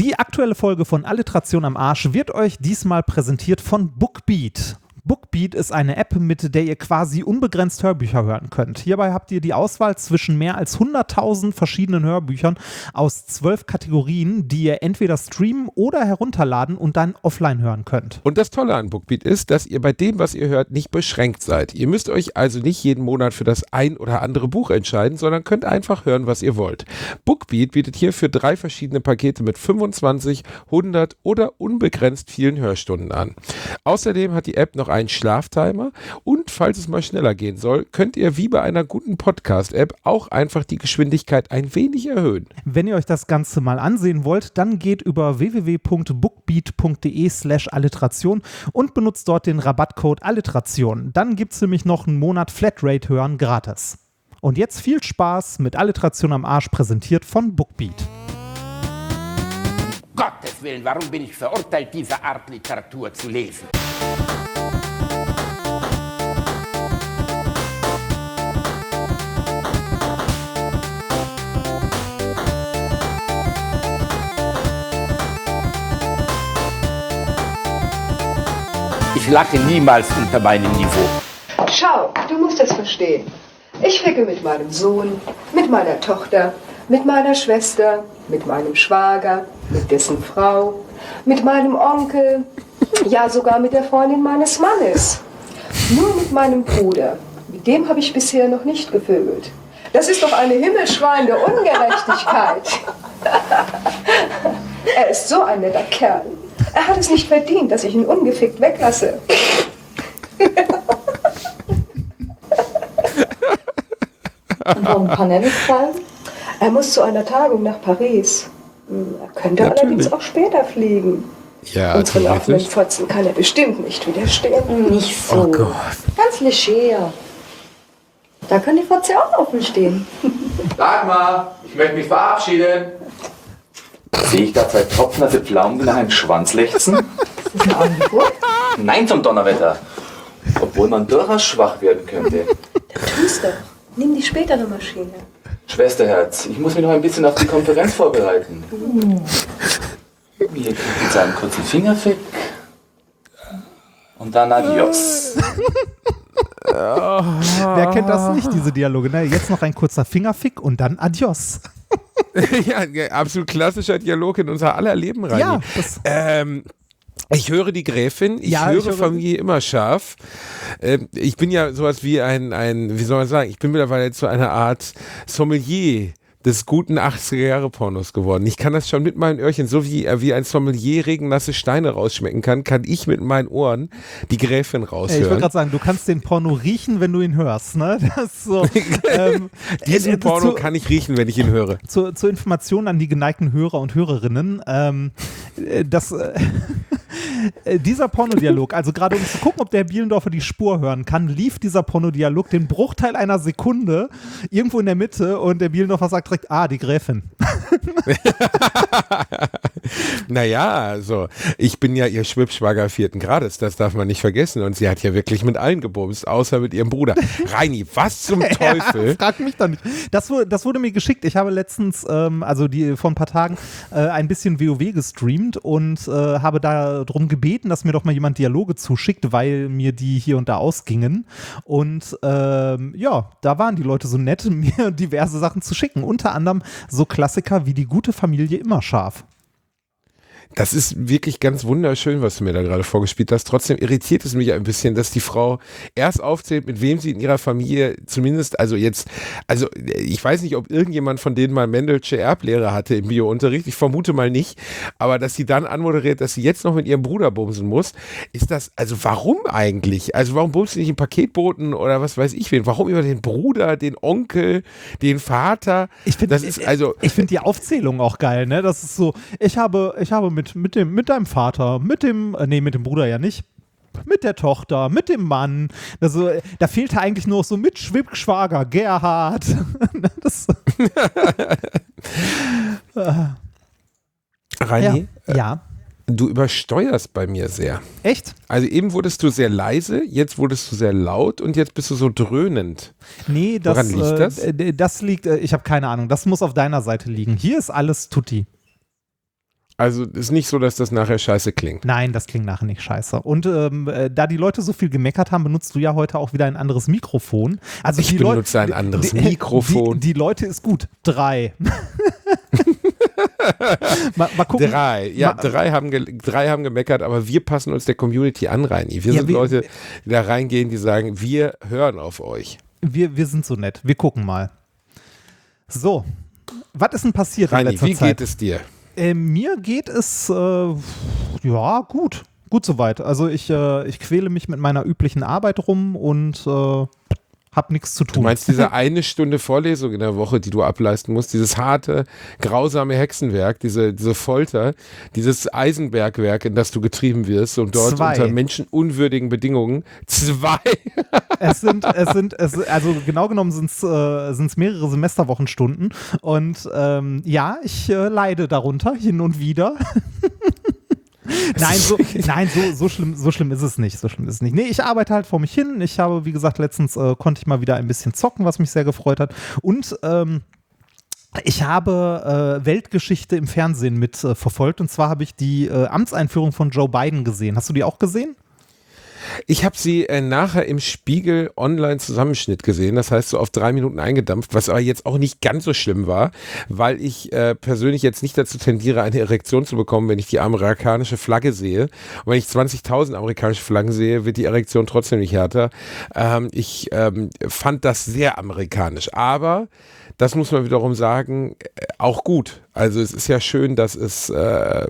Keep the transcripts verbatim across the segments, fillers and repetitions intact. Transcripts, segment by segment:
Die aktuelle Folge von Alliteration am Arsch wird euch diesmal präsentiert von Bookbeat. Bookbeat ist eine App, mit der ihr quasi unbegrenzt Hörbücher hören könnt. Hierbei habt ihr die Auswahl zwischen mehr als hunderttausend verschiedenen Hörbüchern aus zwölf Kategorien, die ihr entweder streamen oder herunterladen und dann offline hören könnt. Und das Tolle an Bookbeat ist, dass ihr bei dem, was ihr hört, nicht beschränkt seid. Ihr müsst euch also nicht jeden Monat für das ein oder andere Buch entscheiden, sondern könnt einfach hören, was ihr wollt. Bookbeat bietet hierfür drei verschiedene Pakete mit fünfundzwanzig, hundert oder unbegrenzt vielen Hörstunden an. Außerdem hat die App noch einen Schlaftimer und falls es mal schneller gehen soll, könnt ihr wie bei einer guten Podcast-App auch einfach die Geschwindigkeit ein wenig erhöhen. Wenn ihr euch das Ganze mal ansehen wollt, dann geht über w w w punkt bookbeat punkt de slash alliteration und benutzt dort den Rabattcode Alliteration. Dann gibt es nämlich noch einen Monat Flatrate hören gratis. Und jetzt viel Spaß mit Alliteration am Arsch, präsentiert von Bookbeat. Gottes Willen, warum bin ich verurteilt, diese Art Literatur zu lesen? Ich lache niemals unter meinem Niveau. Schau, du musst es verstehen. Ich ficke mit meinem Sohn, mit meiner Tochter, mit meiner Schwester, mit meinem Schwager, mit dessen Frau, mit meinem Onkel, ja sogar mit der Freundin meines Mannes. Nur mit meinem Bruder. Mit dem habe ich bisher noch nicht gevögelt. Das ist doch eine himmelschreiende Ungerechtigkeit. Er ist so ein netter Kerl. Er hat es nicht verdient, dass ich ihn ungefickt weglasse. Und warum kann er nicht fallen? Er muss zu einer Tagung nach Paris. Er könnte Natürlich. allerdings auch später fliegen. Ja, Unsere laufenden theoretisch. Fotzen kann er bestimmt nicht widerstehen. Nicht so. Oh Gott. Ganz leger. Da kann die Fotze auch offen stehen. Dagmar, ich möchte mich verabschieden. Sehe ich da zwei tropfnasse Pflaumen, die nach einem Schwanz lechzen? Ist das ein Angebot? Nein zum Donnerwetter. Obwohl man durchaus schwach werden könnte. Tu's doch. Nimm die spätere Maschine. Schwesterherz, ich muss mich noch ein bisschen auf die Konferenz vorbereiten. Hier kriegt jetzt einen kurzen Fingerfick. Und dann adios. Wer kennt das nicht, diese Dialoge? Ne? Jetzt noch ein kurzer Fingerfick und dann Adios. Ja, absolut klassischer Dialog in unser aller Leben rein. Ja, das Ähm, ich höre die Gräfin, ich Ja, höre ich höre- Familie immer scharf. Ähm, ich bin ja sowas wie ein, ein, wie soll man sagen, ich bin mittlerweile zu einer Art Sommelier des guten achtziger-Jahre-Pornos geworden. Ich kann das schon mit meinen Öhrchen, so wie, äh, wie ein Sommelier regennasse Steine rausschmecken kann, kann ich mit meinen Ohren die Gräfin Ey, ich raushören. wollte gerade sagen, du kannst den Porno riechen, wenn du ihn hörst, ne? Das ist so. ähm, Diesen äh, Porno zu, kann ich riechen, wenn ich ihn höre. zur, zur Information an die geneigten Hörer und Hörerinnen, ähm, äh, das, äh, äh, dieser Pornodialog, also gerade um zu gucken, ob der Herr Bielendorfer die Spur hören kann, lief dieser Pornodialog den Bruchteil einer Sekunde irgendwo in der Mitte und der Bielendorfer sagt direkt, ah, die Gräfin. Naja, also ich bin ja ihr Schwibschwager vierten Grades, das darf man nicht vergessen. Und sie hat ja wirklich mit allen gebumst, außer mit ihrem Bruder. Reini, was zum Teufel? Ja, frag mich doch nicht. Das, wu- das wurde mir geschickt. Ich habe letztens, ähm, also die, vor ein paar Tagen, äh, ein bisschen WoW gestreamt und äh, habe darum gebeten, dass mir doch mal jemand Dialoge zuschickt, weil mir die hier und da ausgingen. Und ähm, ja, da waren die Leute so nett, mir diverse Sachen zu schicken. Unter anderem so Klassiker wie die gute Familie immer scharf. Das ist wirklich ganz wunderschön, was du mir da gerade vorgespielt hast. Trotzdem irritiert es mich ein bisschen, dass die Frau erst aufzählt, mit wem sie in ihrer Familie zumindest, also jetzt, also ich weiß nicht, ob irgendjemand von denen mal Mendelsche Erblehre hatte im Biounterricht, ich vermute mal nicht, aber dass sie dann anmoderiert, dass sie jetzt noch mit ihrem Bruder bumsen muss, ist das, also warum eigentlich? Also warum bumst du nicht im Paketboten oder was weiß ich wen? Warum über den Bruder, den Onkel, den Vater? Ich finde das ist also ich finde die Aufzählung auch geil, ne? Das ist so, ich habe, ich habe mit, mit dem, mit deinem Vater, mit dem, äh, nee, mit dem Bruder ja nicht, mit der Tochter, mit dem Mann. Also, da fehlte eigentlich nur so mit Schwibschwager, Gerhard. das, Reini, ja. ja. du übersteuerst bei mir sehr. Echt? Also eben wurdest du sehr leise, jetzt wurdest du sehr laut und jetzt bist du so dröhnend. Nee, das, Woran liegt das? Äh, das liegt, äh, ich habe keine Ahnung, das muss auf deiner Seite liegen. Hier ist alles tutti. Also ist nicht so, dass das nachher scheiße klingt. Nein, das klingt nachher nicht scheiße. Und ähm, äh, da die Leute so viel gemeckert haben, benutzt du ja heute auch wieder ein anderes Mikrofon. Also ich die benutze Leut- ein anderes die, Mikrofon. Die, die Leute ist gut. Drei. mal, mal gucken. Drei, ja, mal, drei haben, ge- drei haben gemeckert, aber wir passen uns der Community an, Reini. Wir Ja, sind wir- Leute, die da reingehen, die sagen, wir hören auf euch. Wir, wir sind so nett. Wir gucken mal. So. Was ist denn passiert in Reini, letzter wie Zeit? geht es dir? Äh, mir geht es, äh, ja, gut. Gut soweit. Also ich, äh, ich quäle mich mit meiner üblichen Arbeit rum und äh, hab nichts zu tun. Du meinst diese eine Stunde Vorlesung in der Woche, die du ableisten musst, dieses harte, grausame Hexenwerk, diese, diese Folter, dieses Eisenbergwerk, in das du getrieben wirst und dort Zwei. unter menschenunwürdigen Bedingungen. Zwei. Es sind, es sind, es, also genau genommen sind es äh, sind's mehrere Semesterwochenstunden und ähm, ja, ich äh, leide darunter hin und wieder. Nein, so, nein so, so, schlimm, so schlimm ist es nicht. So schlimm ist es nicht. Nee, ich arbeite halt vor mich hin. Ich habe, wie gesagt, letztens äh, konnte ich mal wieder ein bisschen zocken, was mich sehr gefreut hat. Und ähm, ich habe äh, Weltgeschichte im Fernsehen mit äh, verfolgt. Und zwar habe ich die äh, Amtseinführung von Joe Biden gesehen. Hast du die auch gesehen? Ich habe sie äh, nachher im Spiegel Online-Zusammenschnitt gesehen, das heißt so auf drei Minuten eingedampft, was aber jetzt auch nicht ganz so schlimm war, weil ich äh, persönlich jetzt nicht dazu tendiere, eine Erektion zu bekommen, wenn ich die amerikanische Flagge sehe. Und wenn ich zwanzigtausend amerikanische Flaggen sehe, wird die Erektion trotzdem nicht härter. Ähm, ich ähm, fand das sehr amerikanisch, aber das muss man wiederum sagen, äh, auch gut. Also es ist ja schön, dass es, äh,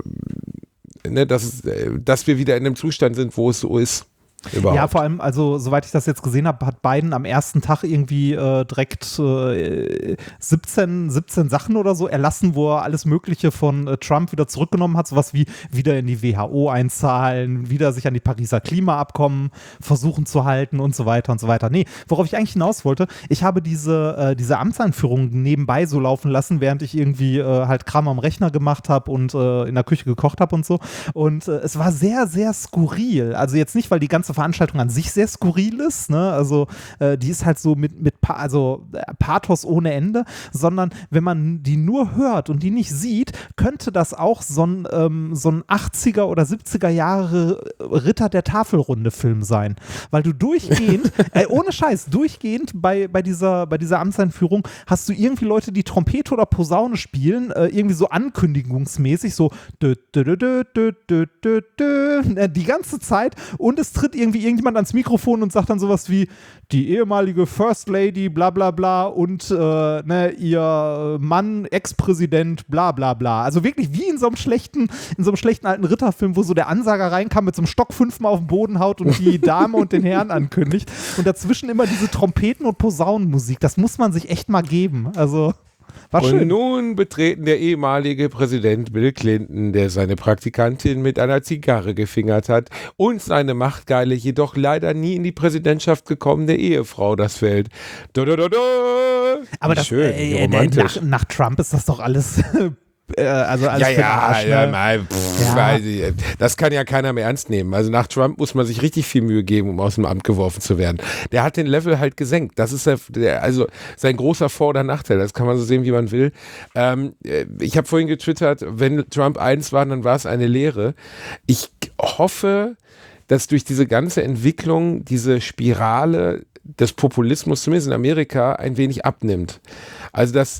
ne, dass, es äh, dass wir wieder in einem Zustand sind, wo es so ist. Überhaupt. Ja, vor allem, also soweit ich das jetzt gesehen habe, hat Biden am ersten Tag irgendwie äh, direkt äh, siebzehn, siebzehn Sachen oder so erlassen, wo er alles Mögliche von äh, Trump wieder zurückgenommen hat, sowas wie wieder in die W H O einzahlen, wieder sich an die Pariser Klimaabkommen versuchen zu halten und so weiter und so weiter. Nee, worauf ich eigentlich hinaus wollte, ich habe diese, äh, diese Amtseinführung nebenbei so laufen lassen, während ich irgendwie äh, halt Kram am Rechner gemacht habe und äh, in der Küche gekocht habe und so. Und äh, es war sehr, sehr skurril. Also jetzt nicht, weil die ganze Veranstaltung an sich sehr skurril ist, ne? Also äh, die ist halt so mit, mit pa- also, äh, Pathos ohne Ende, sondern wenn man die nur hört und die nicht sieht, könnte das auch so ein, ähm, so ein achtziger oder siebziger Jahre Ritter der Tafelrunde Film sein, weil du durchgehend, äh, ohne Scheiß, durchgehend bei, bei, dieser, bei dieser Amtseinführung hast du irgendwie Leute, die Trompete oder Posaune spielen, äh, irgendwie so ankündigungsmäßig, so dö, dö, dö, dö, dö, dö, dö, dö, äh, die ganze Zeit und es tritt irgendwie irgendjemand ans Mikrofon und sagt dann sowas wie die ehemalige First Lady bla bla bla und äh, ne, ihr Mann, Ex-Präsident bla bla bla. Also wirklich wie in so einem schlechten, in so einem schlechten alten Ritterfilm, wo so der Ansager reinkam, mit so einem Stock fünfmal auf den Boden haut und die Dame und den Herrn ankündigt und dazwischen immer diese Trompeten- und Posaunenmusik. Das muss man sich echt mal geben. Also war Und schön. nun betreten der ehemalige Präsident Bill Clinton, der seine Praktikantin mit einer Zigarre gefingert hat, und seine machtgeile, jedoch leider nie in die Präsidentschaft gekommene Ehefrau das Feld. Da, da, da, da. Aber Wie das, schön, äh, wie äh, romantisch. nach, nach Trump ist das doch alles äh, also alles Ja, für den ja, Arsch, ja, ne? mal, pff, Ja. weil, das kann ja keiner mehr ernst nehmen. Also nach Trump muss man sich richtig viel Mühe geben, um aus dem Amt geworfen zu werden. Der hat den Level halt gesenkt. Das ist der, der, also sein großer Vor- oder Nachteil. Das kann man so sehen, wie man will. Ähm, ich habe vorhin getwittert, wenn Trump eins war, dann war es eine Lehre. Ich hoffe, dass durch diese ganze Entwicklung diese Spirale des Populismus, zumindest in Amerika, ein wenig abnimmt. Also dass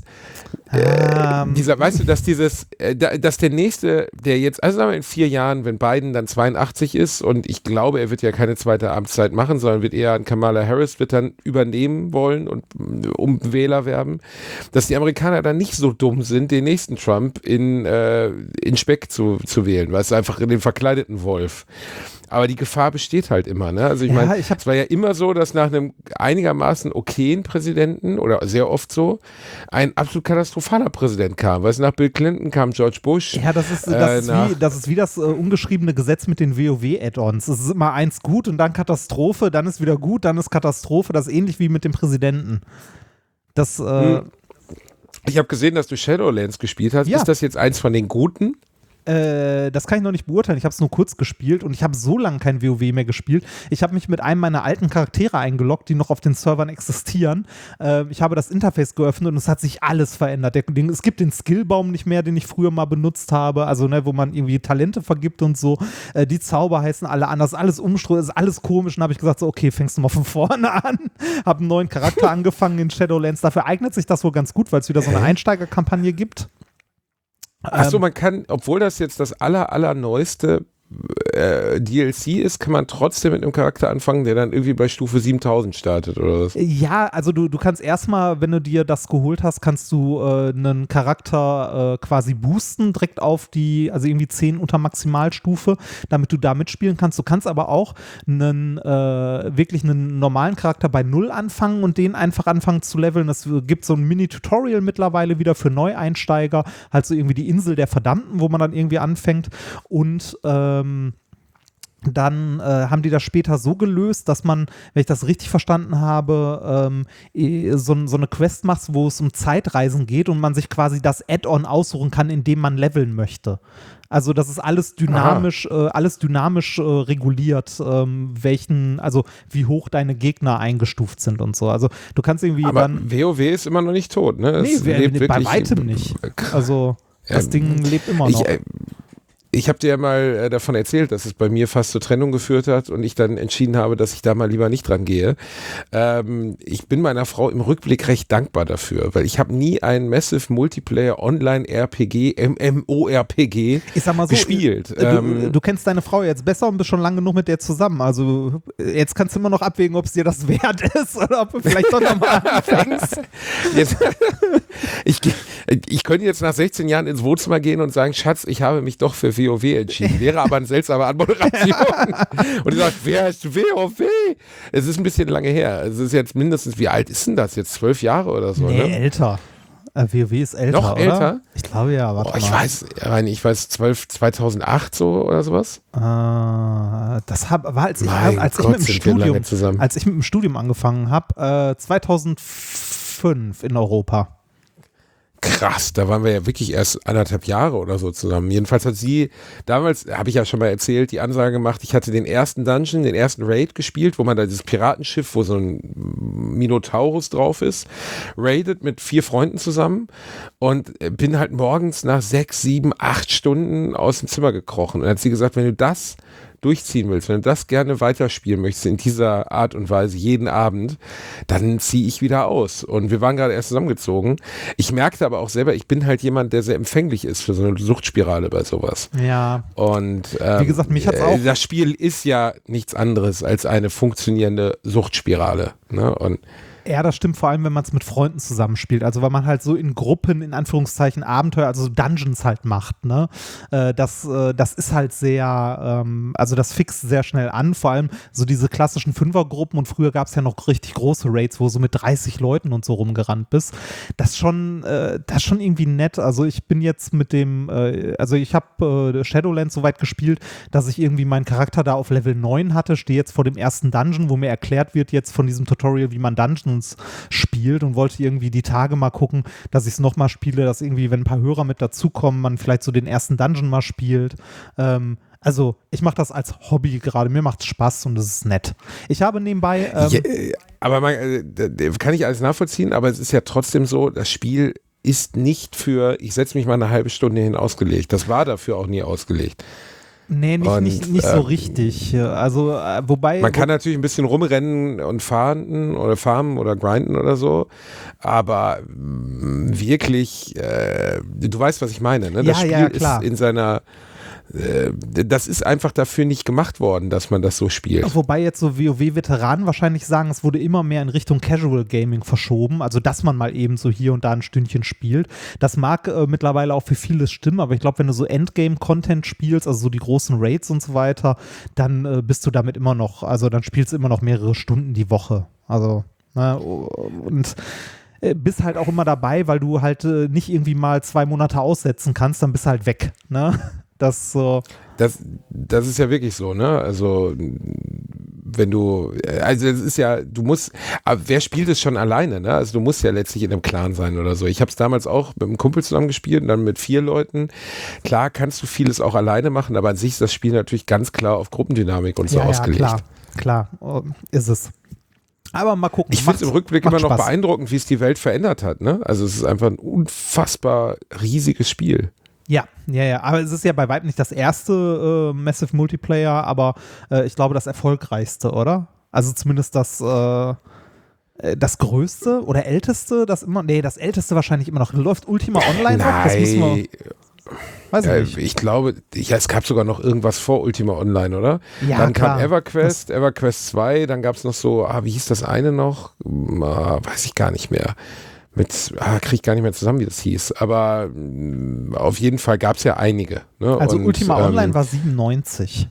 äh, Ähm. dieser, weißt du, dass dieses, äh, da, dass der nächste, der jetzt, also sagen wir in vier Jahren, wenn Biden dann zweiundachtzig ist und ich glaube, er wird ja keine zweite Amtszeit machen, sondern wird eher an Kamala Harris wird dann übernehmen wollen und um Wähler werben, dass die Amerikaner dann nicht so dumm sind, den nächsten Trump in, äh, in Speck zu, zu wählen, weißt du, einfach in den verkleideten Wolf. Aber die Gefahr besteht halt immer, ne? Also ich Ja, meine, ich hab- es war ja immer so, dass nach einem einigermaßen okayen Präsidenten oder sehr oft so ein absolut katastrophaler Präsident kam. Weißt du, nach Bill Clinton kam George Bush. Ja, das ist, das, äh, ist nach- wie, das ist wie das äh, ungeschriebene Gesetz mit den WoW-Add-ons. Es ist immer eins gut und dann Katastrophe, dann ist wieder gut, dann ist Katastrophe. Das ist ähnlich wie mit dem Präsidenten. Das, äh, Hm. Ich habe gesehen, dass du Shadowlands gespielt hast. Ja. Ist das jetzt eins von den guten? Äh, das kann ich noch nicht beurteilen. Ich habe es nur kurz gespielt und ich habe so lange kein WoW mehr gespielt. Ich habe mich mit einem meiner alten Charaktere eingeloggt, die noch auf den Servern existieren. Äh, ich habe das Interface geöffnet und es hat sich alles verändert. Der, den, es gibt den Skillbaum nicht mehr, den ich früher mal benutzt habe, also ne, wo man irgendwie Talente vergibt und so. Äh, die Zauber heißen alle anders, alles umstrukturiert, ist alles komisch. Und dann habe ich gesagt, so, okay, fängst du mal von vorne an. Habe einen neuen Charakter angefangen in Shadowlands. Dafür eignet sich das wohl ganz gut, weil es wieder so eine Einsteigerkampagne gibt. Achso, man kann, obwohl das jetzt das aller, aller neueste äh, D L C ist, kann man trotzdem mit einem Charakter anfangen, der dann irgendwie bei Stufe siebentausend startet oder was? Ja, also du, du kannst erstmal, wenn du dir das geholt hast, kannst du äh, einen Charakter äh, quasi boosten, direkt auf die, also irgendwie zehn unter Maximalstufe, damit du da mitspielen kannst. Du kannst aber auch einen, äh, wirklich einen normalen Charakter bei null anfangen und den einfach anfangen zu leveln. Es gibt so ein Mini-Tutorial mittlerweile wieder für Neueinsteiger, halt so irgendwie die Insel der Verdammten, wo man dann irgendwie anfängt und ähm, dann äh, haben die das später so gelöst, dass man, wenn ich das richtig verstanden habe, ähm, so, so eine Quest macht, wo es um Zeitreisen geht und man sich quasi das Add-on aussuchen kann, in dem man leveln möchte. Also das ist alles dynamisch, äh, alles dynamisch äh, reguliert, ähm, welchen, also wie hoch deine Gegner eingestuft sind und so. Also du kannst irgendwie Aber dann. WoW ist immer noch nicht tot, ne? Nee, es wir, lebt bei wirklich, weitem nicht. Also das ähm, Ding lebt immer noch. Ich, äh, Ich habe dir ja mal äh, davon erzählt, dass es bei mir fast zur Trennung geführt hat und ich dann entschieden habe, dass ich da mal lieber nicht dran gehe. Ähm, ich bin meiner Frau im Rückblick recht dankbar dafür, weil ich habe nie ein Massive Multiplayer Online R P G, MMORPG ich sag mal so, gespielt. Du, ähm, du kennst deine Frau jetzt besser und bist schon lange genug mit der zusammen. Also jetzt kannst du immer noch abwägen, ob es dir das wert ist oder ob du vielleicht doch nochmal anfängst. Jetzt, ich, ich könnte jetzt nach sechzehn Jahren ins Wohnzimmer gehen und sagen, Schatz, ich habe mich doch für WoW entschieden. Wäre aber eine seltsame Anmoderation. Und ich sage, wer ist WoW? Es ist ein bisschen lange her. Es ist jetzt mindestens, wie alt ist denn das jetzt? Zwölf Jahre oder so? Nee, ne? älter. Äh, WoW ist älter, Noch oder? älter? Ich glaube ja, warte oh, ich mal. weiß, ich weiß, zwölf, zweitausendacht so oder sowas? Äh, das hab, war, als ich, Mein als ich Gott, mit dem sind wir lange Studium, zusammen. als ich mit dem Studium angefangen habe, äh, zweitausendfünf in Europa. Krass, da waren wir ja wirklich erst anderthalb Jahre oder so zusammen. Jedenfalls hat sie, damals, habe ich ja schon mal erzählt, die Ansage gemacht, ich hatte den ersten Dungeon, den ersten Raid gespielt, wo man da dieses Piratenschiff, wo so ein Minotaurus drauf ist, raidet mit vier Freunden zusammen und bin halt morgens nach sechs, sieben, acht Stunden aus dem Zimmer gekrochen. Und dann hat sie gesagt, wenn du das durchziehen willst, wenn du das gerne weiterspielen möchtest in dieser Art und Weise jeden Abend, dann ziehe ich wieder aus. Und wir waren gerade erst zusammengezogen. Ich merkte aber auch selber, ich bin halt jemand, der sehr empfänglich ist für so eine Suchtspirale bei sowas. Ja. Und ähm, wie gesagt, mich hat's auch. Das Spiel ist ja nichts anderes als eine funktionierende Suchtspirale. Ne? Und Ja, das stimmt, vor allem, wenn man es mit Freunden zusammenspielt. Also, weil man halt so in Gruppen, in Anführungszeichen, Abenteuer, also so Dungeons halt macht, ne? Äh, das, äh, das ist halt sehr, ähm, also das fixt sehr schnell an. Vor allem so diese klassischen Fünfergruppen und früher gab es ja noch richtig große Raids, wo du so mit dreißig Leuten und so rumgerannt bist. Das ist schon, äh, das ist schon irgendwie nett. Also, ich bin jetzt mit dem, äh, also ich habe äh, Shadowlands so weit gespielt, dass ich irgendwie meinen Charakter da auf Level neun hatte, stehe jetzt vor dem ersten Dungeon, wo mir erklärt wird jetzt von diesem Tutorial, wie man Dungeons spielt und wollte irgendwie die Tage mal gucken, dass ich es nochmal spiele, dass irgendwie, wenn ein paar Hörer mit dazukommen, man vielleicht so den ersten Dungeon mal spielt. Ähm, also ich mache das als Hobby gerade, mir macht es Spaß und es ist nett. Ich habe nebenbei ähm, ja, aber man, äh, kann ich alles nachvollziehen, aber es ist ja trotzdem so, das Spiel ist nicht für, ich setze mich mal eine halbe Stunde hin ausgelegt. Das war dafür auch nie ausgelegt. Nee, nicht, und, nicht, nicht äh, so richtig. Also, äh, wobei. Man kann natürlich ein bisschen rumrennen und fahren oder farmen oder grinden oder so, aber mh, wirklich, äh, du weißt, was ich meine, ne? Das Ja, Spiel ja, klar. ist in seiner, äh, das ist einfach dafür nicht gemacht worden, dass man das so spielt. Wobei jetzt so WoW-Veteranen wahrscheinlich sagen, es wurde immer mehr in Richtung Casual Gaming verschoben, also dass man mal eben so hier und da ein Stündchen spielt. Das mag äh, mittlerweile auch für vieles stimmen, aber ich glaube, wenn du so Endgame-Content spielst, also so die großen Raids und so weiter, dann äh, bist du damit immer noch, also dann spielst du immer noch mehrere Stunden die Woche. Also, ne, und äh, bist halt auch immer dabei, weil du halt äh, nicht irgendwie mal zwei Monate aussetzen kannst, dann bist du halt weg, ne? Das so. Das, das ist ja wirklich so, ne? Also wenn du, also es ist ja, du musst, aber wer spielt es schon alleine, ne? Also du musst ja letztlich in einem Clan sein oder so. Ich habe es damals auch mit einem Kumpel zusammen gespielt und dann mit vier Leuten. Klar kannst du vieles auch alleine machen, aber an sich ist das Spiel natürlich ganz klar auf Gruppendynamik und so ja, ausgelegt. Ja, klar, klar, ist es. Aber mal gucken. Ich finde es im Rückblick immer noch Spaß. beeindruckend, wie es die Welt verändert hat, ne? Also es ist einfach ein unfassbar riesiges Spiel. Ja, ja, ja, aber es ist ja bei weitem nicht das erste äh, Massive Multiplayer, aber äh, ich glaube das erfolgreichste, oder? Also zumindest das äh, das größte oder älteste, das immer, nee, das älteste wahrscheinlich immer noch. Läuft Ultima Online noch? Das müssen wir, weiß ja, ich nicht. Ich glaube, ja, es gab sogar noch irgendwas vor Ultima Online, oder? Ja, dann klar. kam EverQuest, das EverQuest zwei, dann gab es noch so, ah, wie hieß das eine noch? Ah, weiß ich gar nicht mehr. Mit, ah, kriege ich gar nicht mehr zusammen, wie das hieß. Aber mh, auf jeden Fall gab es ja einige. Ne? Also Und, Ultima ähm, Online war siebenundneunzig.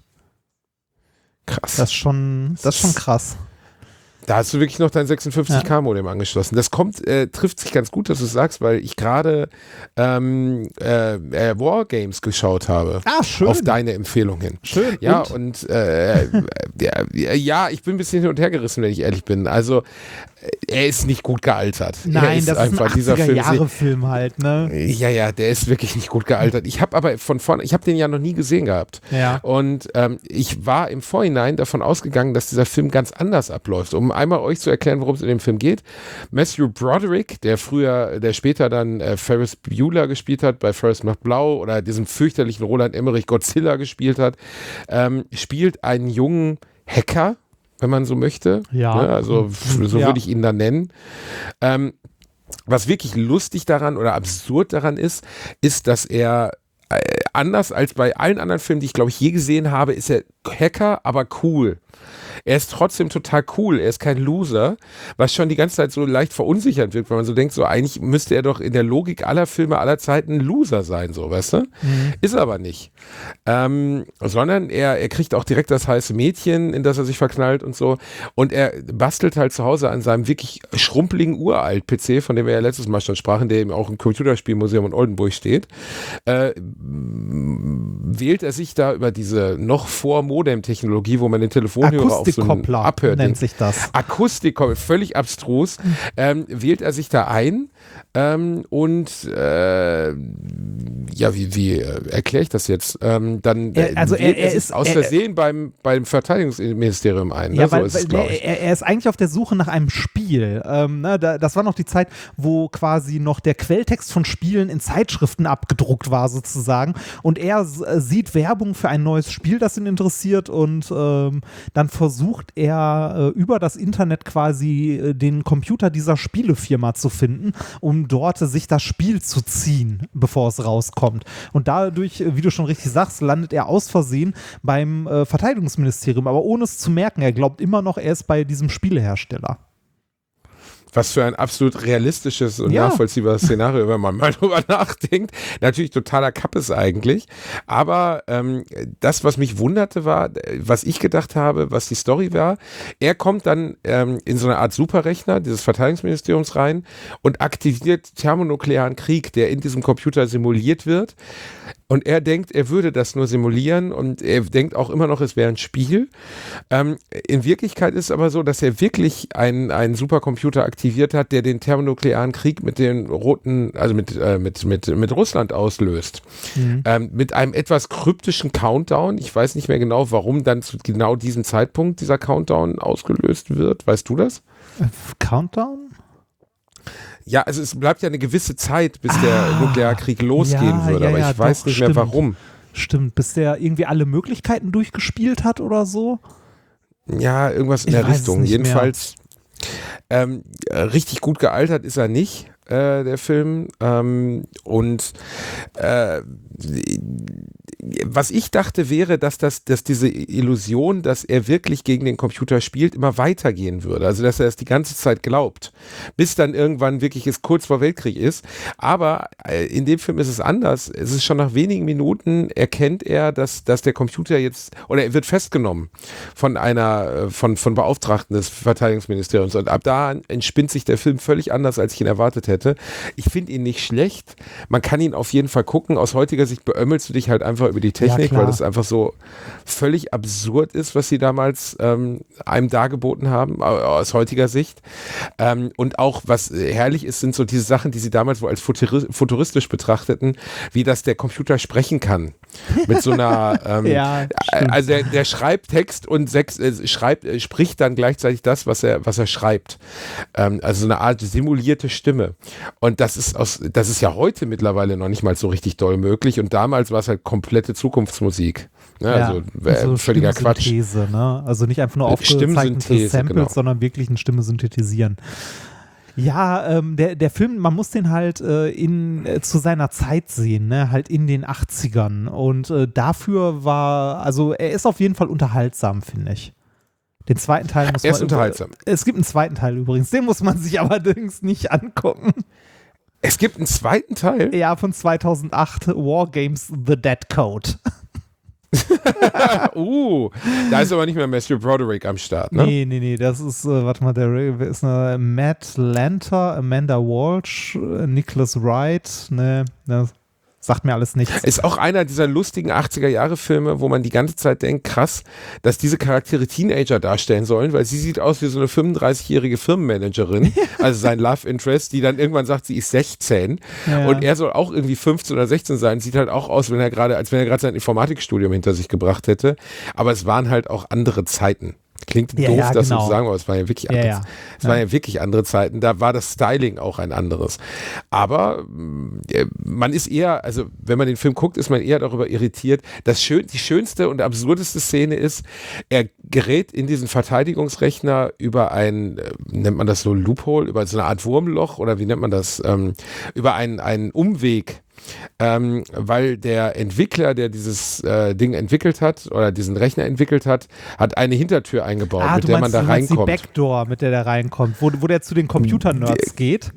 Krass. Das ist schon, das ist schon krass. Da hast du wirklich noch dein sechsundfünfzig K Modem angeschlossen. Das kommt, äh, trifft sich ganz gut, dass du es sagst, weil ich gerade ähm, äh, äh, Wargames geschaut habe. Ah, schön. Auf deine Empfehlung hin. Schön. Ja, und? und äh, ja, ja, ich bin ein bisschen hin und her gerissen, wenn ich ehrlich bin. Also, er ist nicht gut gealtert. Nein, er ist das einfach ist ein dieser Film. achtziger-Jahre-Film halt, ne? Ja, ja, der ist wirklich nicht gut gealtert. Ich habe aber von vorne, ich habe den ja noch nie gesehen gehabt. Ja. Und ähm, ich war im Vorhinein davon ausgegangen, dass dieser Film ganz anders abläuft. Um einmal euch zu erklären, worum es in dem Film geht. Matthew Broderick, der früher, der später dann äh, Ferris Bueller gespielt hat, bei Ferris macht Blau oder diesen fürchterlichen Roland Emmerich Godzilla gespielt hat, ähm, spielt einen jungen Hacker, wenn man so möchte. Ja. Ne? Also so Ja. würde ich ihn dann nennen. Ähm, was wirklich lustig daran oder absurd daran ist, ist, dass er äh, anders als bei allen anderen Filmen, die ich glaube ich je gesehen habe, ist er Hacker, aber cool. Er ist trotzdem total cool, er ist kein Loser, was schon die ganze Zeit so leicht verunsichernd wirkt, weil man so denkt, so eigentlich müsste er doch in der Logik aller Filme aller Zeiten ein Loser sein, so, weißt du? Mhm. Ist er aber nicht. Ähm, sondern er, er kriegt auch direkt das heiße Mädchen, in das er sich verknallt und so. Und er bastelt halt zu Hause an seinem wirklich schrumpeligen Uralt-P C, von dem wir ja letztes Mal schon sprachen, der eben auch im Computerspielmuseum in Oldenburg steht. Äh, wählt er sich da über diese noch vor Modem-Technologie, wo man den Telefonhörer auf so einen Abhör nennt sich das. Akustikkoppler, völlig abstrus, ähm, wählt er sich da ein ähm, und äh, ja, wie, wie äh, erkläre ich das jetzt? Ähm, dann er, also er, er ist aus Versehen er, beim, beim Verteidigungsministerium ein. Ja, ne? weil, so ist weil es, er, er ist eigentlich auf der Suche nach einem Spiel. Ähm, ne, da, das war noch die Zeit, wo quasi noch der Quelltext von Spielen in Zeitschriften abgedruckt war sozusagen und er äh, sieht Werbung für ein neues Spiel, das ihn interessiert und ähm, dann versucht er äh, über das Internet quasi äh, den Computer dieser Spielefirma zu finden, um dort äh, sich das Spiel zu ziehen, bevor es rauskommt. Und dadurch, äh, wie du schon richtig sagst, landet er aus Versehen beim äh, Verteidigungsministerium, aber ohne es zu merken. Er glaubt immer noch, er ist bei diesem Spielehersteller. Was für ein absolut realistisches und ja. nachvollziehbares Szenario, wenn man mal drüber nachdenkt. Natürlich totaler Kappes eigentlich. Aber ähm, das, was mich wunderte, war, was ich gedacht habe, was die Story war, er kommt dann ähm, in so eine Art Superrechner dieses Verteidigungsministeriums rein und aktiviert thermonuklearen Krieg, der in diesem Computer simuliert wird. Und er denkt, er würde das nur simulieren und er denkt auch immer noch, es wäre ein Spiel. Ähm, in Wirklichkeit ist es aber so, dass er wirklich einen, einen Supercomputer aktiviert hat, der den thermonuklearen Krieg mit den roten, also mit, äh, mit, mit, mit Russland auslöst. Mhm. Ähm, mit einem etwas kryptischen Countdown. Ich weiß nicht mehr genau, warum dann zu genau diesem Zeitpunkt dieser Countdown ausgelöst wird. Weißt du das? Countdown? Ja, also es bleibt ja eine gewisse Zeit, bis ah, der Nuklearkrieg losgehen ja, würde, ja, aber ja, ich weiß doch, nicht stimmt. mehr warum. Stimmt, bis der irgendwie alle Möglichkeiten durchgespielt hat oder so? Ja, irgendwas in ich der Richtung. Jedenfalls ähm, richtig gut gealtert ist er nicht, äh, der Film. Ähm, und äh, was ich dachte wäre, dass, das, dass diese Illusion, dass er wirklich gegen den Computer spielt, immer weitergehen würde. Also dass er es die ganze Zeit glaubt, bis dann irgendwann wirklich es kurz vor Weltkrieg ist. Aber äh, in dem Film ist es anders. Es ist schon nach wenigen Minuten erkennt er, dass, dass der Computer jetzt, oder er wird festgenommen von einer, von, von Beauftragten des Verteidigungsministeriums. Und ab da entspinnt sich der Film völlig anders, als ich ihn erwartet hätte. hätte. Ich finde ihn nicht schlecht. Man kann ihn auf jeden Fall gucken. Aus heutiger Sicht beömmelst du dich halt einfach über die Technik, Ja, weil das einfach so völlig absurd ist, was sie damals ähm, einem dargeboten haben, aus heutiger Sicht. Ähm, und auch, was herrlich ist, sind so diese Sachen, die sie damals wohl als futuristisch betrachteten, wie dass der Computer sprechen kann. Mit so einer, ähm, Ja, stimmt. also der, der schreibt Text und sechs, äh, schreibt, äh, spricht dann gleichzeitig das, was er, was er schreibt. Ähm, also so eine Art simulierte Stimme. Und das ist aus, das ist ja heute mittlerweile noch nicht mal so richtig doll möglich. Und damals war es halt komplette Zukunftsmusik. Ja, Ja, also äh, so völliger Quatsch. Stimmsynthese, ne? Also nicht einfach nur aufgezeichnete Stimmsynthese, Samples, genau. sondern wirklich eine Stimme synthetisieren. Ja, ähm, der, der Film, man muss den halt äh, in, äh, zu seiner Zeit sehen, ne? Halt in den achtzigern. Und äh, dafür war, also er ist auf jeden Fall unterhaltsam, finde ich. Den zweiten Teil muss Er man. ist unterhaltsam. Es gibt einen zweiten Teil übrigens, den muss man sich allerdings nicht angucken. Es gibt einen zweiten Teil? Ja, von zweitausendacht, Wargames The Dead Code. uh, da ist aber nicht mehr Matthew Broderick am Start, ne? Nee, nee, nee, das ist, äh, warte mal, der wer ist eine Matt Lanter, Amanda Walsh, äh, Nicholas Wright, ne, das sagt mir alles nichts. Ist auch einer dieser lustigen achtziger-Jahre-Filme, wo man die ganze Zeit denkt, krass, dass diese Charaktere Teenager darstellen sollen, weil sie sieht aus wie so eine fünfunddreißigjährige Firmenmanagerin, also sein Love Interest, die dann irgendwann sagt, sie ist sechzehn Ja. und er soll auch irgendwie fünfzehn oder sechzehn sein, sieht halt auch aus, wenn er gerade, als wenn er gerade sein Informatikstudium hinter sich gebracht hätte, aber es waren halt auch andere Zeiten. Klingt Ja, doof, ja, das genau. zu sagen, aber es waren ja wirklich Ja, andere, ja. es waren Ja. ja wirklich andere Zeiten. Da war das Styling auch ein anderes. Aber äh, man ist eher, also wenn man den Film guckt, ist man eher darüber irritiert. Das schön, die schönste und absurdeste Szene ist, er gerät in diesen Verteidigungsrechner über ein, äh, nennt man das so Loophole, über so eine Art Wurmloch oder wie nennt man das, ähm, über einen, einen Umweg. Ähm, weil der Entwickler, der dieses äh, Ding entwickelt hat oder diesen Rechner entwickelt hat, hat eine Hintertür eingebaut, Ah, mit du der meinst, man da du meinst die reinkommt. Backdoor, mit der der reinkommt, wo, wo der zu den Computer-Nerds geht.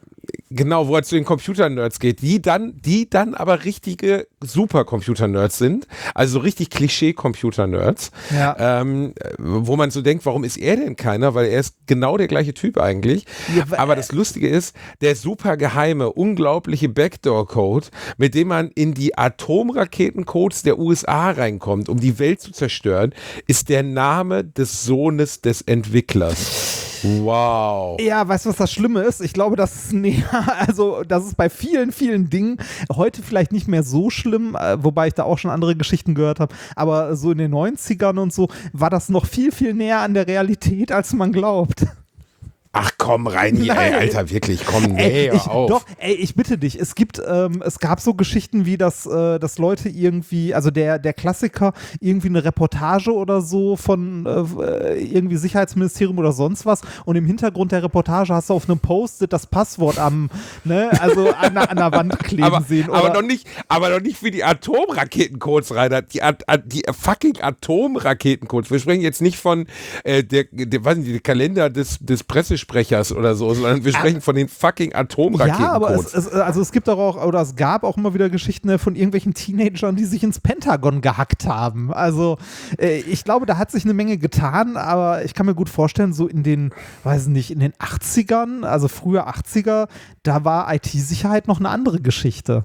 Genau, wo er zu den Computer-Nerds geht, die dann, die dann aber richtige Super-Computer-Nerds sind, also so richtig Klischee-Computer-Nerds, Ja. ähm, wo man so denkt, warum ist er denn keiner, weil er ist genau der gleiche Typ eigentlich, Ja, wa- aber das Lustige ist, der super geheime, unglaubliche Backdoor-Code, mit dem man in die Atomraketencodes der U S A reinkommt, um die Welt zu zerstören, ist der Name des Sohnes des Entwicklers. Wow. Ja, weißt du, was das Schlimme ist? Ich glaube, das ist näher, also das ist bei vielen, vielen Dingen heute vielleicht nicht mehr so schlimm, äh, wobei ich da auch schon andere Geschichten gehört habe, aber so in den neunzigern und so war das noch viel, viel näher an der Realität, als man glaubt. Ach komm, Reini, ey, Nein. Alter, wirklich, komm, nee, Ey, ich, hör auf. doch, ey, ich bitte dich, es gibt, ähm, es gab so Geschichten wie, dass, äh, dass Leute irgendwie, also der, der Klassiker, irgendwie eine Reportage oder so von äh, irgendwie Sicherheitsministerium oder sonst was und im Hintergrund der Reportage hast du auf einem Post-it das Passwort am, ne, also an, der- an der Wand kleben aber, sehen. Oder, aber, noch nicht, aber noch nicht für die Atomraketencodes, Rainer. Die, At- At- die fucking Atomraketencodes. Wir sprechen jetzt nicht von äh, der, der, weiß nicht, der Kalender des, des Pressesprechers oder so, sondern wir sprechen von den fucking Atomraketencodes. Ja, aber es, es, also es gibt auch, oder es gab auch immer wieder Geschichten ne, von irgendwelchen Teenagern, die sich ins Pentagon gehackt haben. Also äh, ich glaube, da hat sich eine Menge getan, aber ich kann mir gut vorstellen, so in den, weiß nicht, in den achtzigern, also früher achtziger, da war I T-Sicherheit noch eine andere Geschichte.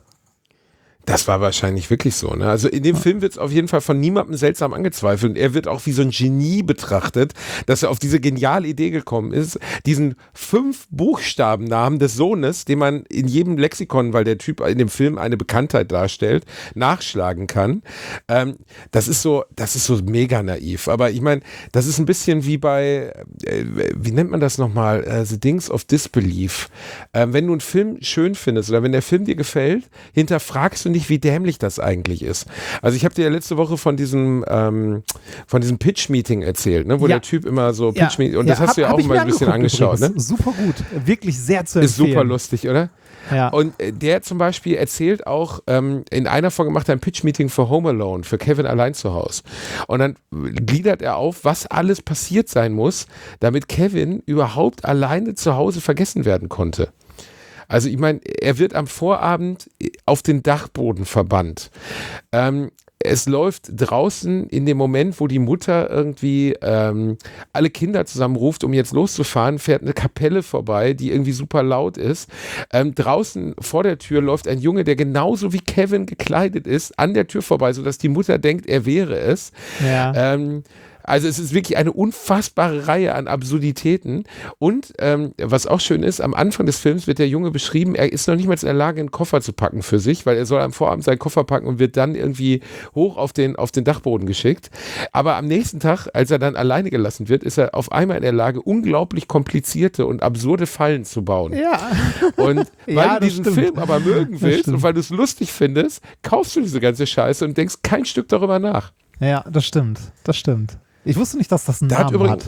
Das war wahrscheinlich wirklich so. Ne? Also in dem Film wird es auf jeden Fall von niemandem seltsam angezweifelt. Und er wird auch wie so ein Genie betrachtet, dass er auf diese geniale Idee gekommen ist, diesen fünf Buchstabennamen des Sohnes, den man in jedem Lexikon, weil der Typ in dem Film eine Bekanntheit darstellt, nachschlagen kann. Ähm, das ist so, das ist so mega naiv. Aber ich meine, das ist ein bisschen wie bei, äh, wie nennt man das nochmal? Äh, The Dings of Disbelief. Ähm, wenn du einen Film schön findest oder wenn der Film dir gefällt, hinterfragst du nicht, wie dämlich das eigentlich ist. Also ich habe dir ja letzte Woche von diesem ähm, von diesem Pitch-Meeting erzählt, ne, wo Ja. der Typ immer so Pitch-Meeting, und das hab- hast du ja hab auch ich mal mir ein bisschen angeschaut, ne? übrigens. Super gut, wirklich sehr zu Ist empfehlen. super lustig, oder? Ja. Und äh, der zum Beispiel erzählt auch, ähm, in einer Folge macht er ein Pitch-Meeting für Home Alone, für Kevin allein zu Hause. Und dann gliedert er auf, was alles passiert sein muss, damit Kevin überhaupt alleine zu Hause vergessen werden konnte. Also ich meine, er wird am Vorabend auf den Dachboden verbannt. Ähm, es läuft draußen in dem Moment, wo die Mutter irgendwie ähm, alle Kinder zusammenruft, um jetzt loszufahren, fährt eine Kapelle vorbei, die irgendwie super laut ist. Ähm, draußen vor der Tür läuft ein Junge, der genauso wie Kevin gekleidet ist, an der Tür vorbei, sodass die Mutter denkt, er wäre es. Ja. Ähm, Also es ist wirklich eine unfassbare Reihe an Absurditäten und ähm, was auch schön ist, am Anfang des Films wird der Junge beschrieben, er ist noch nicht mal in der Lage, einen Koffer zu packen für sich, weil er soll am Vorabend seinen Koffer packen und wird dann irgendwie hoch auf den, auf den Dachboden geschickt. Aber am nächsten Tag, als er dann alleine gelassen wird, ist er auf einmal in der Lage, unglaublich komplizierte und absurde Fallen zu bauen. Ja. Und weil Ja, du das diesen stimmt. Film aber mögen willst stimmt. und weil du es lustig findest, kaufst du diese ganze Scheiße und denkst kein Stück darüber nach. Ja, das stimmt. Das stimmt. Ich wusste nicht, dass das einen Da hat Namen übrigens, hat.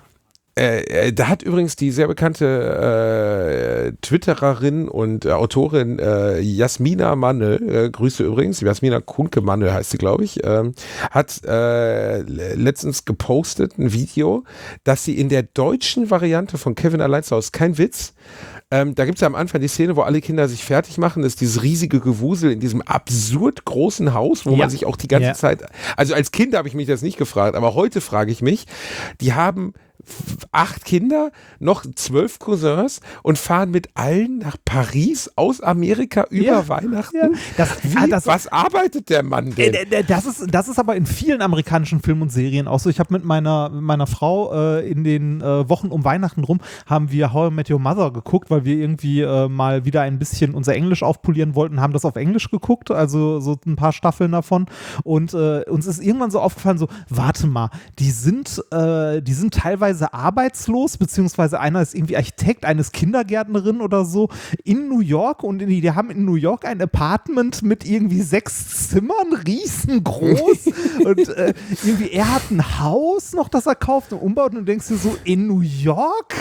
Äh, äh, da hat übrigens die sehr bekannte äh, Twittererin und äh, Autorin äh, Jasmina Manne, äh, Grüße übrigens, Jasmina Kuhnke-Manne heißt sie, glaube ich, ähm, hat äh, letztens gepostet ein Video, dass sie in der deutschen Variante von Kevin allein zu Hause, kein Witz, ähm, da gibt es ja am Anfang die Szene, wo alle Kinder sich fertig machen, das ist dieses riesige Gewusel in diesem absurd großen Haus, wo Ja. man sich auch die ganze Ja. Zeit, also als Kind habe ich mich das nicht gefragt, aber heute frage ich mich, die haben acht Kinder, noch zwölf Cousins und fahren mit allen nach Paris aus Amerika über Ja, Weihnachten. ja. Das- Wie, ah, das- was arbeitet der Mann denn? Äh, d- Das ist, das ist aber in vielen amerikanischen Filmen und Serien auch so. Ich habe mit meiner, mit meiner Frau äh, in den äh, Wochen um Weihnachten rum, haben wir How I Met Your Mother geguckt, weil wir irgendwie äh, mal wieder ein bisschen unser Englisch aufpolieren wollten, haben das auf Englisch geguckt, also so ein paar Staffeln davon. Und äh, uns ist irgendwann so aufgefallen, so, warte mal, die sind, äh, die sind teilweise arbeitslos, beziehungsweise einer ist irgendwie Architekt, eines Kindergärtnerin oder so, in New York und in, die haben in New York ein Apartment mit irgendwie sechs Zimmern, riesengroß und äh, irgendwie er hat ein Haus noch, das er kauft und umbaut und du denkst dir so, in New York?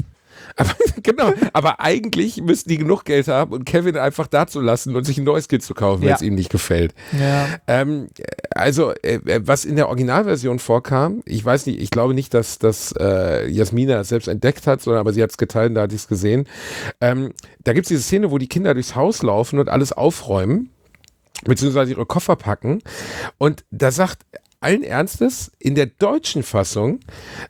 Aber, genau, aber eigentlich müssten die genug Geld haben und Kevin einfach da zu lassen und sich ein neues Kind zu kaufen, wenn Ja. es ihm nicht gefällt. Ja. Ähm, also, äh, was in der Originalversion vorkam, ich weiß nicht, ich glaube nicht, dass, dass äh, Jasmina es selbst entdeckt hat, sondern aber sie hat es geteilt, da hatte ich es gesehen. Ähm, da gibt es diese Szene, wo die Kinder durchs Haus laufen und alles aufräumen, beziehungsweise ihre Koffer packen. Und da sagt allen Ernstes, in der deutschen Fassung,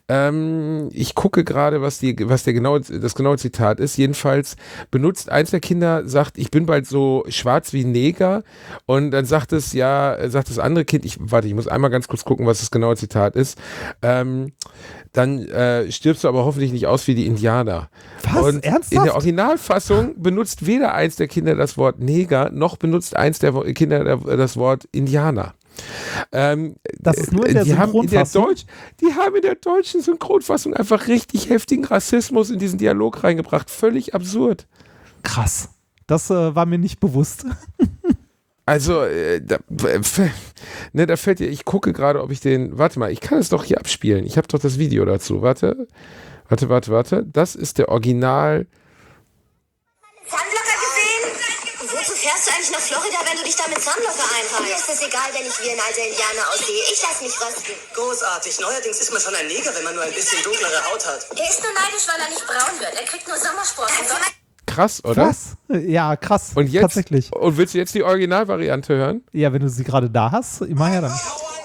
ähm, ich gucke gerade, was, die, was der genaue, das genaue Zitat ist, jedenfalls benutzt eins der Kinder, sagt, ich bin bald so schwarz wie Neger und dann sagt es, ja, sagt das andere Kind, ich, warte, ich muss einmal ganz kurz gucken, was das genaue Zitat ist, ähm, dann äh, stirbst du aber hoffentlich nicht aus wie die Indianer. Was? Und Ernsthaft? in der Originalfassung benutzt weder eins der Kinder das Wort Neger, noch benutzt eins der Wo- Kinder der, das Wort Indianer. Ähm, Das ist nur in der die haben in der Synchronfassung? Deutsch, die haben in der deutschen Synchronfassung einfach richtig heftigen Rassismus in diesen Dialog reingebracht. Völlig absurd. Krass. Das äh, war mir nicht bewusst. Also, äh, da, f- ne, da fällt dir, ich gucke gerade, ob ich den, warte mal, ich kann es doch hier abspielen. Ich habe doch das Video dazu. Warte, warte, warte, warte. Das ist der Original. Sunblocker gesehen? Und wozu fährst du eigentlich nach Florida, wenn du dich da mit Sunblocker einreißt? Mir ist es egal, wenn ich wie ein alter Indianer aussehe. Ich lass mich rösten. Großartig. Neuerdings ist man schon ein Neger, wenn man nur ein bisschen dunklere Haut hat. Er ist nur neidisch, weil er nicht braun wird. Er kriegt nur Sommersport. Krass, oder? Was? Ja, krass. Und jetzt, Tatsächlich. und willst du jetzt die Originalvariante hören? Ja, wenn du sie gerade da hast, immer her dann.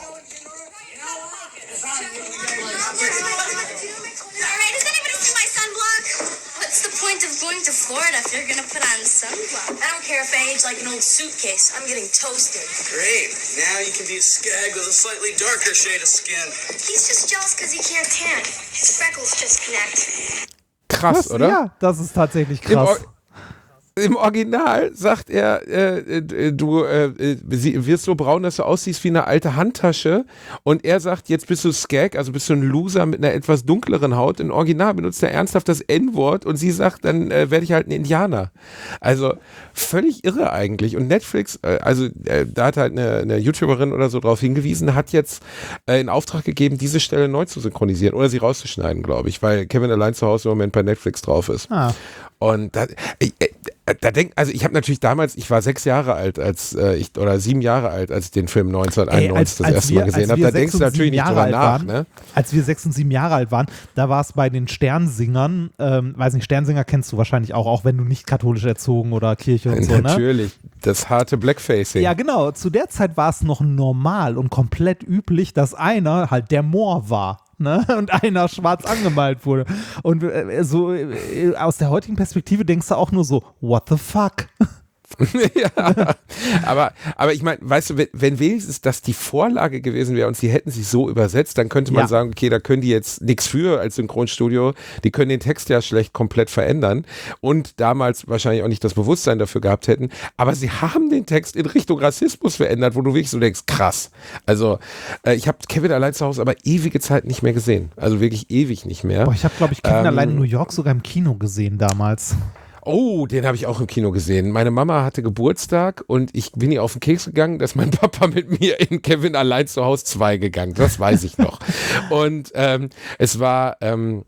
Alright, does anybody see my sunblock? What's the point of going to Florida if you're gonna put on sunblock? I don't care if I age like an old suitcase. I'm getting toasted. Great. Now you can be a skag with a slightly darker shade of skin. He's just jealous because he can't tan. His freckles just connect. Krass, Was? oder? Ja, das ist tatsächlich Im, Or krass. Im Original sagt er, äh, äh, du äh, sie- wirst so braun, dass du aussiehst wie eine alte Handtasche. Und er sagt, jetzt bist du Skag, also bist du ein Loser mit einer etwas dunkleren Haut. Im Original benutzt er ernsthaft das N-Wort und sie sagt, dann äh, werde ich halt ein Indianer. Also völlig irre eigentlich. Und Netflix, äh, also äh, da hat halt eine, eine YouTuberin oder so drauf hingewiesen, hat jetzt äh, in Auftrag gegeben, diese Stelle neu zu synchronisieren oder sie rauszuschneiden, glaube ich, weil Kevin allein zu Hause im Moment bei Netflix drauf ist. Ah. Und da, ich, da denk, also ich habe natürlich damals, ich war sechs Jahre alt, als äh, ich oder sieben Jahre alt, als ich den Film neunzehnhunderteinundneunzig Ey, als, das als erste wir, Mal gesehen habe. Da denkst du natürlich nicht drüber nach. Waren, ne? Als wir sechs und sieben Jahre alt waren, da war es bei den Sternsingern, ähm, weiß nicht, Sternsinger kennst du wahrscheinlich auch, auch wenn du nicht katholisch erzogen oder Kirche und so, ne? Natürlich, das harte Blackfacing. Ja, genau. Zu der Zeit war es noch normal und komplett üblich, dass einer halt der Moor war. Ne? Und einer schwarz angemalt wurde. Und äh, so äh, aus der heutigen Perspektive denkst du auch nur so, what the fuck? Ja, aber, aber ich meine, weißt du, wenn, wenn wenigstens das die Vorlage gewesen wäre und sie hätten sich so übersetzt, dann könnte man ja. sagen, okay, da können die jetzt nichts für als Synchronstudio, die können den Text ja schlecht komplett verändern und damals wahrscheinlich auch nicht das Bewusstsein dafür gehabt hätten, aber sie haben den Text in Richtung Rassismus verändert, wo du wirklich so denkst, krass. Also äh, ich habe Kevin allein zu Hause aber ewige Zeit nicht mehr gesehen, also wirklich ewig nicht mehr. Boah, ich habe, glaube ich, Kevin ähm, allein in New York sogar im Kino gesehen damals. Oh, den habe ich auch im Kino gesehen. Meine Mama hatte Geburtstag und ich bin ihr auf den Keks gegangen, dass mein Papa mit mir in Kevin allein zu Hause zwei gegangen. Das weiß ich noch. Und ähm, es war ähm,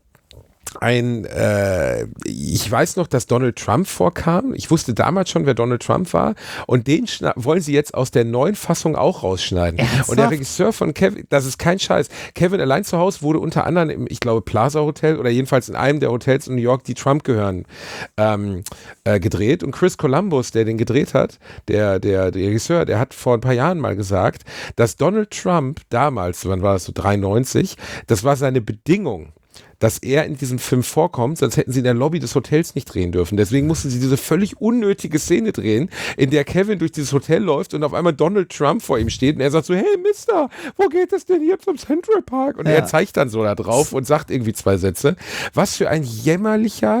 ein, äh, ich weiß noch, dass Donald Trump vorkam. Ich wusste damals schon, wer Donald Trump war. Und den schna- wollen sie jetzt aus der neuen Fassung auch rausschneiden. Ernsthaft? Und der Regisseur von Kevin, das ist kein Scheiß. Kevin allein zu Hause wurde unter anderem im, ich glaube, Plaza Hotel oder jedenfalls in einem der Hotels in New York, die Trump gehören, ähm, äh, gedreht. Und Chris Columbus, der den gedreht hat, der, der, der Regisseur, der hat vor ein paar Jahren mal gesagt, dass Donald Trump damals, wann war das so, dreiundneunzig, das war seine Bedingung, dass er in diesem Film vorkommt, sonst hätten sie in der Lobby des Hotels nicht drehen dürfen. Deswegen mussten sie diese völlig unnötige Szene drehen, in der Kevin durch dieses Hotel läuft und auf einmal Donald Trump vor ihm steht und er sagt so, hey Mister, wo geht es denn hier zum Central Park? Und ja. er zeigt dann so da drauf und sagt irgendwie zwei Sätze. Was für ein jämmerlicher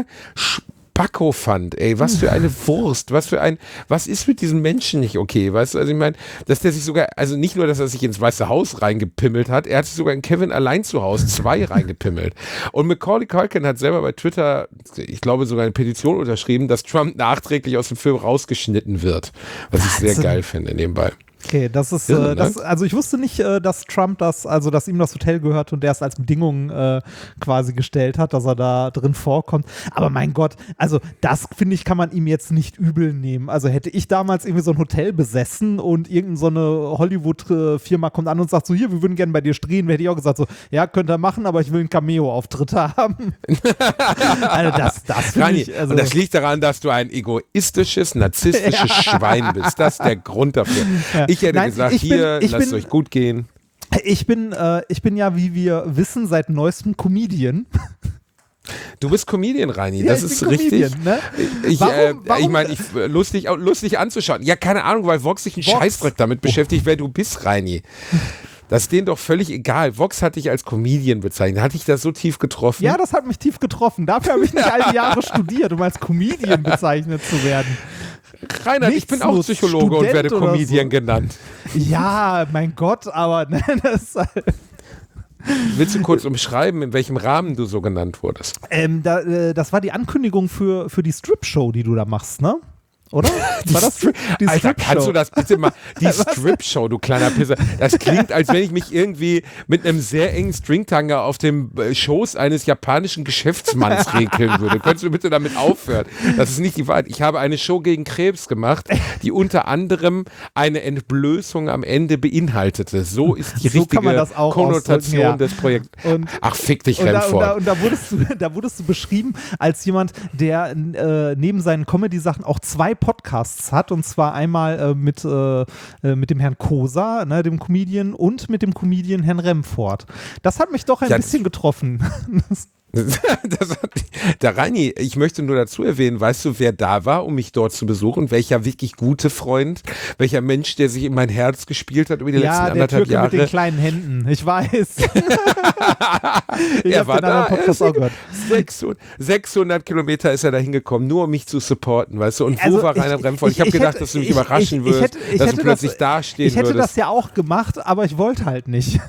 Spacko fand, ey, was für eine Wurst, was für ein, was ist mit diesem Menschen nicht okay, weißt du, also ich meine, dass der sich sogar, also nicht nur, dass er sich ins Weiße Haus reingepimmelt hat, er hat sich sogar in Kevin allein zu Hause zwei reingepimmelt und Macaulay Culkin hat selber bei Twitter, ich glaube sogar eine Petition unterschrieben, dass Trump nachträglich aus dem Film rausgeschnitten wird, was ich sehr geil finde nebenbei. Okay, das ist, Irre, äh, das, ne? Also ich wusste nicht, äh, dass Trump das, also dass ihm das Hotel gehört und der es als Bedingung äh, quasi gestellt hat, dass er da drin vorkommt. Aber mein Gott, also das finde ich, kann man ihm jetzt nicht übel nehmen. Also hätte ich damals irgendwie so ein Hotel besessen und irgendeine so eine Hollywood-Firma kommt an und sagt so, hier, wir würden gerne bei dir drehen, hätte ich auch gesagt so, ja, könnt ihr machen, aber ich will einen Cameo-Auftritt haben. Also das, das finde ich. Also und das liegt daran, dass du ein egoistisches, narzisstisches ja. Schwein bist. Das ist der Grund dafür. Ja. Ich hätte Nein, gesagt, ich hier, bin, lasst bin, euch gut gehen. Ich bin, äh, ich bin ja, wie wir wissen, seit neuestem Comedian. Du bist Comedian, Reini, ja, das ist richtig. Ne? Ich, warum, äh, warum? ich meine, ich, lustig, lustig anzuschauen. Ja, keine Ahnung, weil Vox sich einen Vox. Scheißdreck damit beschäftigt, wer du bist, Reini. Das ist denen doch völlig egal. Vox hat dich als Comedian bezeichnet. Hat dich das so tief getroffen? Ja, das hat mich tief getroffen. Dafür habe ich nicht all die Jahre studiert, um als Comedian bezeichnet zu werden. Reinhard, ich bin auch Psychologe Student und werde Comedian so. genannt. Ja, mein Gott, aber ne, das ist halt Willst du kurz umschreiben, in welchem Rahmen du so genannt wurdest? Ähm, da, äh, das war die Ankündigung für, für die Strip-Show, die du da machst, ne? Oder? War das die, die Alter, kannst du das bitte mal, die Strip-Show, du kleiner Pisser. Das klingt, als wenn ich mich irgendwie mit einem sehr engen Stringtanger auf dem Schoß eines japanischen Geschäftsmanns regeln würde. Könntest du bitte damit aufhören? Das ist nicht die Wahrheit. Ich habe eine Show gegen Krebs gemacht, die unter anderem eine Entblößung am Ende beinhaltete. So ist die so richtige Konnotation ja. des Projekts. Und, Ach, fick dich, Remford. Und, da, und da, wurdest du, da wurdest du beschrieben als jemand, der äh, neben seinen Comedy-Sachen auch zwei Podcasts hat, und zwar einmal äh, mit, äh, mit dem Herrn Kosa, ne, dem Comedian, und mit dem Comedian Herrn Remford. Das hat mich doch ein ja, bisschen getroffen. Das hat, der Reini, ich möchte nur dazu erwähnen, weißt du, wer da war, um mich dort zu besuchen? Welcher wirklich gute Freund? Welcher Mensch, der sich in mein Herz gespielt hat über die ja, letzten anderthalb Türke Jahre? Ja, mit den kleinen Händen, ich weiß. ich er war da, er sechshundert Kilometer ist er da hingekommen, nur um mich zu supporten, weißt du? Und wo also war Reinhard Remford? Ich, ich habe gedacht, hätte, dass du mich ich, überraschen ich, ich, wirst, hätte, ich dass hätte du plötzlich das, dastehen Ich hätte würdest. das ja auch gemacht, aber ich wollte halt nicht.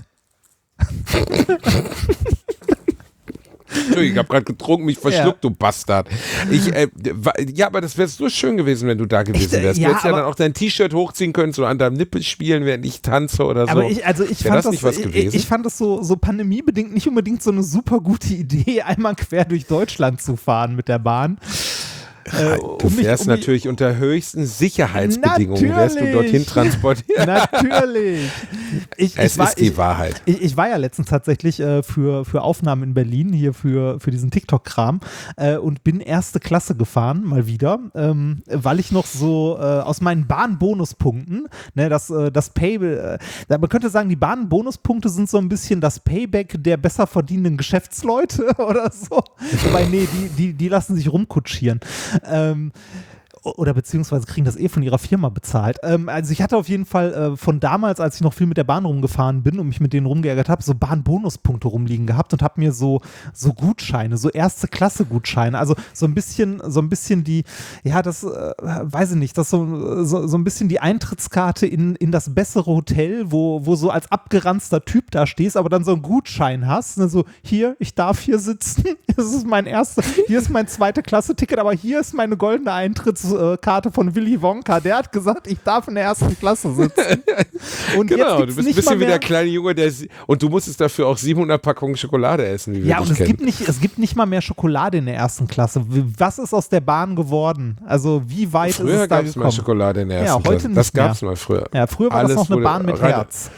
Ich habe gerade getrunken, mich verschluckt, ja. du Bastard. Ich, äh, ja, aber das wäre so schön gewesen, wenn du da gewesen wärst. Ja, du hättest ja dann auch dein T-Shirt hochziehen können, so an deinem Nippel spielen, während ich tanze oder so. Aber ich, also ich Wäre fand das nicht was gewesen? Ich, ich fand das so, so pandemiebedingt nicht unbedingt so eine super gute Idee, einmal quer durch Deutschland zu fahren mit der Bahn. Äh, Du um mich- fährst um mich- natürlich unter höchsten Sicherheitsbedingungen, wirst du Natürlich. dorthin transportiert. Natürlich. Ich, Es ich war, ist die ich, Wahrheit. Ich, ich war ja letztens tatsächlich äh, für, für Aufnahmen in Berlin, hier für, für diesen TikTok-Kram äh, und bin erste Klasse gefahren, mal wieder, ähm, weil ich noch so äh, aus meinen Bahnbonuspunkten, ne, das, äh, das Pay, äh, man könnte sagen, die Bahnbonuspunkte sind so ein bisschen das Payback der besser verdienenden Geschäftsleute oder so. Wobei, nee, die, die, die lassen sich rumkutschieren. Ähm, oder beziehungsweise kriegen das eh von ihrer Firma bezahlt. Ähm, also ich hatte auf jeden Fall äh, von damals, als ich noch viel mit der Bahn rumgefahren bin und mich mit denen rumgeärgert habe, so Bahnbonuspunkte rumliegen gehabt und habe mir so, so Gutscheine, so Erste-Klasse-Gutscheine, also so ein bisschen, so ein bisschen die, ja, das, äh, weiß ich nicht, das so, so, so ein bisschen die Eintrittskarte in, in das bessere Hotel, wo, wo so als abgeranzter Typ da stehst, aber dann so einen Gutschein hast, ne, so, hier, ich darf hier sitzen, das ist mein erster, hier ist mein zweite Klasse-Ticket, aber hier ist meine goldene Eintrittskarte von Willy Wonka, der hat gesagt, ich darf in der ersten Klasse sitzen. Und Genau, jetzt du bist ein nicht bisschen mal wie mehr, der kleine Junge, der sie- und du musstest dafür auch siebenhundert Packungen Schokolade essen, wie wir ja, und dich es kennen. gibt, nicht, es gibt nicht mal mehr Schokolade in der ersten Klasse. Wie- Was ist aus der Bahn geworden? Also wie weit Früher ist es da gab es mal gekommen? Schokolade in der Ja, ersten heute Klasse. nicht Das gab es mehr. mal früher. Ja, früher war Alles das noch eine wurde- Bahn mit Rainer, Herz.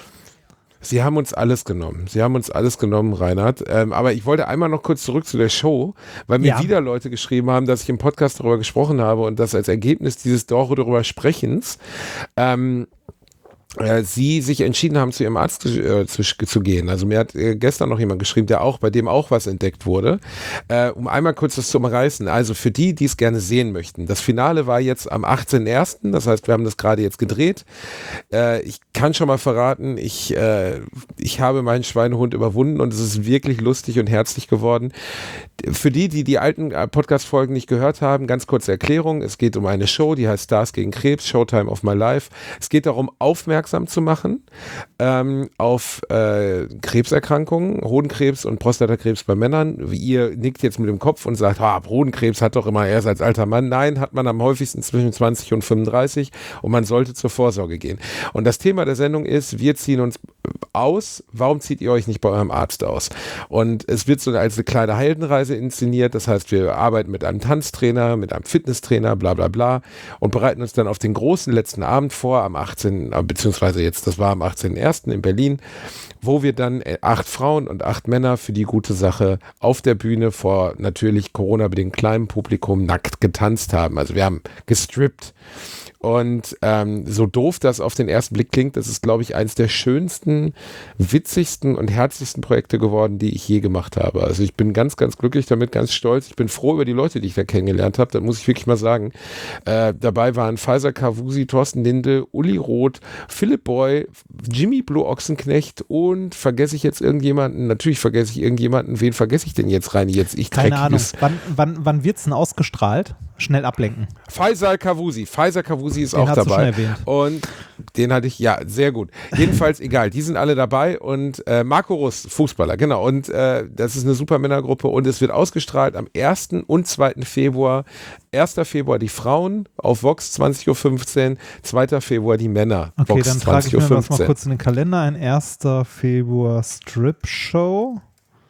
Sie haben uns alles genommen. Sie haben uns alles genommen, Reinhard. Ähm, aber ich wollte einmal noch kurz zurück zu der Show, weil mir Ja. wieder Leute geschrieben haben, dass ich im Podcast darüber gesprochen habe und dass als Ergebnis dieses darüber Sprechens ähm, äh, sie sich entschieden haben, zu ihrem Arzt äh, zu, zu gehen. Also mir hat äh, gestern noch jemand geschrieben, der auch, bei dem auch was entdeckt wurde. Äh, um einmal kurz das zu umreißen. Also für die, die es gerne sehen möchten. Das Finale war jetzt am achtzehnten ersten Das heißt, wir haben das gerade jetzt gedreht. Äh, ich kann schon mal verraten, ich, äh, ich habe meinen Schweinehund überwunden und es ist wirklich lustig und herzlich geworden. Für die, die die alten äh, Podcast-Folgen nicht gehört haben, ganz kurze Erklärung. Es geht um eine Show, die heißt Stars gegen Krebs, Showtime of My Life. Es geht darum, aufmerksam zu machen ähm, auf äh, Krebserkrankungen, Hodenkrebs und Prostatakrebs bei Männern. Ihr nickt jetzt mit dem Kopf und sagt, ah, Hodenkrebs hat doch immer erst als alter Mann. Nein, hat man am häufigsten zwischen zwanzig und fünfunddreißig und man sollte zur Vorsorge gehen. Und das Thema der Sendung ist, wir ziehen uns aus, warum zieht ihr euch nicht bei eurem Arzt aus? Und es wird so als eine kleine Heldenreise inszeniert, das heißt, wir arbeiten mit einem Tanztrainer, mit einem Fitnesstrainer, bla bla bla und bereiten uns dann auf den großen letzten Abend vor, am achtzehnten beziehungsweise jetzt, das war am achtzehnten ersten in Berlin, wo wir dann acht Frauen und acht Männer für die gute Sache auf der Bühne vor natürlich Corona-bedingt kleinem Publikum nackt getanzt haben. Also wir haben gestrippt. Und ähm, so doof das auf den ersten Blick klingt, das ist, glaube ich, eines der schönsten, witzigsten und herzlichsten Projekte geworden, die ich je gemacht habe. Also ich bin ganz, ganz glücklich damit, ganz stolz. Ich bin froh über die Leute, die ich da kennengelernt habe. Das muss ich wirklich mal sagen. Äh, dabei waren Faisal Kavusi, Thorsten Linde, Uli Roth, Philipp Boy, Jimmy Blue Ochsenknecht und vergesse ich jetzt irgendjemanden? Natürlich vergesse ich irgendjemanden. Wen vergesse ich denn jetzt rein? Jetzt ich Keine Ahnung. dreckiges. Wann, wann, wann wird es denn ausgestrahlt? Schnell ablenken. Faisal Kavusi. Faisal Kavusi ist Den auch hast du schon dabei. erwähnt. Und den hatte ich, ja, sehr gut. Jedenfalls, egal, die sind alle dabei und äh, Marco Russ, Fußballer, genau. Und äh, das ist eine super Männergruppe und es wird ausgestrahlt am ersten und zweiten Februar. erster Februar die Frauen auf Vox zwanzig Uhr fünfzehn, zweiter Februar die Männer, Okay, Vox dann trage ich zwanzig Uhr mir das mal fünfzehn. kurz in den Kalender ein. erster Februar Strip-Show.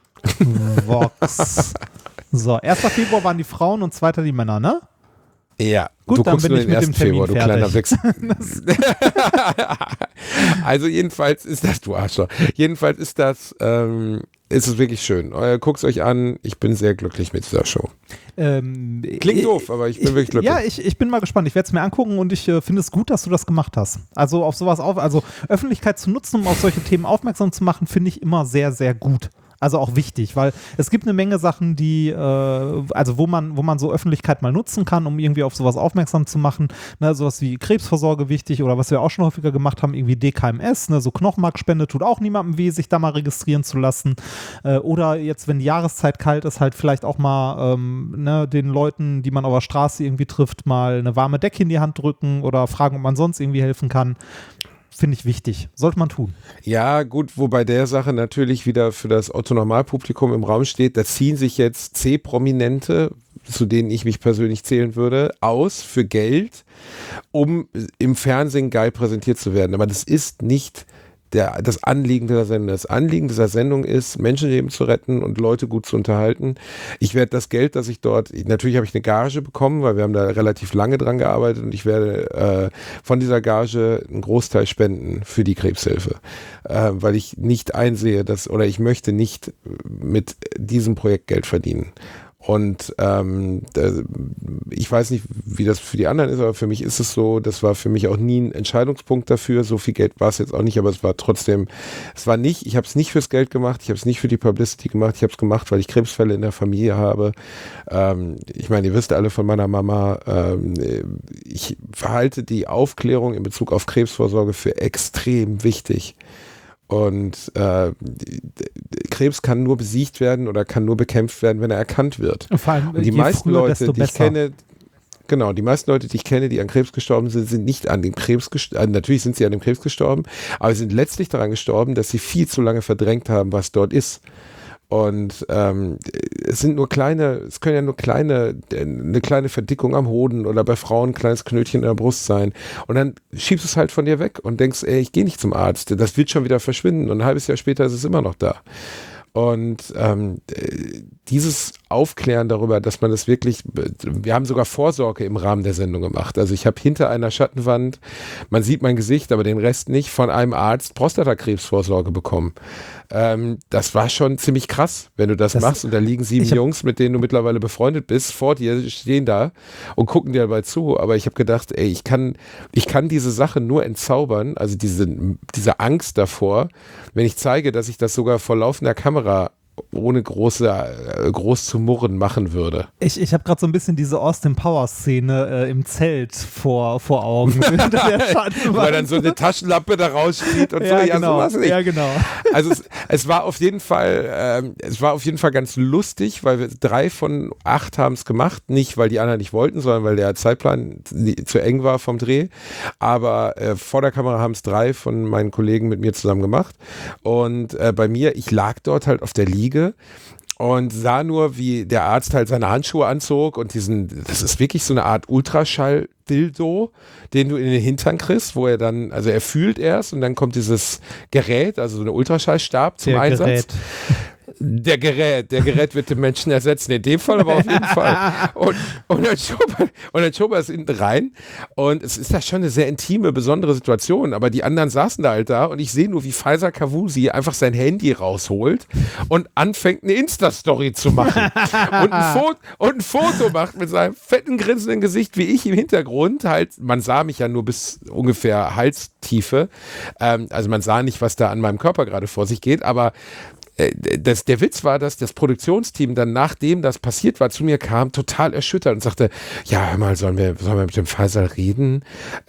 Vox. So, erster Februar waren die Frauen und zweiter die Männer, ne? Ja, Gut, du dann guckst bin nur ich den mit dem ersten Februar, du Termin kleiner fertig. Wichser. Also jedenfalls ist das, du Arschloch, jedenfalls ist das, ähm, ist es wirklich schön. Äh, Guckt es euch an, ich bin sehr glücklich mit dieser Show. Ähm, Klingt äh, doof, aber ich bin wirklich glücklich. Ja, ich, ich bin mal gespannt. Ich werde es mir angucken und ich äh, finde es gut, dass du das gemacht hast. Also auf sowas auf, also Öffentlichkeit zu nutzen, um auf solche Themen aufmerksam zu machen, finde ich immer sehr, sehr gut. Also auch wichtig, weil es gibt eine Menge Sachen, die, äh, also wo man, wo man so Öffentlichkeit mal nutzen kann, um irgendwie auf sowas aufmerksam zu machen. Ne, sowas wie Krebsvorsorge wichtig oder was wir auch schon häufiger gemacht haben, irgendwie D K M S, ne, so Knochenmarkspende tut auch niemandem weh, sich da mal registrieren zu lassen. Äh, oder jetzt, wenn die Jahreszeit kalt ist, halt vielleicht auch mal ähm, ne, den Leuten, die man auf der Straße irgendwie trifft, mal eine warme Decke in die Hand drücken oder fragen, ob man sonst irgendwie helfen kann. Finde ich wichtig. Sollte man tun. Ja, gut, wobei der Sache natürlich wieder für das Otto-Normalpublikum im Raum steht, da ziehen sich jetzt C-Prominente, zu denen ich mich persönlich zählen würde, aus für Geld, um im Fernsehen geil präsentiert zu werden. Aber das ist nicht der, das Anliegen dieser Sendung. Das Anliegen dieser Sendung ist, Menschenleben zu retten und Leute gut zu unterhalten. Ich werde das Geld, das ich dort, natürlich habe ich eine Gage bekommen, weil wir haben da relativ lange dran gearbeitet und ich werde äh, von dieser Gage einen Großteil spenden für die Krebshilfe, äh, weil ich nicht einsehe, dass, oder ich möchte nicht mit diesem Projekt Geld verdienen. Und ähm, da, ich weiß nicht, wie das für die anderen ist, aber für mich ist es so, das war für mich auch nie ein Entscheidungspunkt dafür, so viel Geld war es jetzt auch nicht, aber es war trotzdem, es war nicht, ich habe es nicht fürs Geld gemacht, ich habe es nicht für die Publicity gemacht, ich habe es gemacht, weil ich Krebsfälle in der Familie habe. Ähm, ich meine, ihr wisst alle von meiner Mama, ähm, ich verhalte die Aufklärung in Bezug auf Krebsvorsorge für extrem wichtig. Und äh, Krebs kann nur besiegt werden oder kann nur bekämpft werden, wenn er erkannt wird. Vor allem, und die je meisten früher, Leute, desto die ich besser. kenne, genau, die meisten Leute, die ich kenne, die an Krebs gestorben sind, sind nicht an dem Krebs gestorben. Natürlich sind sie an dem Krebs gestorben, aber sie sind letztlich daran gestorben, dass sie viel zu lange verdrängt haben, was dort ist. Und ähm, es sind nur kleine, es können ja nur kleine, eine kleine Verdickung am Hoden oder bei Frauen ein kleines Knötchen in der Brust sein. Und dann schiebst du es halt von dir weg und denkst, ey, ich gehe nicht zum Arzt, das wird schon wieder verschwinden. Und ein halbes Jahr später ist es immer noch da. Und ähm, dieses Aufklären darüber, dass man das wirklich, wir haben sogar Vorsorge im Rahmen der Sendung gemacht. Also ich habe hinter einer Schattenwand, man sieht mein Gesicht, aber den Rest nicht, von einem Arzt Prostatakrebsvorsorge bekommen. Ähm, das war schon ziemlich krass, wenn du das, das machst und da liegen sieben hab, Jungs, mit denen du mittlerweile befreundet bist, vor dir stehen da und gucken dir dabei zu. Aber ich habe gedacht, ey, ich kann, ich kann diese Sache nur entzaubern, also diese, diese Angst davor, wenn ich zeige, dass ich das sogar vor laufender Kamera ohne große, äh, groß zu murren machen würde. Ich, ich habe gerade so ein bisschen diese Austin Powers Szene äh, im Zelt vor, vor Augen. Wo er dann so eine Taschenlampe da rausspielt und ja, so. Ja, genau. sowas nicht. Ja, genau. Also es, es war auf jeden Fall, ähm, es war auf jeden Fall ganz lustig, weil wir drei von acht haben es gemacht. Nicht, weil die anderen nicht wollten, sondern weil der Zeitplan zu eng war vom Dreh. Aber äh, vor der Kamera haben es drei von meinen Kollegen mit mir zusammen gemacht. Und äh, bei mir, ich lag dort halt auf der Liege und sah nur, wie der Arzt halt seine Handschuhe anzog und diesen, das ist wirklich so eine Art Ultraschall-Dildo, den du in den Hintern kriegst, wo er dann, also er fühlt erst und dann kommt dieses Gerät, also so eine Ultraschallstab zum Der Einsatz. Gerät. Der Gerät, der Gerät wird den Menschen ersetzen, in dem Fall aber auf jeden Fall. Und, und, dann schob er, und dann schob er es hinten rein und es ist ja schon eine sehr intime, besondere Situation, aber die anderen saßen da halt da und ich sehe nur, wie Faisal Kavusi einfach sein Handy rausholt und anfängt eine Insta-Story zu machen und ein, Foto, und ein Foto macht mit seinem fetten, grinsenden Gesicht, wie ich im Hintergrund, halt, man sah mich ja nur bis ungefähr Halstiefe, ähm, also man sah nicht, was da an meinem Körper gerade vor sich geht, aber Das, der Witz war, dass das Produktionsteam dann, nachdem das passiert war, zu mir kam, total erschüttert und sagte, ja, hör mal, sollen wir, sollen wir mit dem Faisal reden?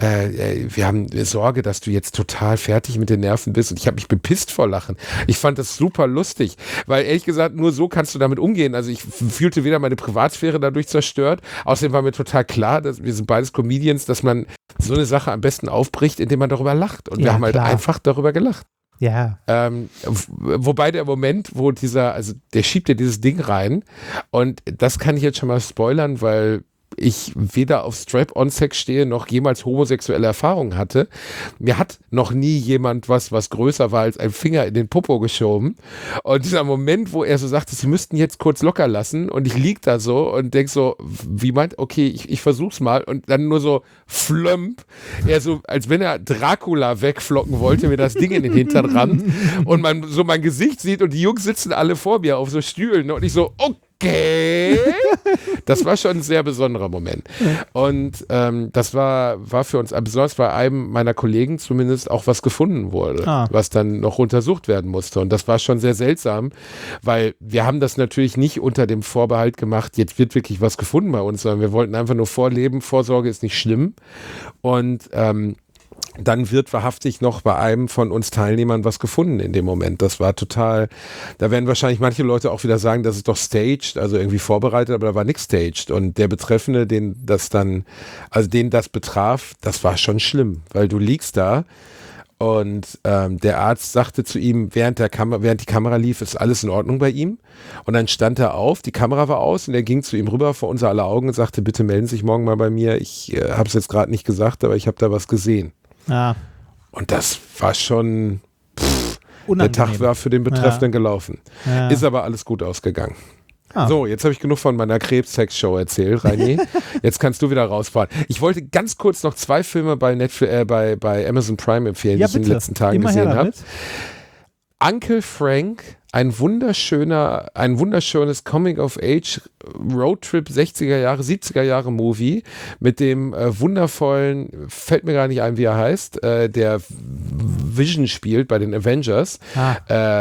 Äh, wir haben Sorge, dass du jetzt total fertig mit den Nerven bist. Und ich habe mich bepisst vor Lachen. Ich fand das super lustig, weil ehrlich gesagt, nur so kannst du damit umgehen. Also ich fühlte weder meine Privatsphäre dadurch zerstört, außerdem war mir total klar, dass wir sind beides Comedians, dass man so eine Sache am besten aufbricht, indem man darüber lacht. Und ja, wir haben halt klar. einfach darüber gelacht. Ja. Ähm, wobei der Moment, wo dieser, also der schiebt ja dieses Ding rein und das kann ich jetzt schon mal spoilern, weil ich weder auf Strap-on-Sex stehe, noch jemals homosexuelle Erfahrungen hatte. Mir hat noch nie jemand was, was größer war als ein Finger in den Popo geschoben. Und dieser Moment, wo er so sagte, sie müssten jetzt kurz locker lassen und ich lieg da so und denk so, wie meint, okay, ich, ich versuch's mal und dann nur so flömp, er so, als wenn er Dracula wegflocken wollte, mir das Ding in den Hintern rammt und man so mein Gesicht sieht und die Jungs sitzen alle vor mir auf so Stühlen und ich so, okay. Okay. Das war schon ein sehr besonderer Moment. Und ähm, das war, war für uns, besonders bei einem meiner Kollegen zumindest, auch was gefunden wurde, ah. was dann noch untersucht werden musste. Und das war schon sehr seltsam, weil wir haben das natürlich nicht unter dem Vorbehalt gemacht, jetzt wird wirklich was gefunden bei uns, sondern wir wollten einfach nur vorleben, Vorsorge ist nicht schlimm. Und ähm, dann wird wahrhaftig noch bei einem von uns Teilnehmern was gefunden in dem Moment. Das war total, da werden wahrscheinlich manche Leute auch wieder sagen, das ist doch staged, also irgendwie vorbereitet, aber da war nichts staged. Und der Betreffende, den das dann, also den das betraf, das war schon schlimm, weil du liegst da und ähm, der Arzt sagte zu ihm, während der Kamera, während die Kamera lief, ist alles in Ordnung bei ihm. Und dann stand er auf, die Kamera war aus und er ging zu ihm rüber vor unser aller Augen und sagte, bitte melden Sie sich morgen mal bei mir. Ich äh, habe es jetzt gerade nicht gesagt, aber ich habe da was gesehen. Ja. Und das war schon, Der Tag war für den Betreffenden ja. gelaufen. Ja. Ist aber alles gut ausgegangen. Ah. So, jetzt habe ich genug von meiner Krebs-Sex-Show erzählt, Reini. Jetzt kannst du wieder rausfahren. Ich wollte ganz kurz noch zwei Filme bei, Netflix, äh, bei, bei Amazon Prime empfehlen, ja, die ich in den letzten Tagen Immer gesehen habe. Uncle Frank, ein wunderschöner, ein wunderschönes Coming-of-Age-Roadtrip sechziger Jahre, siebziger Jahre Movie mit dem äh, wundervollen, fällt mir gar nicht ein, wie er heißt, äh, der Vision spielt bei den Avengers. Ah.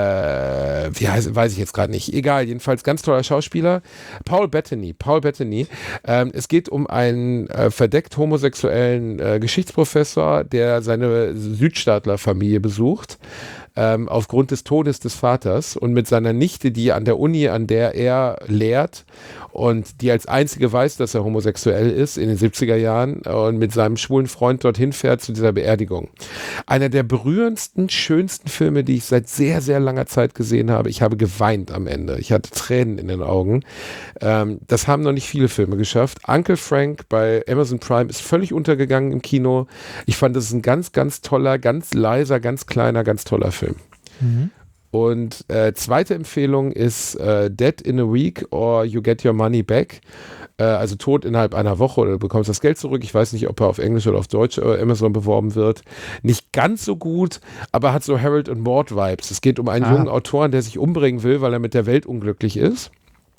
Äh, wie heißt, weiß ich jetzt gerade nicht. Egal, jedenfalls ganz toller Schauspieler. Paul Bettany. Paul Bettany. Ähm, es geht um einen äh, verdeckt homosexuellen äh, Geschichtsprofessor, der seine Südstaatlerfamilie besucht. Ähm, aufgrund des Todes des Vaters und mit seiner Nichte, die an der Uni, an der er lehrt und die als einzige weiß, dass er homosexuell ist in den siebziger Jahren und mit seinem schwulen Freund dorthin fährt zu dieser Beerdigung. Einer der berührendsten, schönsten Filme, die ich seit sehr, sehr langer Zeit gesehen habe. Ich habe geweint am Ende. Ich hatte Tränen in den Augen. Ähm, das haben noch nicht viele Filme geschafft. Uncle Frank bei Amazon Prime ist völlig untergegangen im Kino. Ich fand, das ist ein ganz, ganz toller, ganz leiser, ganz kleiner, ganz toller Film. Mhm. Und äh, zweite Empfehlung ist äh, Dead in a Week or You Get Your Money Back. Äh, also tot innerhalb einer Woche oder du bekommst das Geld zurück. Ich weiß nicht, ob er auf Englisch oder auf Deutsch äh, Amazon beworben wird. Nicht ganz so gut, aber hat so Harold und Maude Vibes. Es geht um einen ah. jungen Autoren, der sich umbringen will, weil er mit der Welt unglücklich ist.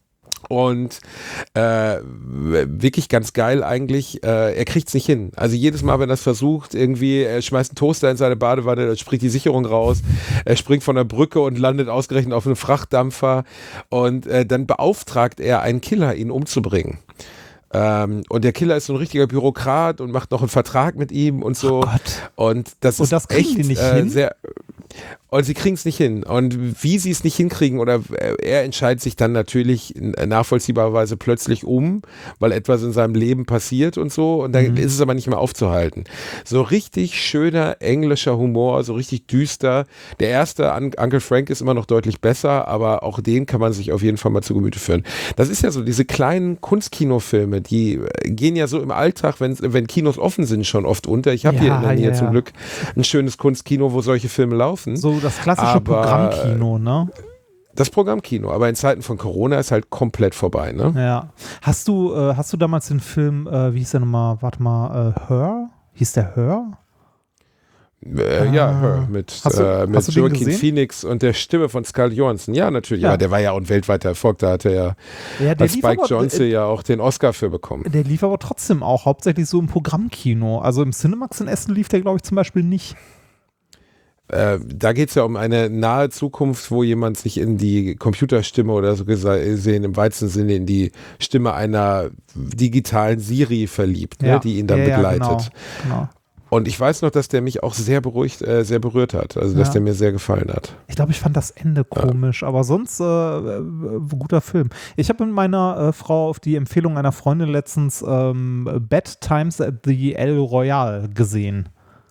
Und äh, wirklich ganz geil eigentlich, äh, er kriegt es nicht hin. Also jedes Mal, wenn er es versucht, irgendwie, er schmeißt einen Toaster in seine Badewanne, dann springt die Sicherung raus, er springt von der Brücke und landet ausgerechnet auf einem Frachtdampfer und äh, dann beauftragt er einen Killer, ihn umzubringen. Ähm, und der Killer ist so ein richtiger Bürokrat und macht noch einen Vertrag mit ihm und so. Oh und das und ist das echt die nicht äh, hin? sehr... Und sie kriegen es nicht hin. Und wie sie es nicht hinkriegen, oder er entscheidet sich dann natürlich nachvollziehbarerweise plötzlich um, weil etwas in seinem Leben passiert und so. Und dann mhm. ist es aber nicht mehr aufzuhalten. So richtig schöner englischer Humor, so richtig düster. Der erste, Uncle Frank, ist immer noch deutlich besser, aber auch den kann man sich auf jeden Fall mal zu Gemüte führen. Das ist ja so, diese kleinen Kunstkinofilme, die gehen ja so im Alltag, wenn, wenn Kinos offen sind, schon oft unter. Ich habe ja, hier in der Nähe ja, zum Glück ein schönes Kunstkino, wo solche Filme laufen. So das klassische aber, Programmkino, ne? Das Programmkino, aber in Zeiten von Corona ist halt komplett vorbei, ne? Ja. Hast du, äh, hast du damals den Film, äh, wie hieß der nochmal, warte mal, äh, Her? Hieß der Her? Äh, ah. Ja, Her, mit, hast du, äh, mit Joaquin Phoenix und der Stimme von Scarlett Johansson. Ja, natürlich, ja. Aber der war ja auch ein weltweiter Erfolg, da hatte er ja, bei Spike aber, Jonze äh, ja auch den Oscar für bekommen. Der lief aber trotzdem auch hauptsächlich so im Programmkino. Also im Cinemax in Essen lief der, glaube ich, zum Beispiel nicht. Äh, da geht es ja um eine nahe Zukunft, wo jemand sich in die Computerstimme oder so gesehen im weitesten Sinne in die Stimme einer digitalen Siri verliebt, ja. ne, die ihn dann ja, begleitet. Ja, genau, genau. Und ich weiß noch, dass der mich auch sehr beruhigt, äh, sehr berührt hat, also dass ja. der mir sehr gefallen hat. Ich glaube, ich fand das Ende komisch, ja. aber sonst äh, guter Film. Ich habe mit meiner äh, Frau auf die Empfehlung einer Freundin letztens ähm, Bad Times at the El Royale gesehen.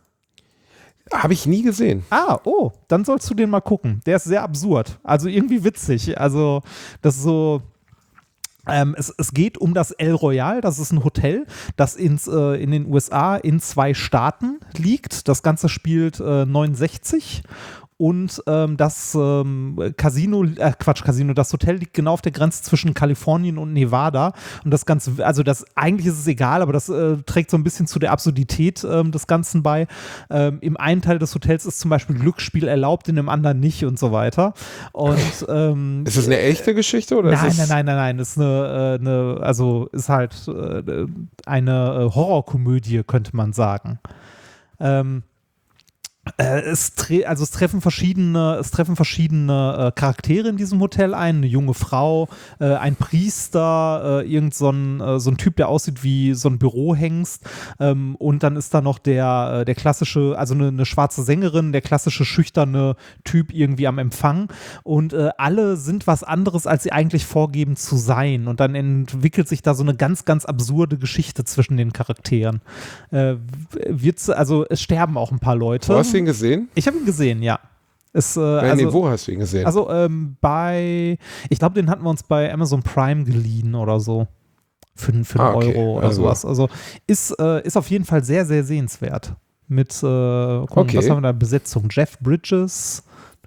Habe ich nie gesehen. Ah, oh, dann sollst du den mal gucken. Der ist sehr absurd. Also irgendwie witzig. Also das ist so, ähm, es, es geht um das El Royale. Das ist ein Hotel, das ins, äh, in den U S A in zwei Staaten liegt. Das Ganze spielt äh, neunundsechzig. Und ähm, das ähm, Casino, äh, Quatsch, Casino, das Hotel liegt genau auf der Grenze zwischen Kalifornien und Nevada. Und das Ganze, also das, eigentlich ist es egal, aber das äh, trägt so ein bisschen zu der Absurdität ähm, des Ganzen bei. Ähm, Im einen Teil des Hotels ist zum Beispiel Glücksspiel erlaubt, in dem anderen nicht und so weiter. Und, ähm, ist das eine echte Geschichte? Oder nein, ist nein, nein, nein, nein, ist eine, äh, eine also ist halt äh, eine äh, Horrorkomödie, könnte man sagen. Ähm, Äh, es, tre- also es treffen verschiedene, es treffen verschiedene äh, Charaktere in diesem Hotel ein. Eine junge Frau, äh, ein Priester, äh, irgend so ein, äh, so ein Typ, der aussieht wie so ein Bürohengst. Ähm, und dann ist da noch der, äh, der klassische, also eine, eine schwarze Sängerin, der klassische schüchterne Typ irgendwie am Empfang. Und äh, alle sind was anderes, als sie eigentlich vorgeben zu sein. Und dann entwickelt sich da so eine ganz, ganz absurde Geschichte zwischen den Charakteren. Äh, wird's, also es sterben auch ein paar Leute. Hast du ihn gesehen? Ich habe ihn gesehen, ja. Es, äh, Bei also, nee, wo hast du ihn gesehen? Also ähm, bei, ich glaube, den hatten wir uns bei Amazon Prime geliehen oder so. Für, für einen ah, okay. Euro oder also. sowas. Also ist, äh, ist auf jeden Fall sehr, sehr sehenswert. Mit, äh, guck, okay. was haben wir da? Besetzung? Jeff Bridges,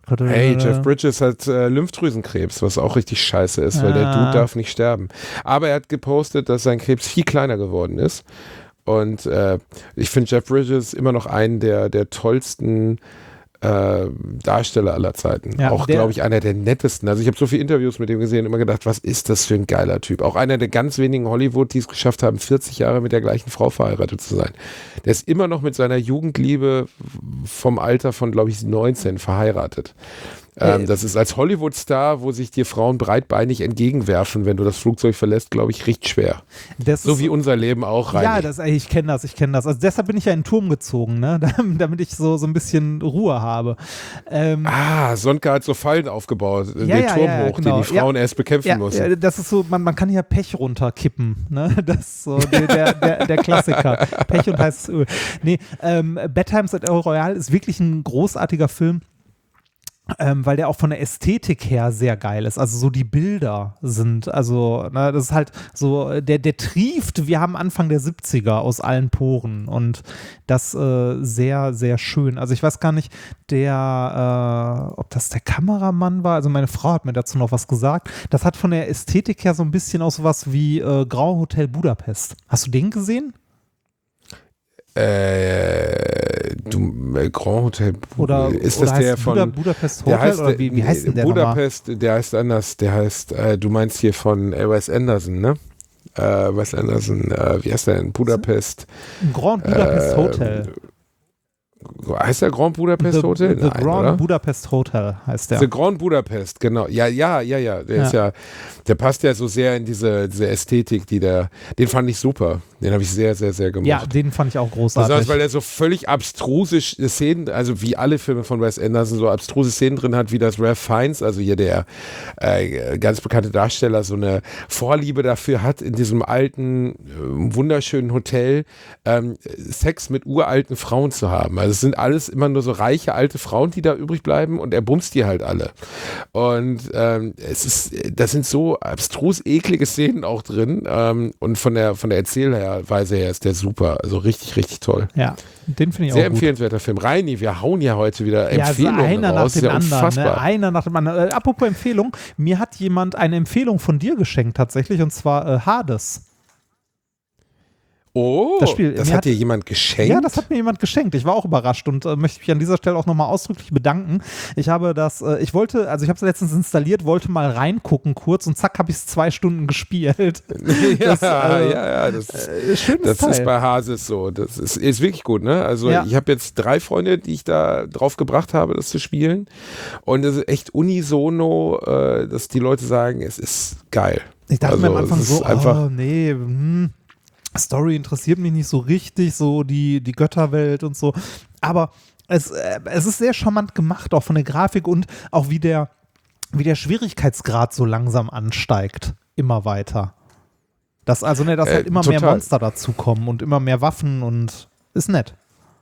Hey, Jeff Bridges hat äh, Lymphdrüsenkrebs, was auch richtig scheiße ist, weil der Dude darf nicht sterben. Aber er hat gepostet, dass sein Krebs viel kleiner geworden ist. Und äh, ich finde Jeff Bridges immer noch einen der, der tollsten äh, Darsteller aller Zeiten. Ja, auch, glaube ich, einer der nettesten. Also ich habe so viele Interviews mit ihm gesehen und immer gedacht, was ist das für ein geiler Typ. Auch einer der ganz wenigen Hollywood, die es geschafft haben, vierzig Jahre mit der gleichen Frau verheiratet zu sein. Der ist immer noch mit seiner Jugendliebe vom Alter von, glaube ich, neunzehn verheiratet. Ähm, das ist als Hollywood-Star, wo sich dir Frauen breitbeinig entgegenwerfen, wenn du das Flugzeug verlässt, glaube ich, richtig schwer. Das so ist, wie unser Leben auch rein. Ja, das, ich kenne das, ich kenne das. Also deshalb bin ich ja in den Turm gezogen, ne? damit ich so, so ein bisschen Ruhe habe. Ähm, ah, Sonka hat so Fallen aufgebaut, ja, den ja, Turm ja, hoch, genau. den die Frauen ja, erst bekämpfen ja, mussten. Ja, das ist so, man, man kann ja Pech runterkippen, ne? Das ist so der, der, der, der Klassiker. Pech und heißes Öl. Nee, ähm, Bad Times at El Royale ist wirklich ein großartiger Film. Ähm, weil der auch von der Ästhetik her sehr geil ist. Also so die Bilder sind, also ne, das ist halt so, der, der trieft, wir haben Anfang der siebziger aus allen Poren und das äh, sehr, sehr schön. Also ich weiß gar nicht, der, äh, ob das der Kameramann war, also meine Frau hat mir dazu noch was gesagt. Das hat von der Ästhetik her so ein bisschen auch sowas wie äh, Grand Hotel Budapest. Hast du den gesehen? Äh, du, äh, Grand Hotel oder ist oder das der von Buda, Budapest Hotel der heißt, oder wie, wie heißt denn der Budapest, nochmal? Der heißt anders, der heißt, äh, du meinst hier von äh, Wes Anderson, ne? Äh, Wes Anderson, äh, wie heißt der denn? Budapest. Grand Budapest äh, Hotel. Heißt der Grand Budapest The, Hotel? The Nein, Grand oder? Budapest Hotel heißt der. The Grand Budapest, genau. Ja, ja, ja, ja. Der ja. ist ja, der passt ja so sehr in diese, diese Ästhetik, die der, den fand ich super. Den habe ich sehr, sehr, sehr gemocht. Ja, den fand ich auch großartig. Besonders, weil er so völlig abstruse Szenen, also wie alle Filme von Wes Anderson, so abstruse Szenen drin hat, wie das Ralph Fiennes, also hier der äh, ganz bekannte Darsteller, so eine Vorliebe dafür hat, in diesem alten, äh, wunderschönen Hotel ähm, Sex mit uralten Frauen zu haben. Also es sind alles immer nur so reiche alte Frauen, die da übrig bleiben und er bumst die halt alle. Und ähm, es ist, das sind so abstrus eklige Szenen auch drin ähm, und von der, von der Erzählweise her ist der super. Also richtig, richtig toll. Ja, den finde ich Sehr auch gut. empfehlenswerter Film. Reini, wir hauen ja heute wieder Empfehlungen ja, also einer raus. nach dem ja anderen. Ne? Einer nach dem anderen. Äh, apropos Empfehlung, mir hat jemand eine Empfehlung von dir geschenkt tatsächlich und zwar äh, Hades. Oh, das, Spiel, das hat, hat dir jemand geschenkt? Ja, das hat mir jemand geschenkt. Ich war auch überrascht und äh, möchte mich an dieser Stelle auch nochmal ausdrücklich bedanken. Ich habe das, äh, ich wollte, also ich habe es letztens installiert, wollte mal reingucken kurz und zack, habe ich es zwei Stunden gespielt. ja, das, äh, ja, ja, das, äh, schönes das Teil. ist bei Hases so. Das ist, ist wirklich gut, ne? Also ja. ich habe jetzt drei Freunde, die ich da drauf gebracht habe, das zu spielen und es ist echt unisono, äh, dass die Leute sagen, es ist geil. Ich dachte also, mir am Anfang so, einfach, oh nee, hm. Story interessiert mich nicht so richtig, so die, die Götterwelt und so. Aber es, äh, es ist sehr charmant gemacht, auch von der Grafik und auch wie der, wie der Schwierigkeitsgrad so langsam ansteigt. Immer weiter. Das, also, ne, dass halt äh, immer total. mehr Monster dazukommen und immer mehr Waffen und ist nett.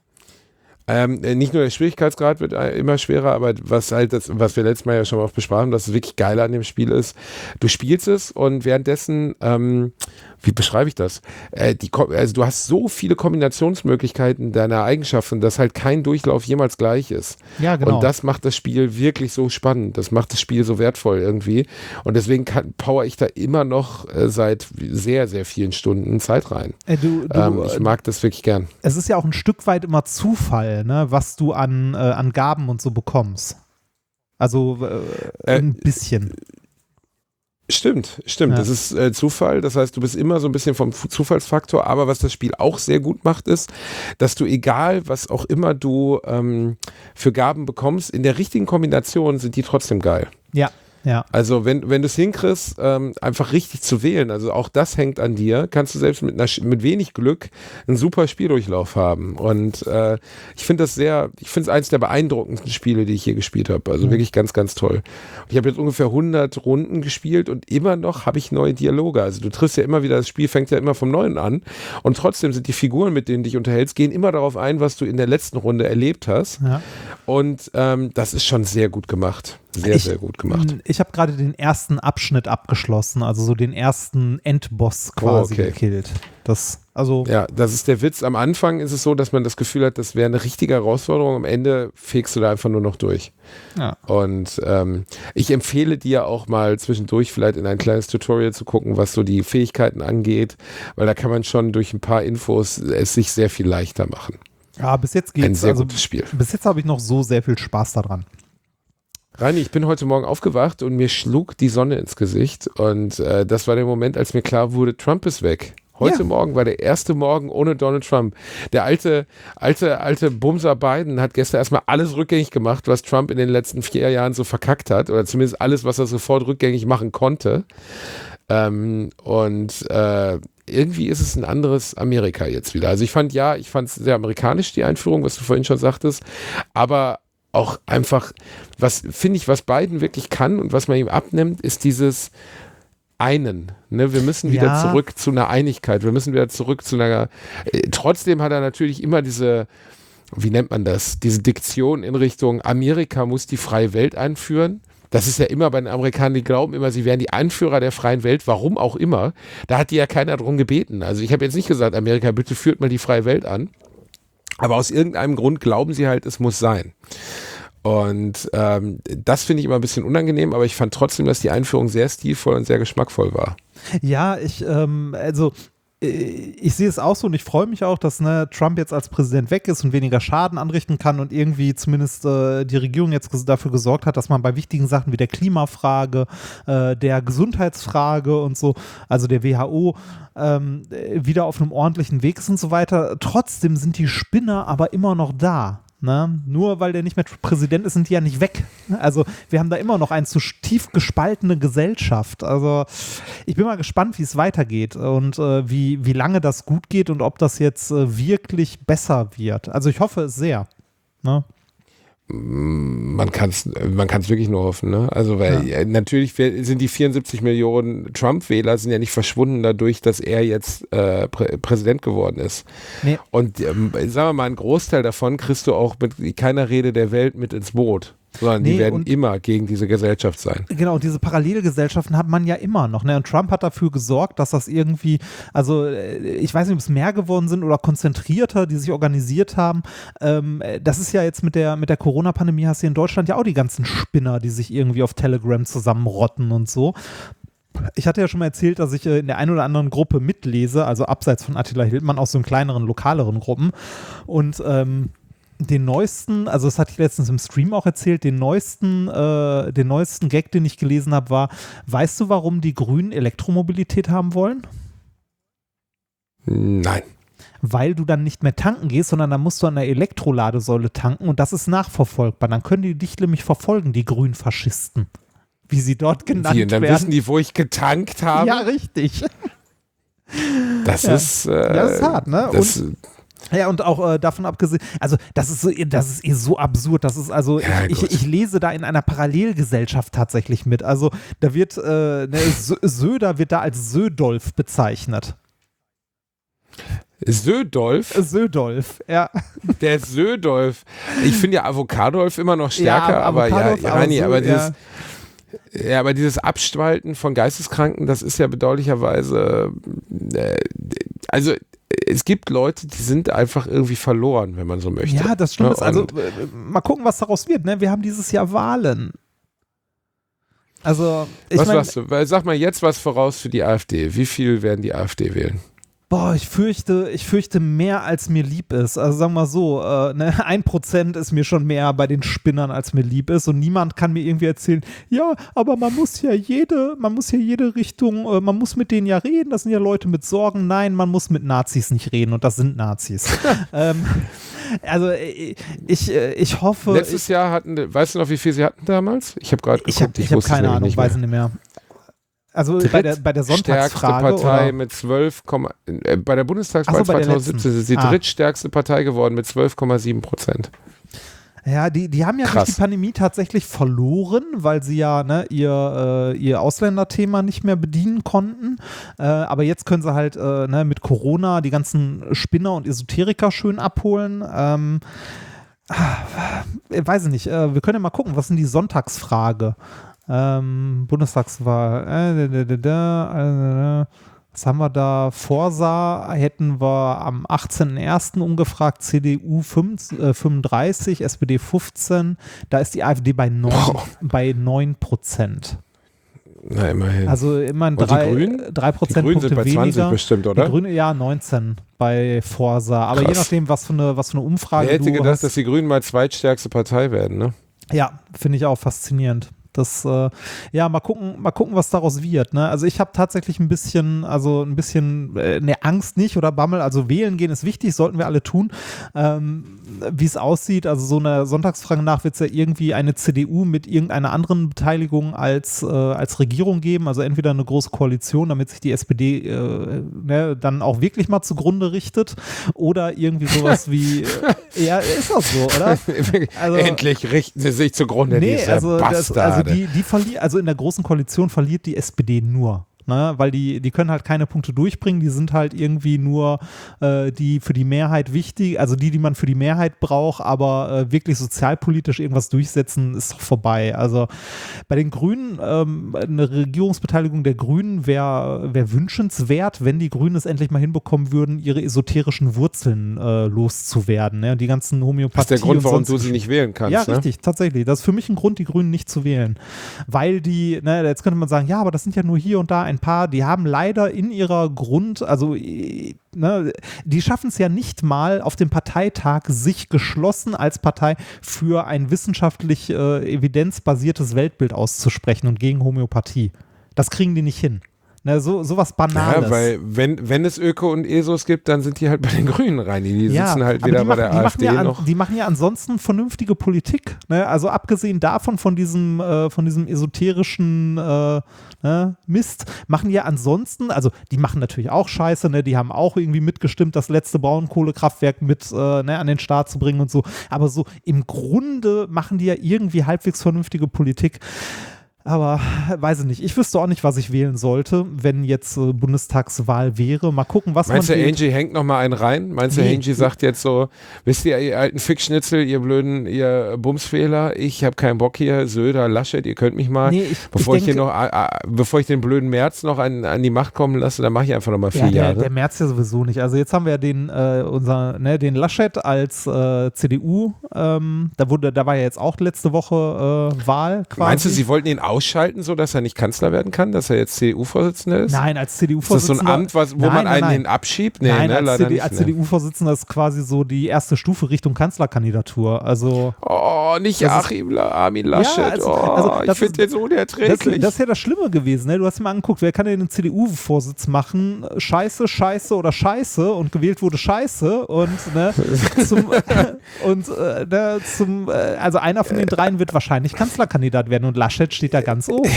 Ähm, nicht nur der Schwierigkeitsgrad wird immer schwerer, aber was halt das, was wir letztes Mal ja schon mal besprachen, dass es wirklich geil an dem Spiel ist, du spielst es und währenddessen, ähm, wie beschreibe ich das? Äh, die, also du hast so viele Kombinationsmöglichkeiten deiner Eigenschaften, dass halt kein Durchlauf jemals gleich ist. Ja, genau. Und das macht das Spiel wirklich so spannend. Das macht das Spiel so wertvoll irgendwie. Und deswegen kann, power ich da immer noch äh, seit sehr, sehr vielen Stunden Zeit rein. Äh, du, du, ähm, ich mag das wirklich gern. Es ist ja auch ein Stück weit immer Zufall, ne, was du an, äh, an Gaben und so bekommst. Also äh, ein äh, bisschen. Stimmt, stimmt. Ja. Das ist äh, Zufall. Das heißt, du bist immer so ein bisschen vom Zufallsfaktor. Aber was das Spiel auch sehr gut macht, ist, dass du egal, was auch immer du ähm, für Gaben bekommst, in der richtigen Kombination sind die trotzdem geil. Ja. Ja. Also wenn, wenn du es hinkriegst, ähm, einfach richtig zu wählen, also auch das hängt an dir, kannst du selbst mit, einer, mit wenig Glück einen super Spieldurchlauf haben. Und äh, ich finde das sehr, ich finde es eines der beeindruckendsten Spiele, die ich hier gespielt habe. Also mhm. wirklich ganz, ganz toll. Und ich habe jetzt ungefähr hundert Runden gespielt und immer noch habe ich neue Dialoge. Also du triffst ja immer wieder, das Spiel fängt ja immer vom Neuen an und trotzdem sind die Figuren, mit denen du dich unterhältst, gehen immer darauf ein, was du in der letzten Runde erlebt hast. Ja. Und ähm, das ist schon sehr gut gemacht. Sehr, ich, sehr gut gemacht. Ich habe gerade den ersten Abschnitt abgeschlossen, also so den ersten Endboss quasi oh, okay. gekillt. Das Also ja, das ist der Witz. Am Anfang ist es so, dass man das Gefühl hat, das wäre eine richtige Herausforderung. Am Ende fegst du da einfach nur noch durch. Ja. Und ähm, ich empfehle dir auch mal zwischendurch vielleicht in ein kleines Tutorial zu gucken, was so die Fähigkeiten angeht, weil da kann man schon durch ein paar Infos es sich sehr viel leichter machen. Ja, bis jetzt geht's. Ein sehr also, gutes Spiel. Bis jetzt habe ich noch so sehr viel Spaß daran. Reini, ich bin heute Morgen aufgewacht und mir schlug die Sonne ins Gesicht und äh, das war der Moment, als mir klar wurde, Trump ist weg. Heute ja. Morgen war der erste Morgen ohne Donald Trump. Der alte, alte, alte Bumser Biden hat gestern erstmal alles rückgängig gemacht, was Trump in den letzten vier Jahren so verkackt hat. Oder zumindest alles, was er sofort rückgängig machen konnte. Ähm, und äh, irgendwie ist es ein anderes Amerika jetzt wieder. Also ich fand, ja, ich fand es sehr amerikanisch, die Einführung, was du vorhin schon sagtest. Aber auch einfach, was finde ich, was Biden wirklich kann und was man ihm abnimmt, ist dieses einen. Ne? Wir müssen wieder ja. zurück zu einer Einigkeit. Wir müssen wieder zurück zu einer. Äh, trotzdem hat er natürlich immer diese, wie nennt man das, diese Diktion in Richtung Amerika muss die freie Welt einführen. Das ist ja immer bei den Amerikanern, die glauben immer, sie wären die Anführer der freien Welt, warum auch immer. Da hat die ja keiner drum gebeten. Also ich habe jetzt nicht gesagt, Amerika, bitte führt mal die freie Welt an. Aber aus irgendeinem Grund glauben sie halt, es muss sein. Und ähm, das finde ich immer ein bisschen unangenehm, aber ich fand trotzdem, dass die Einführung sehr stilvoll und sehr geschmackvoll war. Ja, ich, ähm, also ich sehe es auch so und ich freue mich auch, dass ne, Trump jetzt als Präsident weg ist und weniger Schaden anrichten kann und irgendwie zumindest äh, die Regierung jetzt dafür gesorgt hat, dass man bei wichtigen Sachen wie der Klimafrage, äh, der Gesundheitsfrage und so, also der W H O, ähm, wieder auf einem ordentlichen Weg ist und so weiter. Trotzdem sind die Spinner aber immer noch da. Ne? Nur weil der nicht mehr Präsident ist, sind die ja nicht weg. Also wir haben da immer noch eine zu tief gespaltene Gesellschaft. Also ich bin mal gespannt, wie es weitergeht und äh, wie, wie lange das gut geht und ob das jetzt äh, wirklich besser wird. Also ich hoffe es sehr. Ne? Man kann es man kann's wirklich nur hoffen, ne? Also, weil ja. natürlich sind die vierundsiebzig Millionen Trump-Wähler sind ja nicht verschwunden dadurch, dass er jetzt äh, Prä- Präsident geworden ist. Nee. Und ähm, sagen wir mal, einen Großteil davon kriegst du auch mit keiner Rede der Welt mit ins Boot. Sondern nee, die werden immer gegen diese Gesellschaft sein. Genau, diese Parallelgesellschaften hat man ja immer noch. Ne? Und Trump hat dafür gesorgt, dass das irgendwie, also ich weiß nicht, ob es mehr geworden sind oder konzentrierter, die sich organisiert haben. Ähm, das ist ja jetzt mit der, mit der Corona-Pandemie, hast du in Deutschland ja auch die ganzen Spinner, die sich irgendwie auf Telegram zusammenrotten und so. Ich hatte ja schon mal erzählt, dass ich in der einen oder anderen Gruppe mitlese, also abseits von Attila Hildmann, aus so kleineren, lokaleren Gruppen. Und ähm, den neuesten, also das hatte ich letztens im Stream auch erzählt, den neuesten, äh, den neuesten Gag, den ich gelesen habe, war, weißt du, warum die Grünen Elektromobilität haben wollen? Nein. Weil du dann nicht mehr tanken gehst, sondern dann musst du an der Elektroladesäule tanken und das ist nachverfolgbar. Dann können die dich nämlich verfolgen, die grünen Faschisten. Wie sie dort genannt Wie, und dann werden. wissen die, wo ich getankt habe? Ja, richtig. Das ja. ist äh, das ist hart, ne? Das, und ja, und auch äh, davon abgesehen, also das ist so, das ist eh so absurd, das ist also, ja, ich, ich, ich lese da in einer Parallelgesellschaft tatsächlich mit, also da wird, äh, ne, Söder wird da als Södolf bezeichnet. Södolf? Södolf, ja. Der Södolf. Ich finde ja Avocadolf immer noch stärker, ja, aber ja, ja, aber, nee, so, aber dieses ja. Ja, aber dieses Abspalten von Geisteskranken, das ist ja bedauerlicherweise, äh, also es gibt Leute, die sind einfach irgendwie verloren, wenn man so möchte. Ja, das stimmt. Ja, also mal gucken, was daraus wird. Ne? Wir haben dieses Jahr Wahlen. Also, ich was mein, sagst du? Sag mal jetzt was voraus für die AfD. Wie viel werden die AfD wählen? Boah, ich fürchte, ich fürchte mehr, als mir lieb ist. Also sagen wir mal so, äh, ne, ein Prozent ist mir schon mehr bei den Spinnern, als mir lieb ist. Und niemand kann mir irgendwie erzählen, ja, aber man muss ja jede, man muss ja jede Richtung, äh, man muss mit denen ja reden. Das sind ja Leute mit Sorgen. Nein, man muss mit Nazis nicht reden. Und das sind Nazis. ähm, also ich, ich, ich hoffe... Letztes ich, Jahr hatten, weißt du noch, wie viel sie hatten damals? Ich habe gerade geguckt, ich habe ich, ich hab keine Ahnung, weiß ich nicht mehr. Also bei der, bei der Sonntagsfrage, Partei oder? mit zwölf, äh, bei der Bundestagswahl so, bei zwanzig siebzehn ist sie die ah. drittstärkste Partei geworden mit zwölf Komma sieben Prozent. Ja, die, die haben ja Krass. durch die Pandemie tatsächlich verloren, weil sie ja ne, ihr, äh, ihr Ausländerthema nicht mehr bedienen konnten. Äh, aber jetzt können sie halt äh, ne, mit Corona die ganzen Spinner und Esoteriker schön abholen. Ähm, äh, weiß ich nicht, äh, wir können ja mal gucken, was ist denn die Sonntagsfrage? Ähm, Bundestagswahl. Äh, da, da, da, da, Was haben wir da? Forsa hätten wir am achtzehnten ersten umgefragt, C D U fünfunddreißig, S P D fünfzehn. Da ist die AfD bei neun, wow. bei neun Prozent. Na, immerhin. Also immerhin drei Prozent. Die Grünen sind bei zwanzig bestimmt, oder? Die Grünen, ja, neunzehn bei Forsa. Aber Krass. Je nachdem, was für eine, was für eine Umfrage Wer hätte du gedacht, hast. dass die Grünen mal zweitstärkste Partei werden, ne? Ja, finde ich auch faszinierend. Das, äh, ja, mal gucken, mal gucken, was daraus wird. Ne? Also ich habe tatsächlich ein bisschen, also ein bisschen, äh, ne, Angst nicht oder Bammel. Also wählen gehen ist wichtig, sollten wir alle tun. Ähm, wie es aussieht, also so eine Sonntagsfrage nach wird es ja irgendwie eine C D U mit irgendeiner anderen Beteiligung als, äh, als Regierung geben. Also entweder eine große Koalition, damit sich die S P D äh, ne, dann auch wirklich mal zugrunde richtet, oder irgendwie sowas wie, äh, ja, ist das so, oder? Also, endlich richten sie sich zugrunde, nee, diese also, das, also die, die verliert, also in der großen Koalition verliert die S P D nur. Ne, weil die, die können halt keine Punkte durchbringen, die sind halt irgendwie nur äh, die für die Mehrheit wichtig, also die, die man für die Mehrheit braucht, aber äh, wirklich sozialpolitisch irgendwas durchsetzen, ist doch vorbei. Also bei den Grünen, ähm, eine Regierungsbeteiligung der Grünen wäre wär wünschenswert, wenn die Grünen es endlich mal hinbekommen würden, ihre esoterischen Wurzeln äh, loszuwerden. Ne? Die ganzen Homöopathie. Das ist der Grund, warum du sie nicht wählen kannst. Ja, ne? richtig, tatsächlich. Das ist für mich ein Grund, die Grünen nicht zu wählen. Weil die, ne, jetzt könnte man sagen, ja, aber das sind ja nur hier und da ein paar, die haben leider in ihrer Grund, also ne, die schaffen es ja nicht mal auf dem Parteitag, sich geschlossen als Partei für ein wissenschaftlich äh, evidenzbasiertes Weltbild auszusprechen und gegen Homöopathie. Das kriegen die nicht hin. Ne, so, so was Banales. Ja, weil wenn, wenn es Öko und Esos gibt, dann sind die halt bei den Grünen rein. Die ja, sitzen halt aber wieder die bei machen, der die AfD machen ja an, noch. Die machen ja ansonsten vernünftige Politik. Ne? Also abgesehen davon, von diesem, äh, von diesem esoterischen äh, ne, Mist, machen ja ansonsten, also die machen natürlich auch Scheiße, ne? Die haben auch irgendwie mitgestimmt, das letzte Braunkohlekraftwerk mit äh, ne, an den Start zu bringen und so. Aber so im Grunde machen die ja irgendwie halbwegs vernünftige Politik. Aber weiß ich nicht. Ich wüsste auch nicht, was ich wählen sollte, wenn jetzt äh, Bundestagswahl wäre. Mal gucken, was Meinst man du, Angie hängt noch mal einen rein? Meinst du, nee. Angie sagt jetzt so, wisst ihr, ihr alten Fickschnitzel, ihr blöden, ihr Bumsfehler, ich habe keinen Bock hier, Söder, Laschet, ihr könnt mich mal, nee, ich, bevor ich, ich denke, hier noch, äh, bevor ich den blöden Merz noch an, an die Macht kommen lasse, dann mache ich einfach noch mal vier ja, der, Jahre. Der Merz ja sowieso nicht. Also jetzt haben wir ja den, äh, unser, ne, den Laschet als äh, C D U, ähm, da wurde, da war ja jetzt auch letzte Woche äh, Wahl quasi. Meinst du, sie wollten ihn ausschalten, so dass er nicht Kanzler werden kann, dass er jetzt C D U-Vorsitzender ist? Nein, als C D U-Vorsitzender. Ist das so ein Amt, was, wo nein, man nein, einen nein. hin abschiebt? Nee, nein, ne, als, leider C D, nicht, als ne. C D U-Vorsitzender ist quasi so die erste Stufe Richtung Kanzlerkandidatur. Also oh, nicht Achim, Armin Laschet. Ja, also, oh, also, ich finde den so unerträglich. Das, das ist ja das Schlimme gewesen. Ne? Du hast dir mal angeguckt, wer kann denn den C D U-Vorsitz machen? Scheiße, Scheiße oder Scheiße, und gewählt wurde Scheiße, und ne, zum, und äh, ne, zum äh, also einer von den dreien wird wahrscheinlich Kanzlerkandidat werden, und Laschet steht da ganz oben.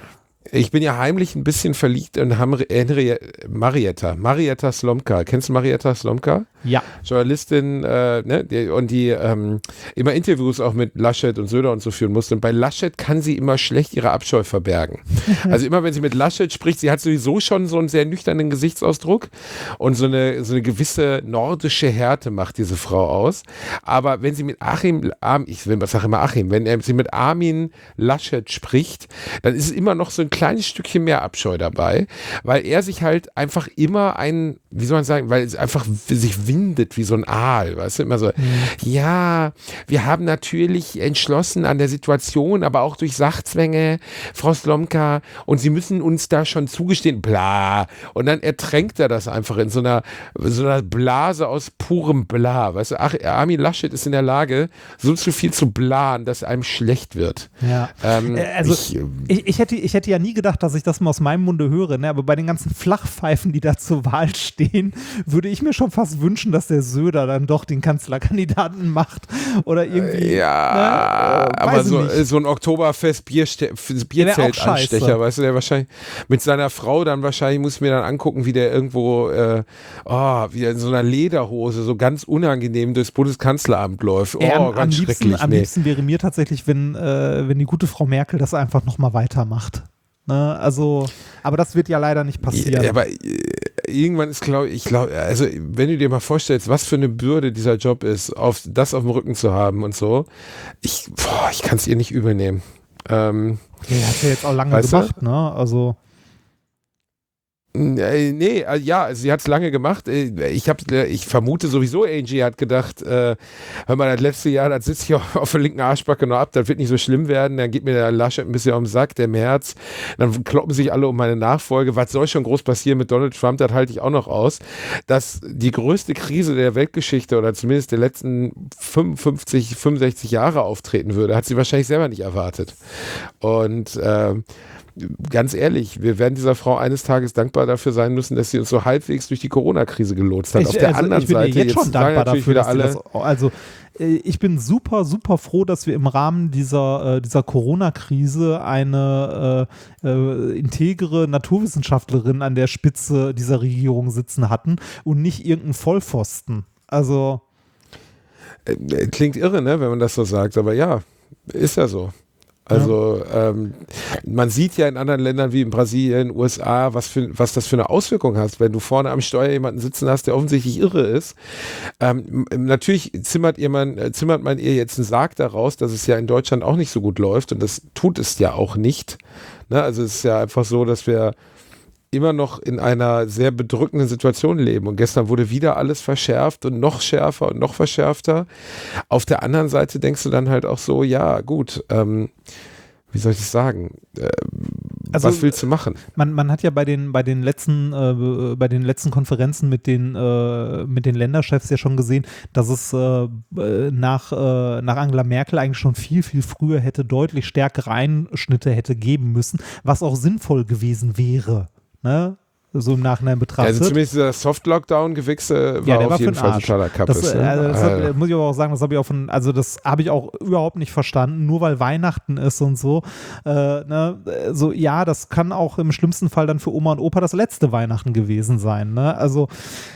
Ich bin ja heimlich ein bisschen verliebt in Henry, Marietta, Marietta Slomka. Kennst du Marietta Slomka? Ja. Journalistin, äh, ne, die, und die ähm, immer Interviews auch mit Laschet und Söder und so führen musste. Und bei Laschet kann sie immer schlecht ihre Abscheu verbergen. Also immer, wenn sie mit Laschet spricht, sie hat sowieso schon so einen sehr nüchternen Gesichtsausdruck, und so eine, so eine gewisse nordische Härte macht diese Frau aus. Aber wenn sie mit Achim, Armin, ich sage immer Achim, wenn er, sie mit Armin Laschet spricht, dann ist es immer noch so ein kleines Stückchen mehr Abscheu dabei, weil er sich halt einfach immer ein, wie soll man sagen, weil es einfach sich windet wie so ein Aal, weißt du, immer so, mhm. ja, wir haben natürlich entschlossen an der Situation, aber auch durch Sachzwänge, Frau Slomka, und Sie müssen uns da schon zugestehen, bla, und dann ertränkt er das einfach in so einer, so einer Blase aus purem Bla, weißt du, Ach, Armin Laschet ist in der Lage, so zu viel zu blahen, dass einem schlecht wird. Ja, ähm, also ich, ich, ich, hätte, ich hätte ja nie gedacht, dass ich das mal aus meinem Munde höre, ne? Aber bei den ganzen Flachpfeifen, die da zur Wahl stehen, würde ich mir schon fast wünschen, dass der Söder dann doch den Kanzlerkandidaten macht oder irgendwie. Ja, ne? aber so, so ein Oktoberfest Bierzelt-Anstecher, ja, weißt du, der wahrscheinlich mit seiner Frau dann wahrscheinlich, muss ich mir dann angucken, wie der irgendwo, äh, oh, wie er in so einer Lederhose so ganz unangenehm durchs Bundeskanzleramt läuft. Oh, Ey, am, ganz am liebsten, schrecklich. Am nee. liebsten wäre mir tatsächlich, wenn, äh, wenn die gute Frau Merkel das einfach nochmal weitermacht. Ne? Also, aber das wird ja leider nicht passieren. Ja, aber irgendwann ist, glaube ich, glaub, also wenn du dir mal vorstellst, was für eine Bürde dieser Job ist, auf, das auf dem Rücken zu haben und so, ich, boah, ich kann es ihr nicht übel nehmen. Ähm, ja, hat ja jetzt auch lange weißt gemacht, du? Ne? Also Nee, ja, sie hat es lange gemacht. Ich, hab, ich vermute sowieso, Angie hat gedacht, äh, wenn man das letzte Jahr, das sitze ich auf, auf der linken Arschbacke noch ab, das wird nicht so schlimm werden, dann geht mir der Laschet ein bisschen auf den Sack, der Merz, dann kloppen sich alle um meine Nachfolge. Was soll schon groß passieren mit Donald Trump, das halte ich auch noch aus. Dass die größte Krise der Weltgeschichte oder zumindest der letzten fünfundfünfzig, fünfundsechzig Jahre auftreten würde, hat sie wahrscheinlich selber nicht erwartet. Und äh, ganz ehrlich, wir werden dieser Frau eines Tages dankbar dafür sein müssen, dass sie uns so halbwegs durch die Corona-Krise gelotst hat. Ich, Auf der also anderen ich bin Seite jetzt schon dankbar dafür, wieder dass alle. Das, also ich bin super, super froh, dass wir im Rahmen dieser, äh, dieser Corona-Krise eine äh, äh, integere Naturwissenschaftlerin an der Spitze dieser Regierung sitzen hatten und nicht irgendeinen Vollpfosten. Also Äh, Klingt irre, ne, wenn man das so sagt, aber ja, ist ja so. Also ja. ähm, man sieht ja in anderen Ländern wie in Brasilien, U S A, was, für, was das für eine Auswirkung hat, wenn du vorne am Steuer jemanden sitzen hast, der offensichtlich irre ist. Ähm, natürlich zimmert, ihr man, zimmert man ihr jetzt einen Sarg daraus, dass es ja in Deutschland auch nicht so gut läuft und das tut es ja auch nicht. Ne? Also es ist ja einfach so, dass wir immer noch in einer sehr bedrückenden Situation leben. Und gestern wurde wieder alles verschärft und noch schärfer und noch verschärfter. Auf der anderen Seite denkst du dann halt auch so, ja gut, ähm, wie soll ich das sagen? Äh, Also, was willst du machen? Man, man hat ja bei den, bei den letzten, äh, bei den letzten Konferenzen mit den, äh, mit den Länderchefs ja schon gesehen, dass es äh, nach, äh, nach Angela Merkel eigentlich schon viel, viel früher hätte deutlich stärkere Einschnitte hätte geben müssen, was auch sinnvoll gewesen wäre. Ne? So im Nachhinein betrachtet. Also zumindest dieser Soft-Lockdown-Gewichse war ja, auf war jeden Fall totaler Kappes. Das, ne? also das hat, äh. muss ich aber auch sagen, das habe ich auch von, also das habe ich auch überhaupt nicht verstanden, nur weil Weihnachten ist und so. Äh, ne? So, ja, das kann auch im schlimmsten Fall dann für Oma und Opa das letzte Weihnachten gewesen sein. Ne? Also,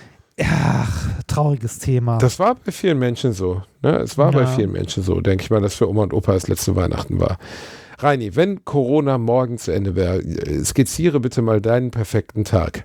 ja, trauriges Thema. Das war bei vielen Menschen so. Ne? Es war Ja. bei vielen Menschen so, denke ich mal, dass für Oma und Opa das letzte Weihnachten war. Reini, wenn Corona morgen zu Ende wäre, skizziere bitte mal deinen perfekten Tag.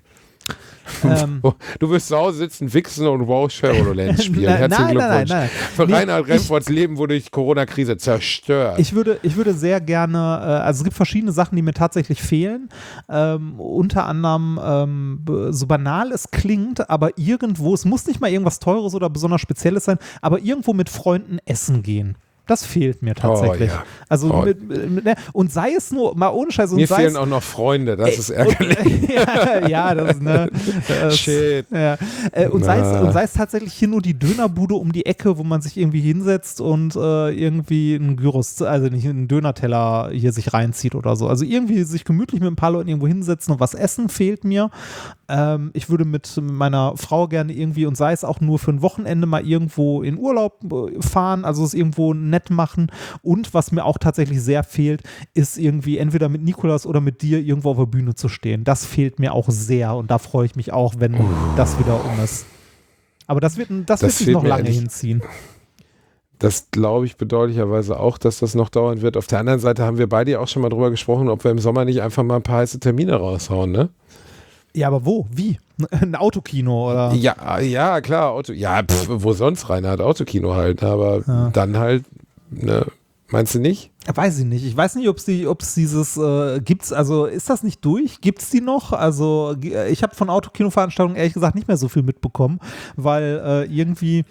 Ähm, du wirst zu Hause sitzen, wichsen und wow, Shadowlands spielen. Nein, Herzlichen nein, nein, Glückwunsch. nein, nein. Für Nee, Reinhard ich- Remfords Leben wurde durch die Corona-Krise zerstört. Ich würde, ich würde sehr gerne, äh, also es gibt verschiedene Sachen, die mir tatsächlich fehlen. Ähm, unter anderem, ähm, b- so banal es klingt, aber irgendwo, es muss nicht mal irgendwas Teures oder besonders Spezielles sein, aber irgendwo mit Freunden essen gehen. Das fehlt mir tatsächlich. Oh, ja. Also Oh. mit, mit, ne, und sei es nur, mal ohne Scheiß, und Mir sei fehlen es, auch noch Freunde, das Ey, ist ärgerlich. Und, ja, ja, das, ne, das, Shit. Ja. Äh, und, sei es, Na. und sei es tatsächlich hier nur die Dönerbude um die Ecke, wo man sich irgendwie hinsetzt und äh, irgendwie einen Gyros, also nicht einen Dönerteller hier sich reinzieht oder so. Also irgendwie sich gemütlich mit ein paar Leuten irgendwo hinsetzen und was essen fehlt mir. Ähm, ich würde mit meiner Frau gerne irgendwie, und sei es auch nur für ein Wochenende, mal irgendwo in Urlaub äh, fahren, also es irgendwo nett machen. Und was mir auch tatsächlich sehr fehlt, ist irgendwie entweder mit Nikolas oder mit dir irgendwo auf der Bühne zu stehen. Das fehlt mir auch sehr und da freue ich mich auch, wenn Uh. das wieder um ist. Aber das wird, das Das wird sich fehlt noch mir lange ehrlich- hinziehen. Das glaube ich bedauerlicherweise auch, dass das noch dauern wird. Auf der anderen Seite haben wir beide ja auch schon mal drüber gesprochen, ob wir im Sommer nicht einfach mal ein paar heiße Termine raushauen, ne? Ja, aber wo? Wie? Ein Autokino oder? Ja, ja, klar, Auto, ja, pf, wo sonst Reinhard? Autokino halt, aber Ja. dann halt, ne, meinst du nicht? Weiß ich nicht. Ich weiß nicht, ob es die, ob's dieses äh, gibt's, also ist das nicht durch? Gibt's die noch? Also g- ich habe von Autokino-Veranstaltungen ehrlich gesagt nicht mehr so viel mitbekommen, weil äh, irgendwie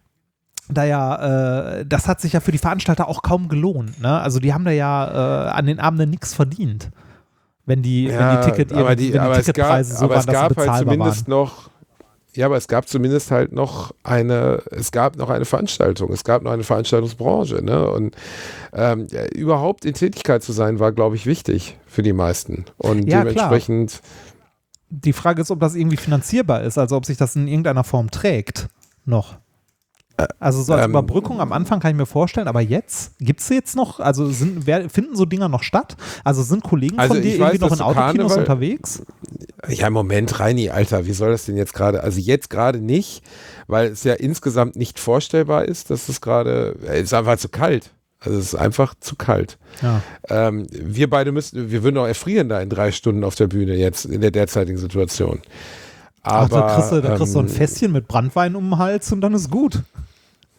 da ja, äh, das hat sich ja für die Veranstalter auch kaum gelohnt. Ne? Also die haben da ja äh, an den Abenden nichts verdient, wenn die, wenn die, Ticket, aber die, wenn die aber es gab, Ticketpreise so aber waren, es dass sie gab halt bezahlbar zumindest waren. noch, ja, aber es gab zumindest halt noch eine, es gab noch eine Veranstaltung, es gab noch eine Veranstaltungsbranche, ne? Und ähm, ja, überhaupt in Tätigkeit zu sein, war, glaube ich, wichtig für die meisten. Und Ja, dementsprechend. Die Frage ist, ob das irgendwie finanzierbar ist, also ob sich das in irgendeiner Form trägt noch. Also so als Ähm, Überbrückung am Anfang kann ich mir vorstellen, aber jetzt, gibt es jetzt noch, also sind, wer, finden so Dinger noch statt? Also sind Kollegen Also von dir ich irgendwie weiß, noch dass in zu Autokinos Karneval- unterwegs? Ja, Moment, Reini, Alter, wie soll das denn jetzt gerade? Also jetzt gerade nicht, weil es ja insgesamt nicht vorstellbar ist, dass es gerade, es ist einfach zu kalt. Also es ist einfach zu kalt. Ja. Ähm, wir beide müssen, wir würden auch erfrieren da in drei Stunden auf der Bühne jetzt in der derzeitigen Situation. Ach, Aber da kriegst du, da kriegst du ein ähm, Fässchen mit Branntwein um den Hals und dann ist gut.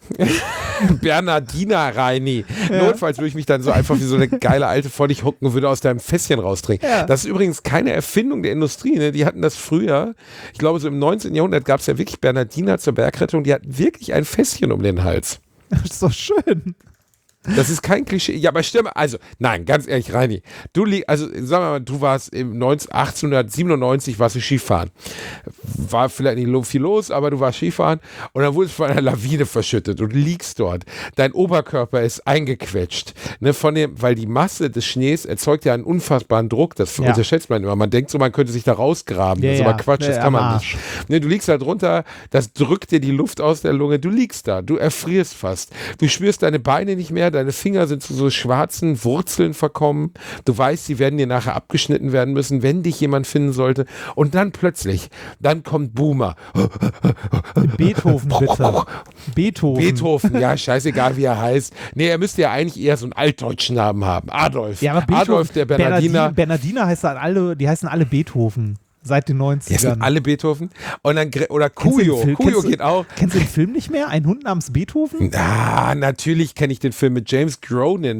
Bernardiner, Reini. Ja. Notfalls würde ich mich dann so einfach wie so eine geile Alte vor dich hocken und würde aus deinem Fässchen raustrinken. Ja. Das ist übrigens keine Erfindung der Industrie. Ne? Die hatten das früher, ich glaube so im neunzehnten Jahrhundert gab es ja wirklich Bernardiner zur Bergrettung, die hatten wirklich ein Fässchen um den Hals. Das ist doch schön. Das ist kein Klischee. Ja, aber stimme, also, nein, ganz ehrlich, Reini, du liegst, also, sagen wir mal, du warst im achtzehnhundertsiebenundneunzig, warst du Skifahren. War vielleicht nicht viel los, aber du warst Skifahren und dann wurdest du von einer Lawine verschüttet und liegst dort. Dein Oberkörper ist eingequetscht, ne, von dem, weil die Masse des Schnees erzeugt ja einen unfassbaren Druck, das ja. unterschätzt man immer. Man denkt so, man könnte sich da rausgraben. Ja, das ist ja. aber Quatsch, ja, das kann man nicht. Ne, du liegst da drunter, das drückt dir die Luft aus der Lunge, du liegst da, du erfrierst fast. Du spürst deine Beine nicht mehr, deine Finger sind zu so schwarzen Wurzeln verkommen. Du weißt, sie werden dir nachher abgeschnitten werden müssen, wenn dich jemand finden sollte. Und dann plötzlich, dann kommt Boomer. Beethoven, bitte. Beethoven. Beethoven, ja, scheißegal, wie er heißt. Nee, er müsste ja eigentlich eher so einen altdeutschen Namen haben. Adolf. Ja, aber Beethoven, Adolf, der Bernardiner. Bernardiner, Bernardiner heißt alle, die heißen alle Beethoven. Seit den neunzigern. Ja, sind alle Beethoven. Und dann, oder Kujo. Kujo geht auch. Kennst du den Film nicht mehr? Ein Hund namens Beethoven? Ah, natürlich kenne ich den Film mit James Groening.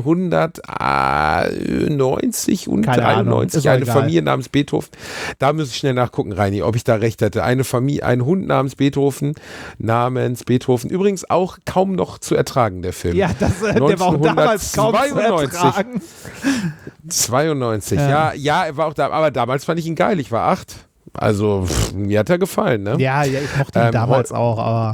neunzehnhundertneunzig und dreiundneunzig. Eine egal. Familie namens Beethoven. Da muss ich schnell nachgucken, Reini, ob ich da recht hatte. Eine Familie, ein Hund namens Beethoven. Namens Beethoven. Übrigens auch kaum noch zu ertragen, der Film. Ja, das, der war auch damals kaum zu ertragen. zweiundneunzig, ja. ja, ja, er war auch da, aber damals fand ich ihn geil, ich war acht, also pff, mir hat er gefallen, ne? Ja, ja, ich mochte ihn ähm, damals auch, aber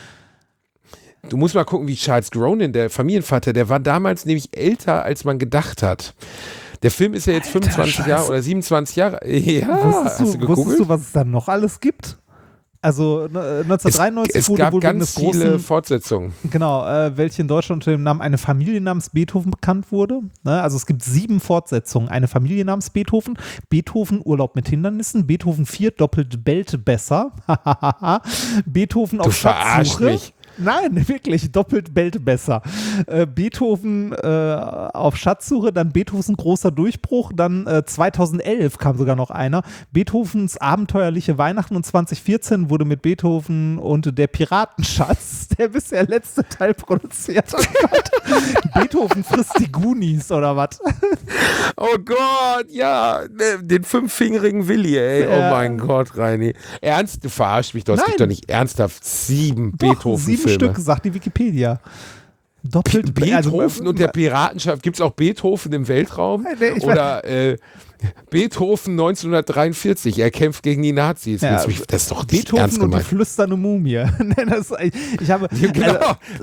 du musst mal gucken, wie Charles Grodin, der Familienvater, der war damals nämlich älter, als man gedacht hat. Der Film ist ja jetzt Alter, fünfundzwanzig Scheiße. Jahre oder siebenundzwanzig Jahre, ja, wusstest du, hast du gegoogelt? Wusstest du, was es da noch alles gibt? Also neunzehnhundertdreiundneunzig es, es wurde, gab wurde ganz großen, viele Fortsetzungen. Genau, äh, welche in Deutschland unter dem Namen Eine Familie namens Beethoven bekannt wurde. Ne? Also es gibt sieben Fortsetzungen. Eine Familie namens Beethoven, Beethoven Urlaub mit Hindernissen, Beethoven vier doppelt bellt besser, Beethoven auf Schatzsuche. Mich. Nein, wirklich, doppelt bellt besser. Äh, Beethoven äh, auf Schatzsuche, dann Beethovens großer Durchbruch, dann äh, zweitausendelf kam sogar noch einer. Beethovens abenteuerliche Weihnachten und zwanzig vierzehn wurde mit Beethoven und der Piratenschatz, der bisher letzte Teil produziert hat. Beethoven frisst die Goonies oder was? Oh Gott, ja, den fünffingerigen Willi, ey. Ja. Oh mein Gott, Reini. Ernst, du verarschst mich doch, es gibt doch nicht ernsthaft sieben Beethoven-Filme. Stück, sagt die Wikipedia. Doppelt Beethoven also, und der Piratenschaft. Gibt es auch Beethoven im Weltraum? Nee, Oder äh, Beethoven neunzehnhundertdreiundvierzig, er kämpft gegen die Nazis. Ja, mich, das ist doch nicht Beethoven ernst gemeint. Und die flüsternde Mumie. das, ich habe, ja, genau.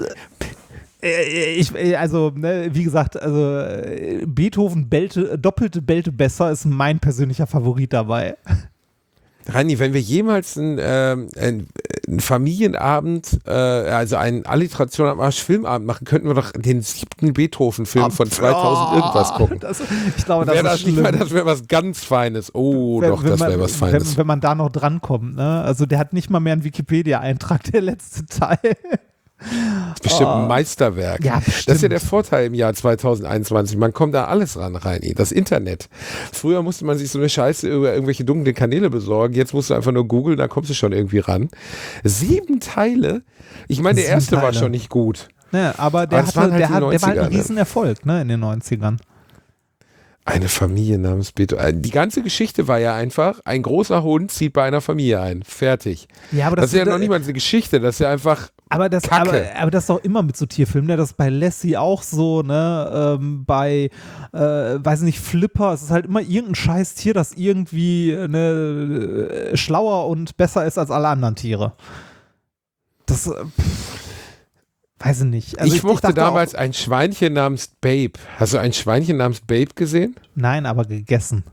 Also, Ich, also, ne, wie gesagt, also Beethoven bellte, doppelte bellte besser ist mein persönlicher Favorit dabei. Reini, wenn wir jemals einen, ähm, einen, einen Familienabend, äh, also einen Alliteration am Arsch Filmabend machen, könnten wir doch den siebten Beethoven-Film von zweitausend irgendwas gucken. Das, ich glaube, das, wär das, ist schlimm. Mal, das wäre was ganz Feines. Oh, wenn, doch, das wäre was Feines. Wenn, wenn man da noch drankommt, ne? Also der hat nicht mal mehr einen Wikipedia-Eintrag, der letzte Teil. Das ist bestimmt ein Meisterwerk. Ja, bestimmt. Das ist ja der Vorteil im Jahr zweitausendeinundzwanzig. Man kommt da alles ran, Reini. Das Internet. Früher musste man sich so eine Scheiße über irgendwelche dunklen Kanäle besorgen. Jetzt musst du einfach nur googeln, da kommst du schon irgendwie ran. Sieben Teile? Ich meine, der Sieben erste Teile. war schon nicht gut. Ja, aber der, aber hatte, halt der, hat, der war halt ein ne? Riesenerfolg, ne, in den neunzigern. Eine Familie namens Beethoven. Die ganze Geschichte war ja einfach, ein großer Hund zieht bei einer Familie ein. Fertig. Ja, aber das, das ist ja noch nicht mal eine Geschichte, das ist ja einfach aber das, Kacke. Aber, aber das ist doch immer mit so Tierfilmen, ne? Das ist bei Lassie auch so, ne? Ähm, bei, äh, weiß nicht, Flipper, es ist halt immer irgendein scheiß Tier, das irgendwie ne, schlauer und besser ist als alle anderen Tiere. Das, pff. Weiß ich nicht. Also ich, ich mochte ich damals auch, ein Schweinchen namens Babe. Hast du ein Schweinchen namens Babe gesehen? Nein, aber gegessen.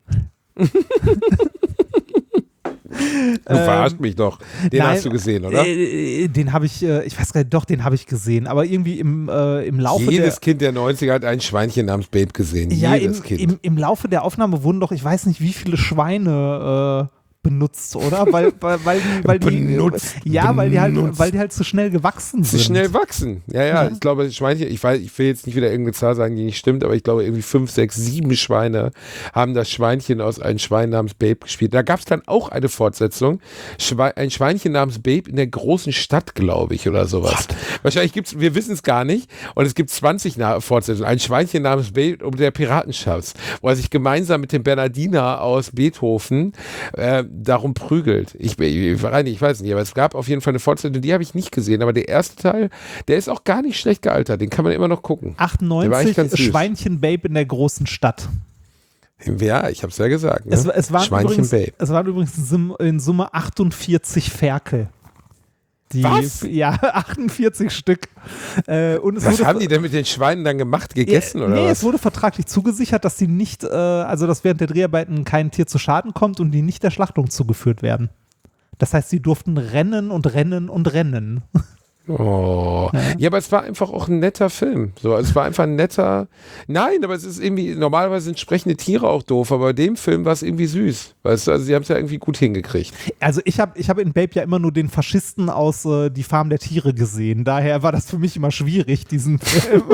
Du verarschst mich doch. Den Nein, hast du gesehen, oder? Äh, den habe ich, äh, ich weiß gar nicht, doch, den habe ich gesehen. Aber irgendwie im, äh, im Laufe Jedes der... Jedes Kind der neunziger hat ein Schweinchen namens Babe gesehen. Ja, Jedes im, Kind. Im, im Laufe der Aufnahme wurden doch, ich weiß nicht, wie viele Schweine... Äh, benutzt, oder? Weil, weil, weil die, weil die benutzt, ja, weil die halt, benutzt. weil die halt zu schnell gewachsen Zu sind. schnell wachsen. Ja, ja, Ja. ich glaube, Schweinchen, ich weiß, ich will jetzt nicht wieder irgendeine Zahl sagen, die nicht stimmt, aber ich glaube, irgendwie fünf, sechs, sieben Schweine haben das Schweinchen aus einem Schwein namens Babe gespielt. Da gab es dann auch eine Fortsetzung. Schwe ein Schweinchen namens Babe in der großen Stadt, glaube ich, oder sowas. What? Wahrscheinlich gibt es, wir wissen es gar nicht, und es gibt zwanzig Na Fortsetzungen. Ein Schweinchen namens Babe um der Piratenschatz, wo er sich gemeinsam mit dem Bernardiner aus Beethoven äh, darum prügelt. Ich, ich, ich weiß nicht, aber es gab auf jeden Fall eine Fortsetzung, die habe ich nicht gesehen, aber der erste Teil, der ist auch gar nicht schlecht gealtert, den kann man immer noch gucken. achtundneunzig, Schweinchen Babe in der großen Stadt. Ja, ich habe es ja gesagt. Ne? Es, es, waren Schweinchen übrigens, Babe. es waren übrigens in Summe achtundvierzig Ferkel. Die, Was? Ja, achtundvierzig Stück. Äh, und es Was wurde, haben die denn mit den Schweinen dann gemacht? Gegessen äh, oder nee, was? es wurde vertraglich zugesichert, dass die nicht, äh, also dass während der Dreharbeiten kein Tier zu Schaden kommt und die nicht der Schlachtung zugeführt werden. Das heißt, sie durften rennen und rennen und rennen. Oh. Ja. ja, aber es war einfach auch ein netter Film. So, es war einfach ein netter. Nein, aber es ist irgendwie, normalerweise sind sprechende Tiere auch doof, aber bei dem Film war es irgendwie süß. Weißt du, also sie haben es ja irgendwie gut hingekriegt. Also ich habe ich hab in Babe ja immer nur den Faschisten aus äh, Die Farm der Tiere gesehen. Daher war das für mich immer schwierig, diesen Film.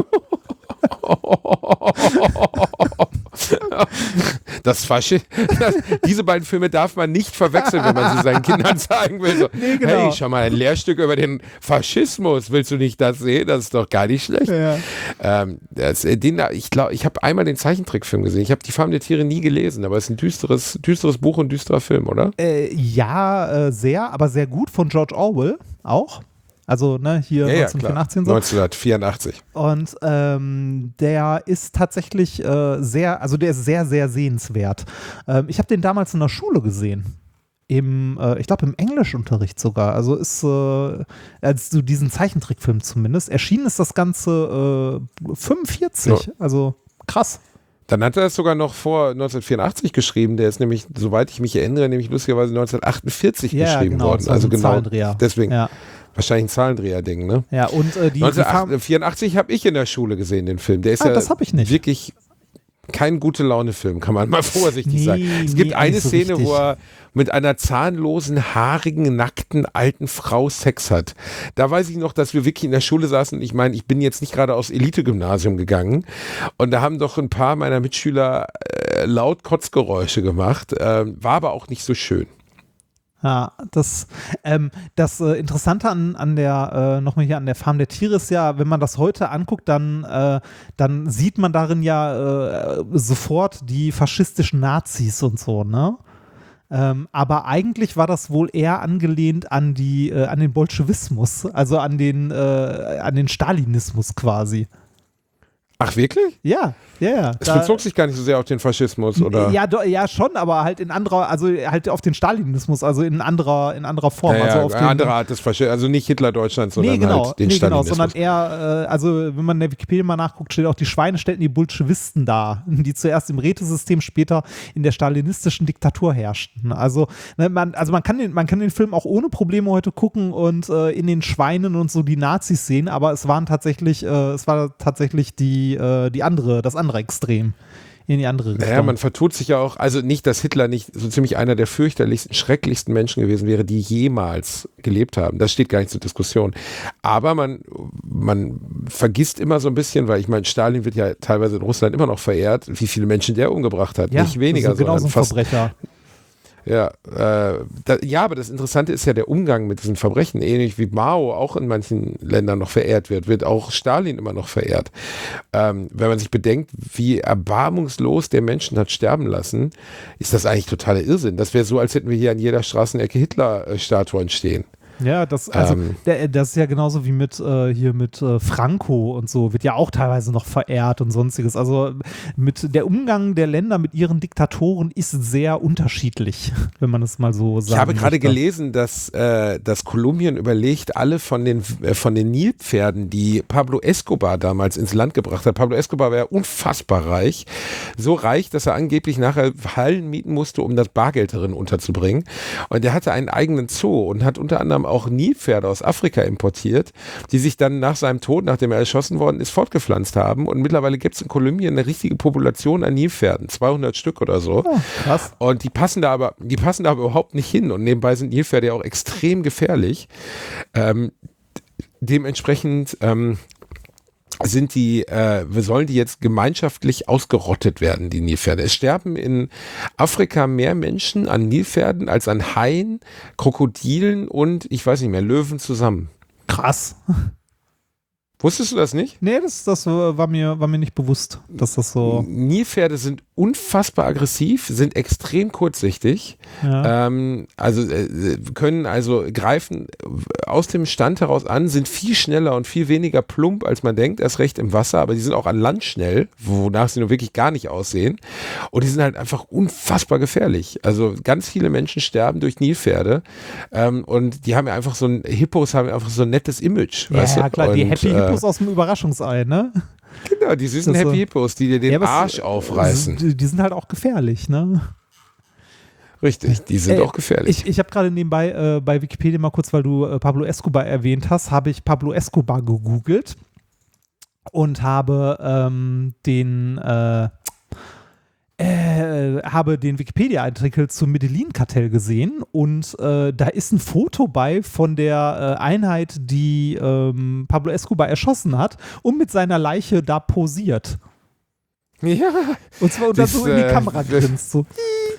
Das Faschi das, diese beiden Filme darf man nicht verwechseln, wenn man sie seinen Kindern zeigen will. So, nee, genau. Hey, schau mal, ein Lehrstück über den Faschismus. Willst du nicht das sehen? Das ist doch gar nicht schlecht. Ja. Ähm, das, den, ich glaube, ich habe einmal den Zeichentrickfilm gesehen. Ich habe Die Farm der Tiere nie gelesen, aber es ist ein düsteres, düsteres Buch und düsterer Film, oder? Äh, ja, äh, sehr, aber sehr gut, von George Orwell auch. Also, ne, hier ja, neunzehnhundertvierundachtzig. Ja, neunzehnhundertvierundachtzig. Und ähm, der ist tatsächlich äh, sehr, also der ist sehr, sehr sehenswert. Ähm, ich habe den damals in der Schule gesehen. Im, äh, ich glaube im Englischunterricht sogar. Also ist, äh, also diesen Zeichentrickfilm zumindest. Erschienen ist das Ganze äh, fünfundvierzig. Ja. Also krass. Dann hat er es sogar noch vor neunzehnhundertvierundachtzig geschrieben. Der ist nämlich, soweit ich mich erinnere, nämlich lustigerweise neunzehnhundertachtundvierzig ja, geschrieben genau, worden. so Also ein genau. Zahlendreher. Deswegen. Ja. Wahrscheinlich ein Zahlendreher-Ding, ne? Ja, und äh, die neunzehnhundertvierundachtzig habe ich in der Schule gesehen, den Film. Der ist ah, ja das hab ich nicht. wirklich kein gute Laune-Film, kann man mal vorsichtig nee, sagen. Es gibt nee, eine so Szene, richtig. wo er mit einer zahnlosen, haarigen, nackten, alten Frau Sex hat. Da weiß ich noch, dass wir wirklich in der Schule saßen und ich meine, ich bin jetzt nicht gerade aufs Elite-Gymnasium gegangen und da haben doch ein paar meiner Mitschüler äh, laut Kotzgeräusche gemacht, äh, war aber auch nicht so schön. Ja, das, ähm, das äh, Interessante an, an der, äh, nochmal hier an der Farm der Tiere ist ja, wenn man das heute anguckt, dann, äh, dann sieht man darin ja äh, sofort die faschistischen Nazis und so, ne? Ähm, aber eigentlich war das wohl eher angelehnt an die, äh, an den Bolschewismus, also an den, äh, an den Stalinismus quasi. Ach, wirklich? Ja, ja, ja. Es bezog sich gar nicht so sehr auf den Faschismus, oder? Ja, do, ja, schon, aber halt in anderer, also halt auf den Stalinismus, also in anderer, in anderer Form. Ja, also ja, auf eine den, andere Art des Faschismus, also nicht Hitler-Deutschland, sondern nee, genau, halt den nee, genau, Stalinismus. sondern eher, äh, also wenn man in der Wikipedia mal nachguckt, steht auch, die Schweine stellten die Bolschewisten dar, die zuerst im Rätesystem, später in der stalinistischen Diktatur herrschten. Also, ne, man, also man kann den, man kann den Film auch ohne Probleme heute gucken und äh, in den Schweinen und so die Nazis sehen, aber es waren tatsächlich, äh, es war tatsächlich die, äh, die andere das andere Extrem, in die andere Richtung. Naja, man vertut sich ja auch, also nicht, dass Hitler nicht so ziemlich einer der fürchterlichsten, schrecklichsten Menschen gewesen wäre, die jemals gelebt haben. Das steht gar nicht zur Diskussion. Aber man, man vergisst immer so ein bisschen, weil ich meine, Stalin wird ja teilweise in Russland immer noch verehrt, wie viele Menschen der umgebracht hat. Ja, nicht weniger, also genau sondern so ein fast. Verbrecher. Ja, äh, da, ja, aber das Interessante ist ja der Umgang mit diesen Verbrechen. Ähnlich wie Mao auch in manchen Ländern noch verehrt wird, wird auch Stalin immer noch verehrt. Ähm, wenn man sich bedenkt, wie erbarmungslos der Menschen hat sterben lassen, ist das eigentlich totaler Irrsinn. Das wäre so, als hätten wir hier an jeder Straßenecke Hitler-Statuen stehen. Ja, das, also, Ähm. der, das ist ja genauso wie mit äh, hier mit äh, Franco und so, wird ja auch teilweise noch verehrt und sonstiges. Also mit der Umgang der Länder mit ihren Diktatoren ist sehr unterschiedlich, wenn man es mal so sagt. Ich habe gerade gelesen, dass, äh, dass Kolumbien überlegt, alle von den, äh, von den Nilpferden, die Pablo Escobar damals ins Land gebracht hat. Pablo Escobar war ja unfassbar reich. So reich, dass er angeblich nachher Hallen mieten musste, um das Bargeld darin unterzubringen. Und er hatte einen eigenen Zoo und hat unter anderem auch Nilpferde aus Afrika importiert, die sich dann nach seinem Tod, nachdem er erschossen worden ist, fortgepflanzt haben. Und mittlerweile gibt es in Kolumbien eine richtige Population an Nilpferden, zweihundert Stück oder so. Oh, krass. Und die passen da aber, die passen da aber überhaupt nicht hin. Und nebenbei sind Nilpferde ja auch extrem gefährlich. Ähm, dementsprechend ähm, sind die, äh, sollen die jetzt gemeinschaftlich ausgerottet werden, die Nilpferde. Es sterben in Afrika mehr Menschen an Nilpferden als an Haien, Krokodilen und, ich weiß nicht mehr, Löwen zusammen. Krass. Wusstest du das nicht? Nee, das, das war, mir, war mir nicht bewusst, dass das so... Nilpferde sind unfassbar aggressiv, sind extrem kurzsichtig, Ja. ähm, also äh, können also greifen aus dem Stand heraus an, sind viel schneller und viel weniger plump, als man denkt, erst recht im Wasser, aber die sind auch an Land schnell, wonach sie nur wirklich gar nicht aussehen, und die sind halt einfach unfassbar gefährlich. Also ganz viele Menschen sterben durch Nilpferde, ähm, und die haben ja einfach so ein, Hippos haben einfach so ein nettes Image. Ja, weißt du? ja klar, und, die Happy äh, Hippos aus dem Überraschungsei, ne? Genau, die süßen Das so- Happy Hippos, die dir den Ja, aber es- Arsch aufreißen. Die, die sind halt auch gefährlich, ne? Richtig, die sind Äh, auch gefährlich. Ich, ich habe gerade nebenbei äh, bei Wikipedia mal kurz, weil du äh, Pablo Escobar erwähnt hast, habe ich Pablo Escobar gegoogelt und habe ähm, den äh, äh, habe den Wikipedia-Artikel zum Medellin-Kartell gesehen und äh, da ist ein Foto bei von der äh, Einheit, die ähm, Pablo Escobar erschossen hat und mit seiner Leiche da posiert. Ja, Und zwar und dann Das, so in die äh, Kamera das- grinst. So.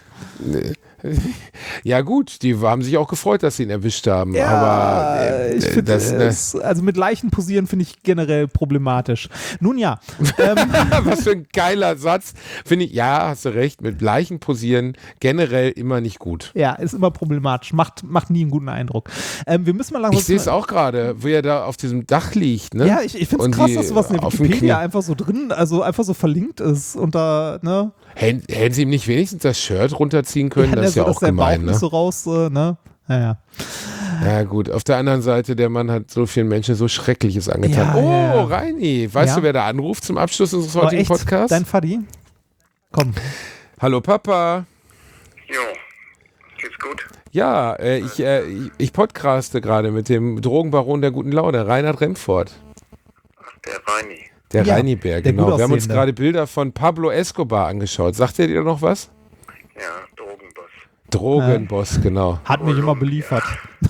ja gut, die haben sich auch gefreut, dass sie ihn erwischt haben. aber äh, ich finde das, ne, es, also mit Leichen posieren finde ich generell problematisch. Nun ja, ähm, was für ein geiler Satz. Finde ich, ja, hast du recht, mit Leichen posieren generell immer nicht gut. ja, ist immer problematisch, macht, macht nie einen guten Eindruck. Ähm, wir müssen mal langsam. Ich sehe es auch gerade, wo er da auf diesem Dach liegt. Ne? Ja, ich, ich finde es Und krass, die dass sowas in der auf dem Wikipedia Knie. einfach so drin, also einfach so verlinkt ist und da, ne? Hätten, hätten sie ihm nicht wenigstens das Shirt runterziehen können? Das ist ja so, dass auch der gemein. Bauch Ne? nicht so raus, äh, ne? Naja. Ja gut, auf der anderen Seite, der Mann hat so vielen Menschen so Schreckliches angetan. Ja, oh, ja, ja. Reini, weißt Ja. du, wer da anruft zum Abschluss unseres Aber heutigen echt, Podcasts? dein Faddy? Komm. Hallo Papa. Jo, geht's gut? Ja, äh, ich, äh, ich, ich podcaste gerade mit dem Drogenbaron der guten Laune, Reinhard Remford. Ach, der Reini. Der Ja, Reini-Bär, der genau. gut Wir haben uns aussehende. gerade Bilder von Pablo Escobar angeschaut. Sagt er dir noch was? Ja, Drogenboss. Drogenboss, genau. Hat mich immer beliefert.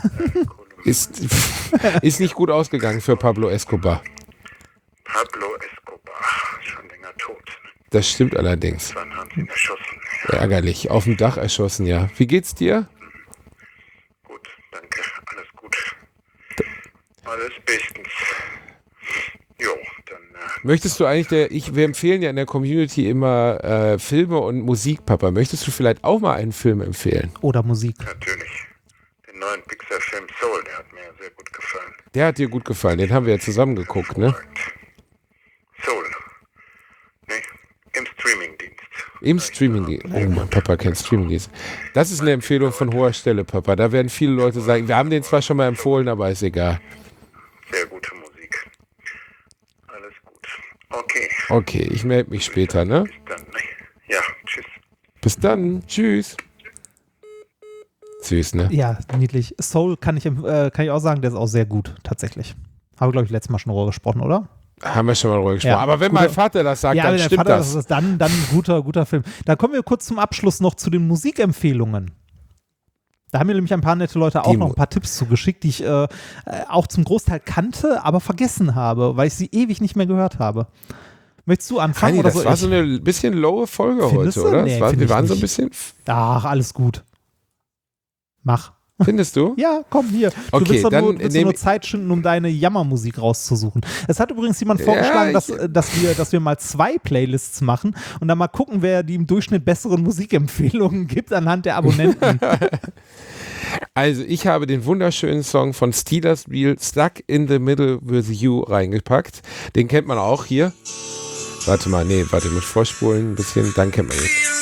Ist, ist nicht gut ausgegangen für Pablo Escobar. Pablo Escobar. Schon länger tot. Das stimmt allerdings. Wann haben sie ihn erschossen? Ärgerlich. Auf dem Dach erschossen, ja. Wie geht's dir? Gut, danke. Alles gut. Alles bestens. Jo, dann, äh, Möchtest du eigentlich, der, ich, wir empfehlen ja in der Community immer äh, Filme und Musik, Papa. Möchtest du vielleicht auch mal einen Film empfehlen? Oder Musik. natürlich. Den neuen Pixar-Film Soul, der hat mir sehr gut gefallen. Der hat dir gut gefallen. Den haben wir ja zusammen geguckt, ne? Soul. Nee, im Streamingdienst. Im Streamingdienst. Oh, mein Papa kennt Streamingdienst. Das ist eine Empfehlung von hoher Stelle, Papa. Da werden viele Leute sagen, wir haben den zwar schon mal empfohlen, aber ist egal. Sehr gute Musik. Alles gut. Okay, Okay, ich melde mich später, ne? bis dann. Ja, tschüss. Bis dann. Tschüss. Süß, ne? Ja, niedlich. Soul kann ich, äh, kann ich auch sagen, der ist auch sehr gut, tatsächlich. Habe, glaube ich, letztes Mal schon darüber gesprochen, oder? Haben wir schon mal drüber gesprochen. Ja, aber wenn guter- mein Vater das sagt, ja, dann wenn der stimmt Vater das. das ist, dann, dann ein guter, guter Film. Dann kommen wir kurz zum Abschluss noch zu den Musikempfehlungen. Da haben mir nämlich ein paar nette Leute auch Die noch Mu- ein paar Tipps zugeschickt, die ich äh, äh, auch zum Großteil kannte, aber vergessen habe, weil ich sie ewig nicht mehr gehört habe. Möchtest du anfangen Heini, oder das so? war ich? so eine bisschen lowe Folge Findest heute, du? oder? Nee, Es war, find wir ich waren so ein nicht. bisschen. Ach, alles gut. Mach. Findest du? Ja, komm hier. Du Okay, willst doch dann nur, willst doch nehm- nur Zeit schinden, um deine Jammermusik rauszusuchen. Es hat übrigens jemand vorgeschlagen, ich- dass, äh, dass, wir, dass wir mal zwei Playlists machen und dann mal gucken, wer die im Durchschnitt besseren Musikempfehlungen gibt anhand der Abonnenten. Also, ich habe den wunderschönen Song von Steelers Wheel, Stuck in the Middle with You, reingepackt. Den kennt man auch hier. Warte mal, nee, warte, mit Vorspulen ein bisschen, dann kennt man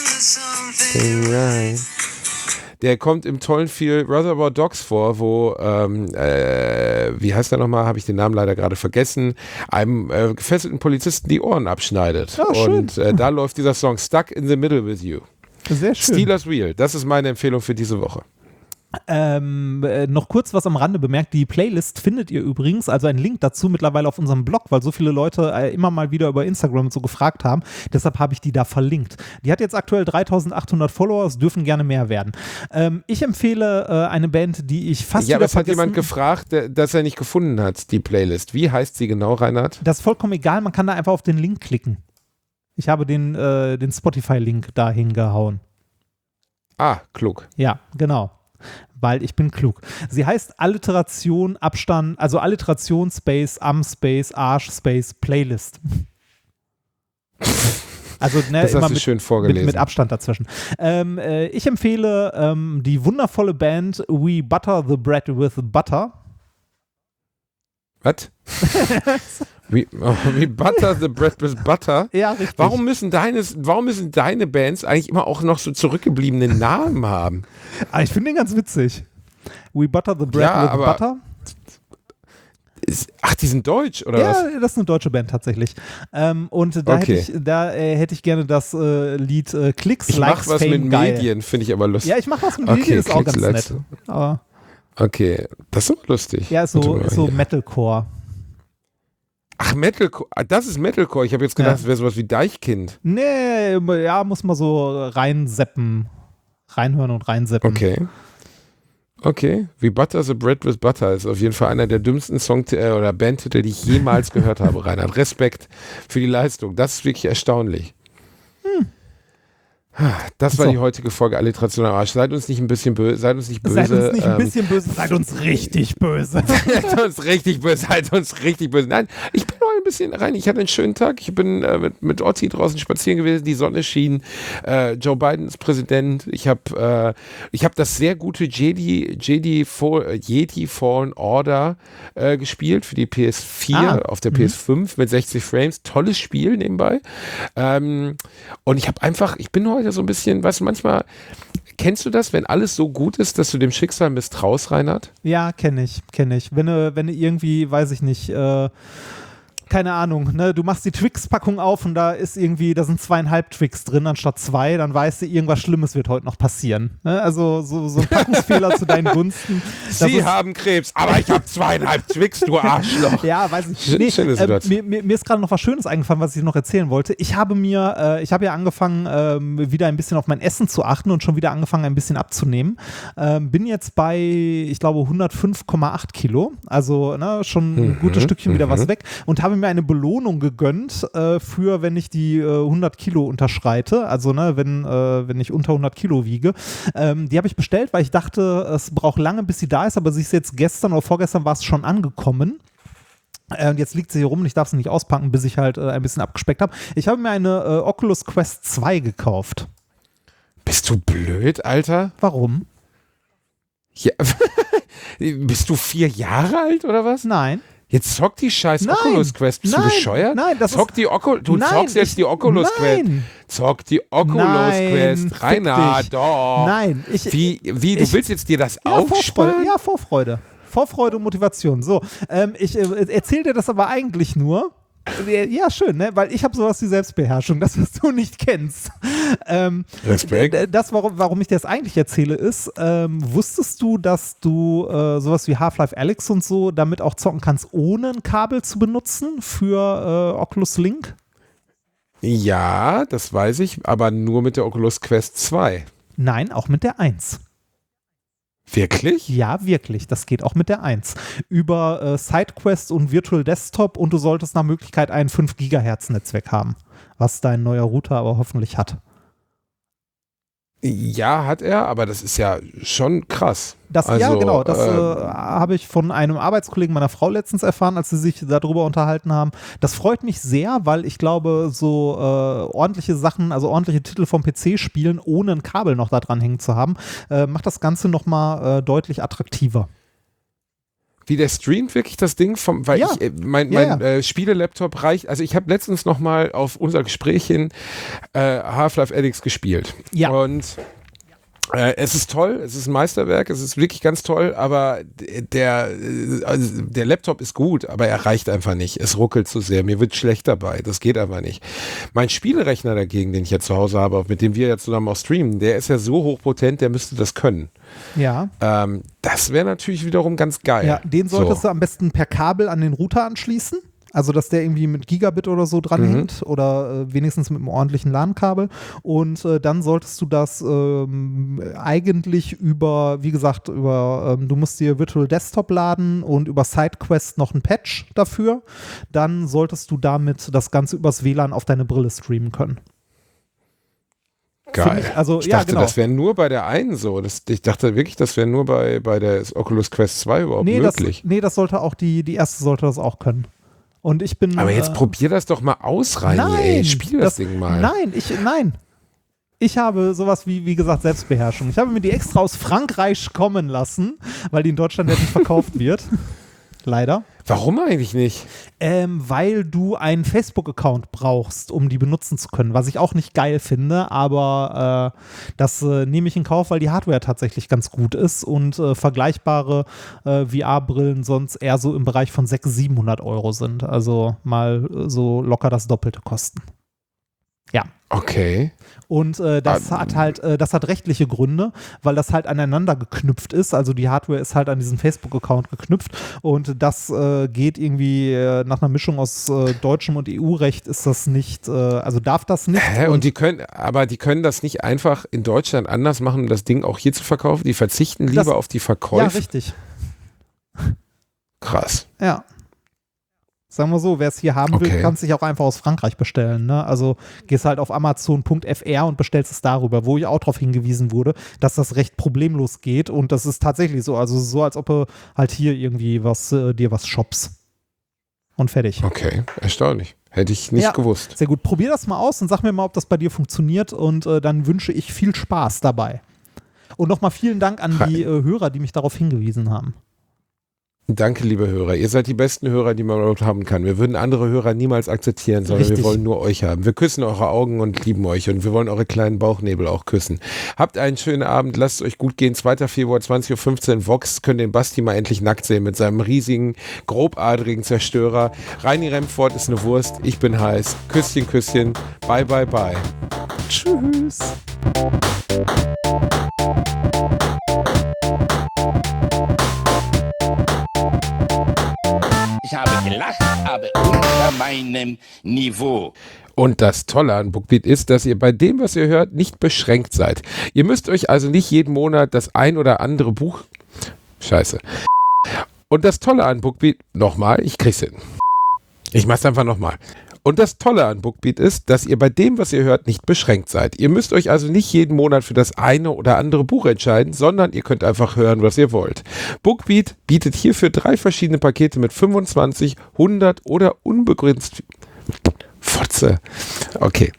ihn. Der kommt im tollen Feel Reservoir Dogs vor, wo, ähm, äh, wie heißt der nochmal, habe ich den Namen leider gerade vergessen, einem äh, gefesselten Polizisten die Ohren abschneidet. Ah, schön. Und äh, da läuft dieser Song Stuck in the Middle with You. Sehr schön. Steelers Wheel, das ist meine Empfehlung für diese Woche. Ähm, äh, noch kurz was am Rande bemerkt, die Playlist findet ihr übrigens, also einen Link dazu mittlerweile auf unserem Blog, weil so viele Leute äh, immer mal wieder über Instagram und so gefragt haben, deshalb habe ich die da verlinkt. Die hat jetzt aktuell dreitausendachthundert Follower, es dürfen gerne mehr werden. Ähm, ich empfehle äh, eine Band, die ich fast Ja, wieder aber es hat vergessen... jemand gefragt, der, dass er nicht gefunden hat, die Playlist. Wie heißt sie genau, Reinhard? Das ist vollkommen egal, man kann da einfach auf den Link klicken. Ich habe den, äh, den Spotify-Link da hingehauen. Ah, klug. Ja, genau. Weil ich bin klug. Sie heißt Alliteration, Abstand, also Alliteration, Space, Am, Space, Arsch, Space, Playlist. Also ne, das hast immer du mit, schön vorgelesen. Mit, mit Abstand dazwischen. Ähm, äh, ich empfehle ähm, die wundervolle Band We Butter the Bread with Butter. Was? We, oh, we butter the bread with butter. Ja, richtig. Warum müssen deine, warum müssen deine Bands eigentlich immer auch noch so zurückgebliebene Namen haben? Ah, ich finde den ganz witzig. We Butter the Bread Ja, with aber Butter. Ist, ach, die sind deutsch, oder Ja, was? das ist eine deutsche Band tatsächlich. Ähm, und da, Okay. hätte ich, da äh, hätte ich gerne das äh, Lied äh, Klicks, Ich Likes, mach was Fame, mit geil. Medien, finde ich aber lustig. Ja, ich mach was mit Okay, Medien, ist auch Klicks, ganz Likes. nett. Aber Okay, das ist aber lustig. ja, ist so, Warte mal ist so hier. Metalcore. Ach, Metalcore. Ah, das ist Metalcore. Ich habe jetzt gedacht, Ja. das wäre sowas wie Deichkind. Nee, ja, muss man so reinseppen. Reinhören und reinseppen. Okay. Okay. Wie Butter the Bread with Butter ist auf jeden Fall einer der dümmsten Song äh, oder Bandtitel, die ich jemals gehört habe, Reinhard. Respekt für die Leistung. Das ist wirklich erstaunlich. Hm. Das war So. die heutige Folge Alliteration am Arsch. Seid uns nicht ein bisschen böse. Seid uns nicht böse. Seid uns nicht ein ähm, bisschen böse, seid uns richtig böse. Seid uns richtig böse, seid uns richtig böse. Nein, ich bin heute ein bisschen rein. Ich hatte einen schönen Tag. Ich bin äh, mit, mit Otti draußen spazieren gewesen. Die Sonne schien. Äh, Joe Biden ist Präsident. Ich habe äh, ich hab das sehr gute Jedi, Jedi, For, Jedi Fallen Order äh, gespielt für die P S vier Ah, auf der mhm. P S fünf mit sechzig Frames. Tolles Spiel nebenbei. Ähm, und ich habe einfach, ich bin heute so ein bisschen, weißt du, manchmal, kennst du das, wenn alles so gut ist, dass du dem Schicksal misstraust, Reinhard? Ja, kenne ich, kenne ich. Wenn du, wenn du irgendwie, weiß ich nicht, äh, keine Ahnung, ne, du machst die Twix-Packung auf und da ist irgendwie, da sind zweieinhalb Twix drin anstatt zwei, dann weißt du, irgendwas Schlimmes wird heute noch passieren. Ne? Also so, so ein Packungsfehler zu deinen Gunsten. Das Sie ist- haben Krebs, aber ich habe zweieinhalb Twix, du Arschloch. Ja, weiß ich Schöne nicht. Nee, äh, Situation. mir, mir, mir ist gerade noch was Schönes eingefallen, was ich noch erzählen wollte. Ich habe mir, äh, ich habe ja angefangen, ähm, wieder ein bisschen auf mein Essen zu achten und schon wieder angefangen, ein bisschen abzunehmen. Ähm, bin jetzt bei, ich glaube, hundertfünf Komma acht Kilo. Also ne, schon ein Mhm, gutes Stückchen wieder mhm. was weg und habe mir eine Belohnung gegönnt äh, für, wenn ich die äh, hundert Kilo unterschreite. Also ne, wenn, äh, wenn ich unter hundert Kilo wiege. Ähm, die habe ich bestellt, weil ich dachte, es braucht lange, bis sie da ist, aber sie ist jetzt gestern oder vorgestern war es schon angekommen. Äh, Und jetzt liegt sie hier rum und ich darf sie nicht auspacken, bis ich halt äh, ein bisschen abgespeckt habe. Ich habe mir eine äh, Oculus Quest zwei gekauft. Bist du blöd, Alter? Warum? Ja. Bist du vier Jahre alt oder was? Nein. Jetzt zockt die scheiß Nein. Oculus Quest. Bist Nein. du bescheuert? Nein, das Zock ist- die Oculus. Du Nein, zockst jetzt ich- die Oculus Quest. Nein. Zock die Oculus Nein, Quest. fick Reinhard, dich. doch. Nein, ich- Wie, wie du ich- willst jetzt dir das Ja, aufsparen? Vorfreude. Ja, Vorfreude. Vorfreude und Motivation. So, ähm, ich äh, erzähle dir das aber eigentlich nur. Äh, Ja, schön, ne? Weil ich habe sowas wie Selbstbeherrschung, das, was du nicht kennst. Ähm, Respekt. d- Das, warum, warum ich dir das eigentlich erzähle, ist, ähm, wusstest du, dass du äh, sowas wie Half-Life Alyx und so damit auch zocken kannst, ohne ein Kabel zu benutzen für äh, Oculus Link? Ja, das weiß ich, aber nur mit der Oculus Quest zwei. Nein, auch mit der eins. Wirklich? Ja, wirklich. Das geht auch mit der eins. Über äh, SideQuest und Virtual Desktop und du solltest nach Möglichkeit ein fünf Gigahertz Netzwerk haben, was dein neuer Router aber hoffentlich hat. Ja, hat er, aber das ist ja schon krass. Das, also, ja, genau. Das äh, ähm, habe ich von einem Arbeitskollegen meiner Frau letztens erfahren, als sie sich darüber unterhalten haben. Das freut mich sehr, weil ich glaube, so äh, ordentliche Sachen, also ordentliche Titel vom P C spielen, ohne ein Kabel noch da dran hängen zu haben, äh, macht das Ganze nochmal äh, deutlich attraktiver. Wie der streamt wirklich das Ding vom, weil Ja. ich, äh, mein, Ja, mein ja. Äh, Spiele-Laptop reicht, also ich habe letztens nochmal auf unser Gespräch hin äh, Half-Life Alyx gespielt. Ja. Und Äh, es ist toll, es ist ein Meisterwerk, es ist wirklich ganz toll, aber der, also der Laptop ist gut, aber er reicht einfach nicht. Es ruckelt zu sehr, mir wird schlecht dabei, das geht einfach nicht. Mein Spielerechner dagegen, den ich jetzt zu Hause habe, mit dem wir jetzt zusammen auch streamen, der ist ja so hochpotent, der müsste das können. Ja. Ähm, das wäre natürlich wiederum ganz geil. Ja, den solltest so. du am besten per Kabel an den Router anschließen. Also, dass der irgendwie mit Gigabit oder so dranhängt mhm. oder äh, wenigstens mit einem ordentlichen LAN-Kabel. Und äh, dann solltest du das ähm, eigentlich über, wie gesagt, über, ähm, du musst dir Virtual Desktop laden und über SideQuest noch ein Patch dafür. Dann solltest du damit das Ganze übers W L A N auf deine Brille streamen können. Geil. Ich, also, ich ja, dachte, genau. das wäre nur bei der einen so. Das, ich dachte wirklich, das wäre nur bei, bei der Oculus Quest zwei überhaupt nee, möglich. Das, nee, das sollte auch, die, die erste sollte das auch können. Und ich bin. Aber jetzt äh, probier das doch mal aus, Reini, nein, ey. Spiel das, das Ding mal. Nein, ich, nein. Ich habe sowas wie, wie gesagt, Selbstbeherrschung. Ich habe mir die extra aus Frankreich kommen lassen, weil die in Deutschland ja nicht verkauft wird. Leider. Warum eigentlich nicht? Ähm, weil du einen Facebook-Account brauchst, um die benutzen zu können, was ich auch nicht geil finde, aber äh, das äh, nehme ich in Kauf, weil die Hardware tatsächlich ganz gut ist und äh, vergleichbare äh, V R-Brillen sonst eher so im Bereich von sechshundert, siebenhundert Euro sind. Also mal äh, so locker das Doppelte kosten. Ja. Okay. Und äh, das Ah, hat halt, äh, das hat rechtliche Gründe, weil das halt aneinander geknüpft ist. Also die Hardware ist halt an diesen Facebook-Account geknüpft und das äh, geht irgendwie äh, nach einer Mischung aus äh, deutschem und E U-Recht ist das nicht, äh, also darf das nicht. Hä? Und die können, aber die können das nicht einfach in Deutschland anders machen, um das Ding auch hier zu verkaufen? Die verzichten lieber Das- auf die Verkäufe? Ja, richtig. Krass. Ja. Sagen wir so, wer es hier haben will, Okay. kann es sich auch einfach aus Frankreich bestellen. Ne? Also gehst halt auf amazon punkt f r und bestellst es darüber, wo ich auch darauf hingewiesen wurde, dass das recht problemlos geht und das ist tatsächlich so. Also so, als ob du halt hier irgendwie was, äh, dir was shoppst. Und fertig. Okay, erstaunlich. Hätte ich nicht Ja. gewusst. Sehr gut. Probier das mal aus und sag mir mal, ob das bei dir funktioniert und äh, dann wünsche ich viel Spaß dabei. Und nochmal vielen Dank an die äh, Hörer, die mich darauf hingewiesen haben. Danke, liebe Hörer. Ihr seid die besten Hörer, die man überhaupt haben kann. Wir würden andere Hörer niemals akzeptieren, sondern Richtig. wir wollen nur euch haben. Wir küssen eure Augen und lieben euch und wir wollen eure kleinen Bauchnebel auch küssen. Habt einen schönen Abend, lasst es euch gut gehen. zweiter Februar, zwanzig Uhr fünfzehn, Vox, könnt den Basti mal endlich nackt sehen mit seinem riesigen, grobadrigen Zerstörer. Reini Remford ist eine Wurst, ich bin heiß. Küsschen, Küsschen, bye, bye, bye. Tschüss. Ich habe gelacht, aber unter meinem Niveau. Und das Tolle an Bookbeat ist, dass ihr bei dem, was ihr hört, nicht beschränkt seid. Ihr müsst euch also nicht jeden Monat das ein oder andere Buch... Scheiße. Und das Tolle an Bookbeat... Nochmal, ich krieg's hin. Ich mach's einfach nochmal. Und das Tolle an Bookbeat ist, dass ihr bei dem, was ihr hört, nicht beschränkt seid. Ihr müsst euch also nicht jeden Monat für das eine oder andere Buch entscheiden, sondern ihr könnt einfach hören, was ihr wollt. Bookbeat bietet hierfür drei verschiedene Pakete mit fünfundzwanzig, hundert oder unbegrenzt... Fotze. Okay.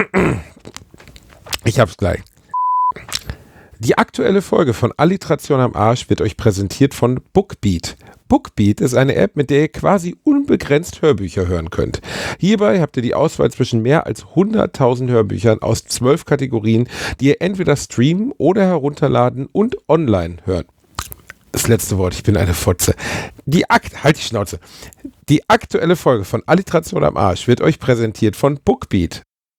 Ich hab's gleich. Die aktuelle Folge von Alliteration am Arsch wird euch präsentiert von Bookbeat. Bookbeat ist eine App, mit der ihr quasi unbegrenzt Hörbücher hören könnt. Hierbei habt ihr die Auswahl zwischen mehr als hunderttausend Hörbüchern aus zwölf Kategorien, die ihr entweder streamen oder herunterladen und online hören. Das letzte Wort, ich bin eine Fotze. Die Akt, halt die Schnauze. Die aktuelle Folge von Alliteration am Arsch wird euch präsentiert von Bookbeat.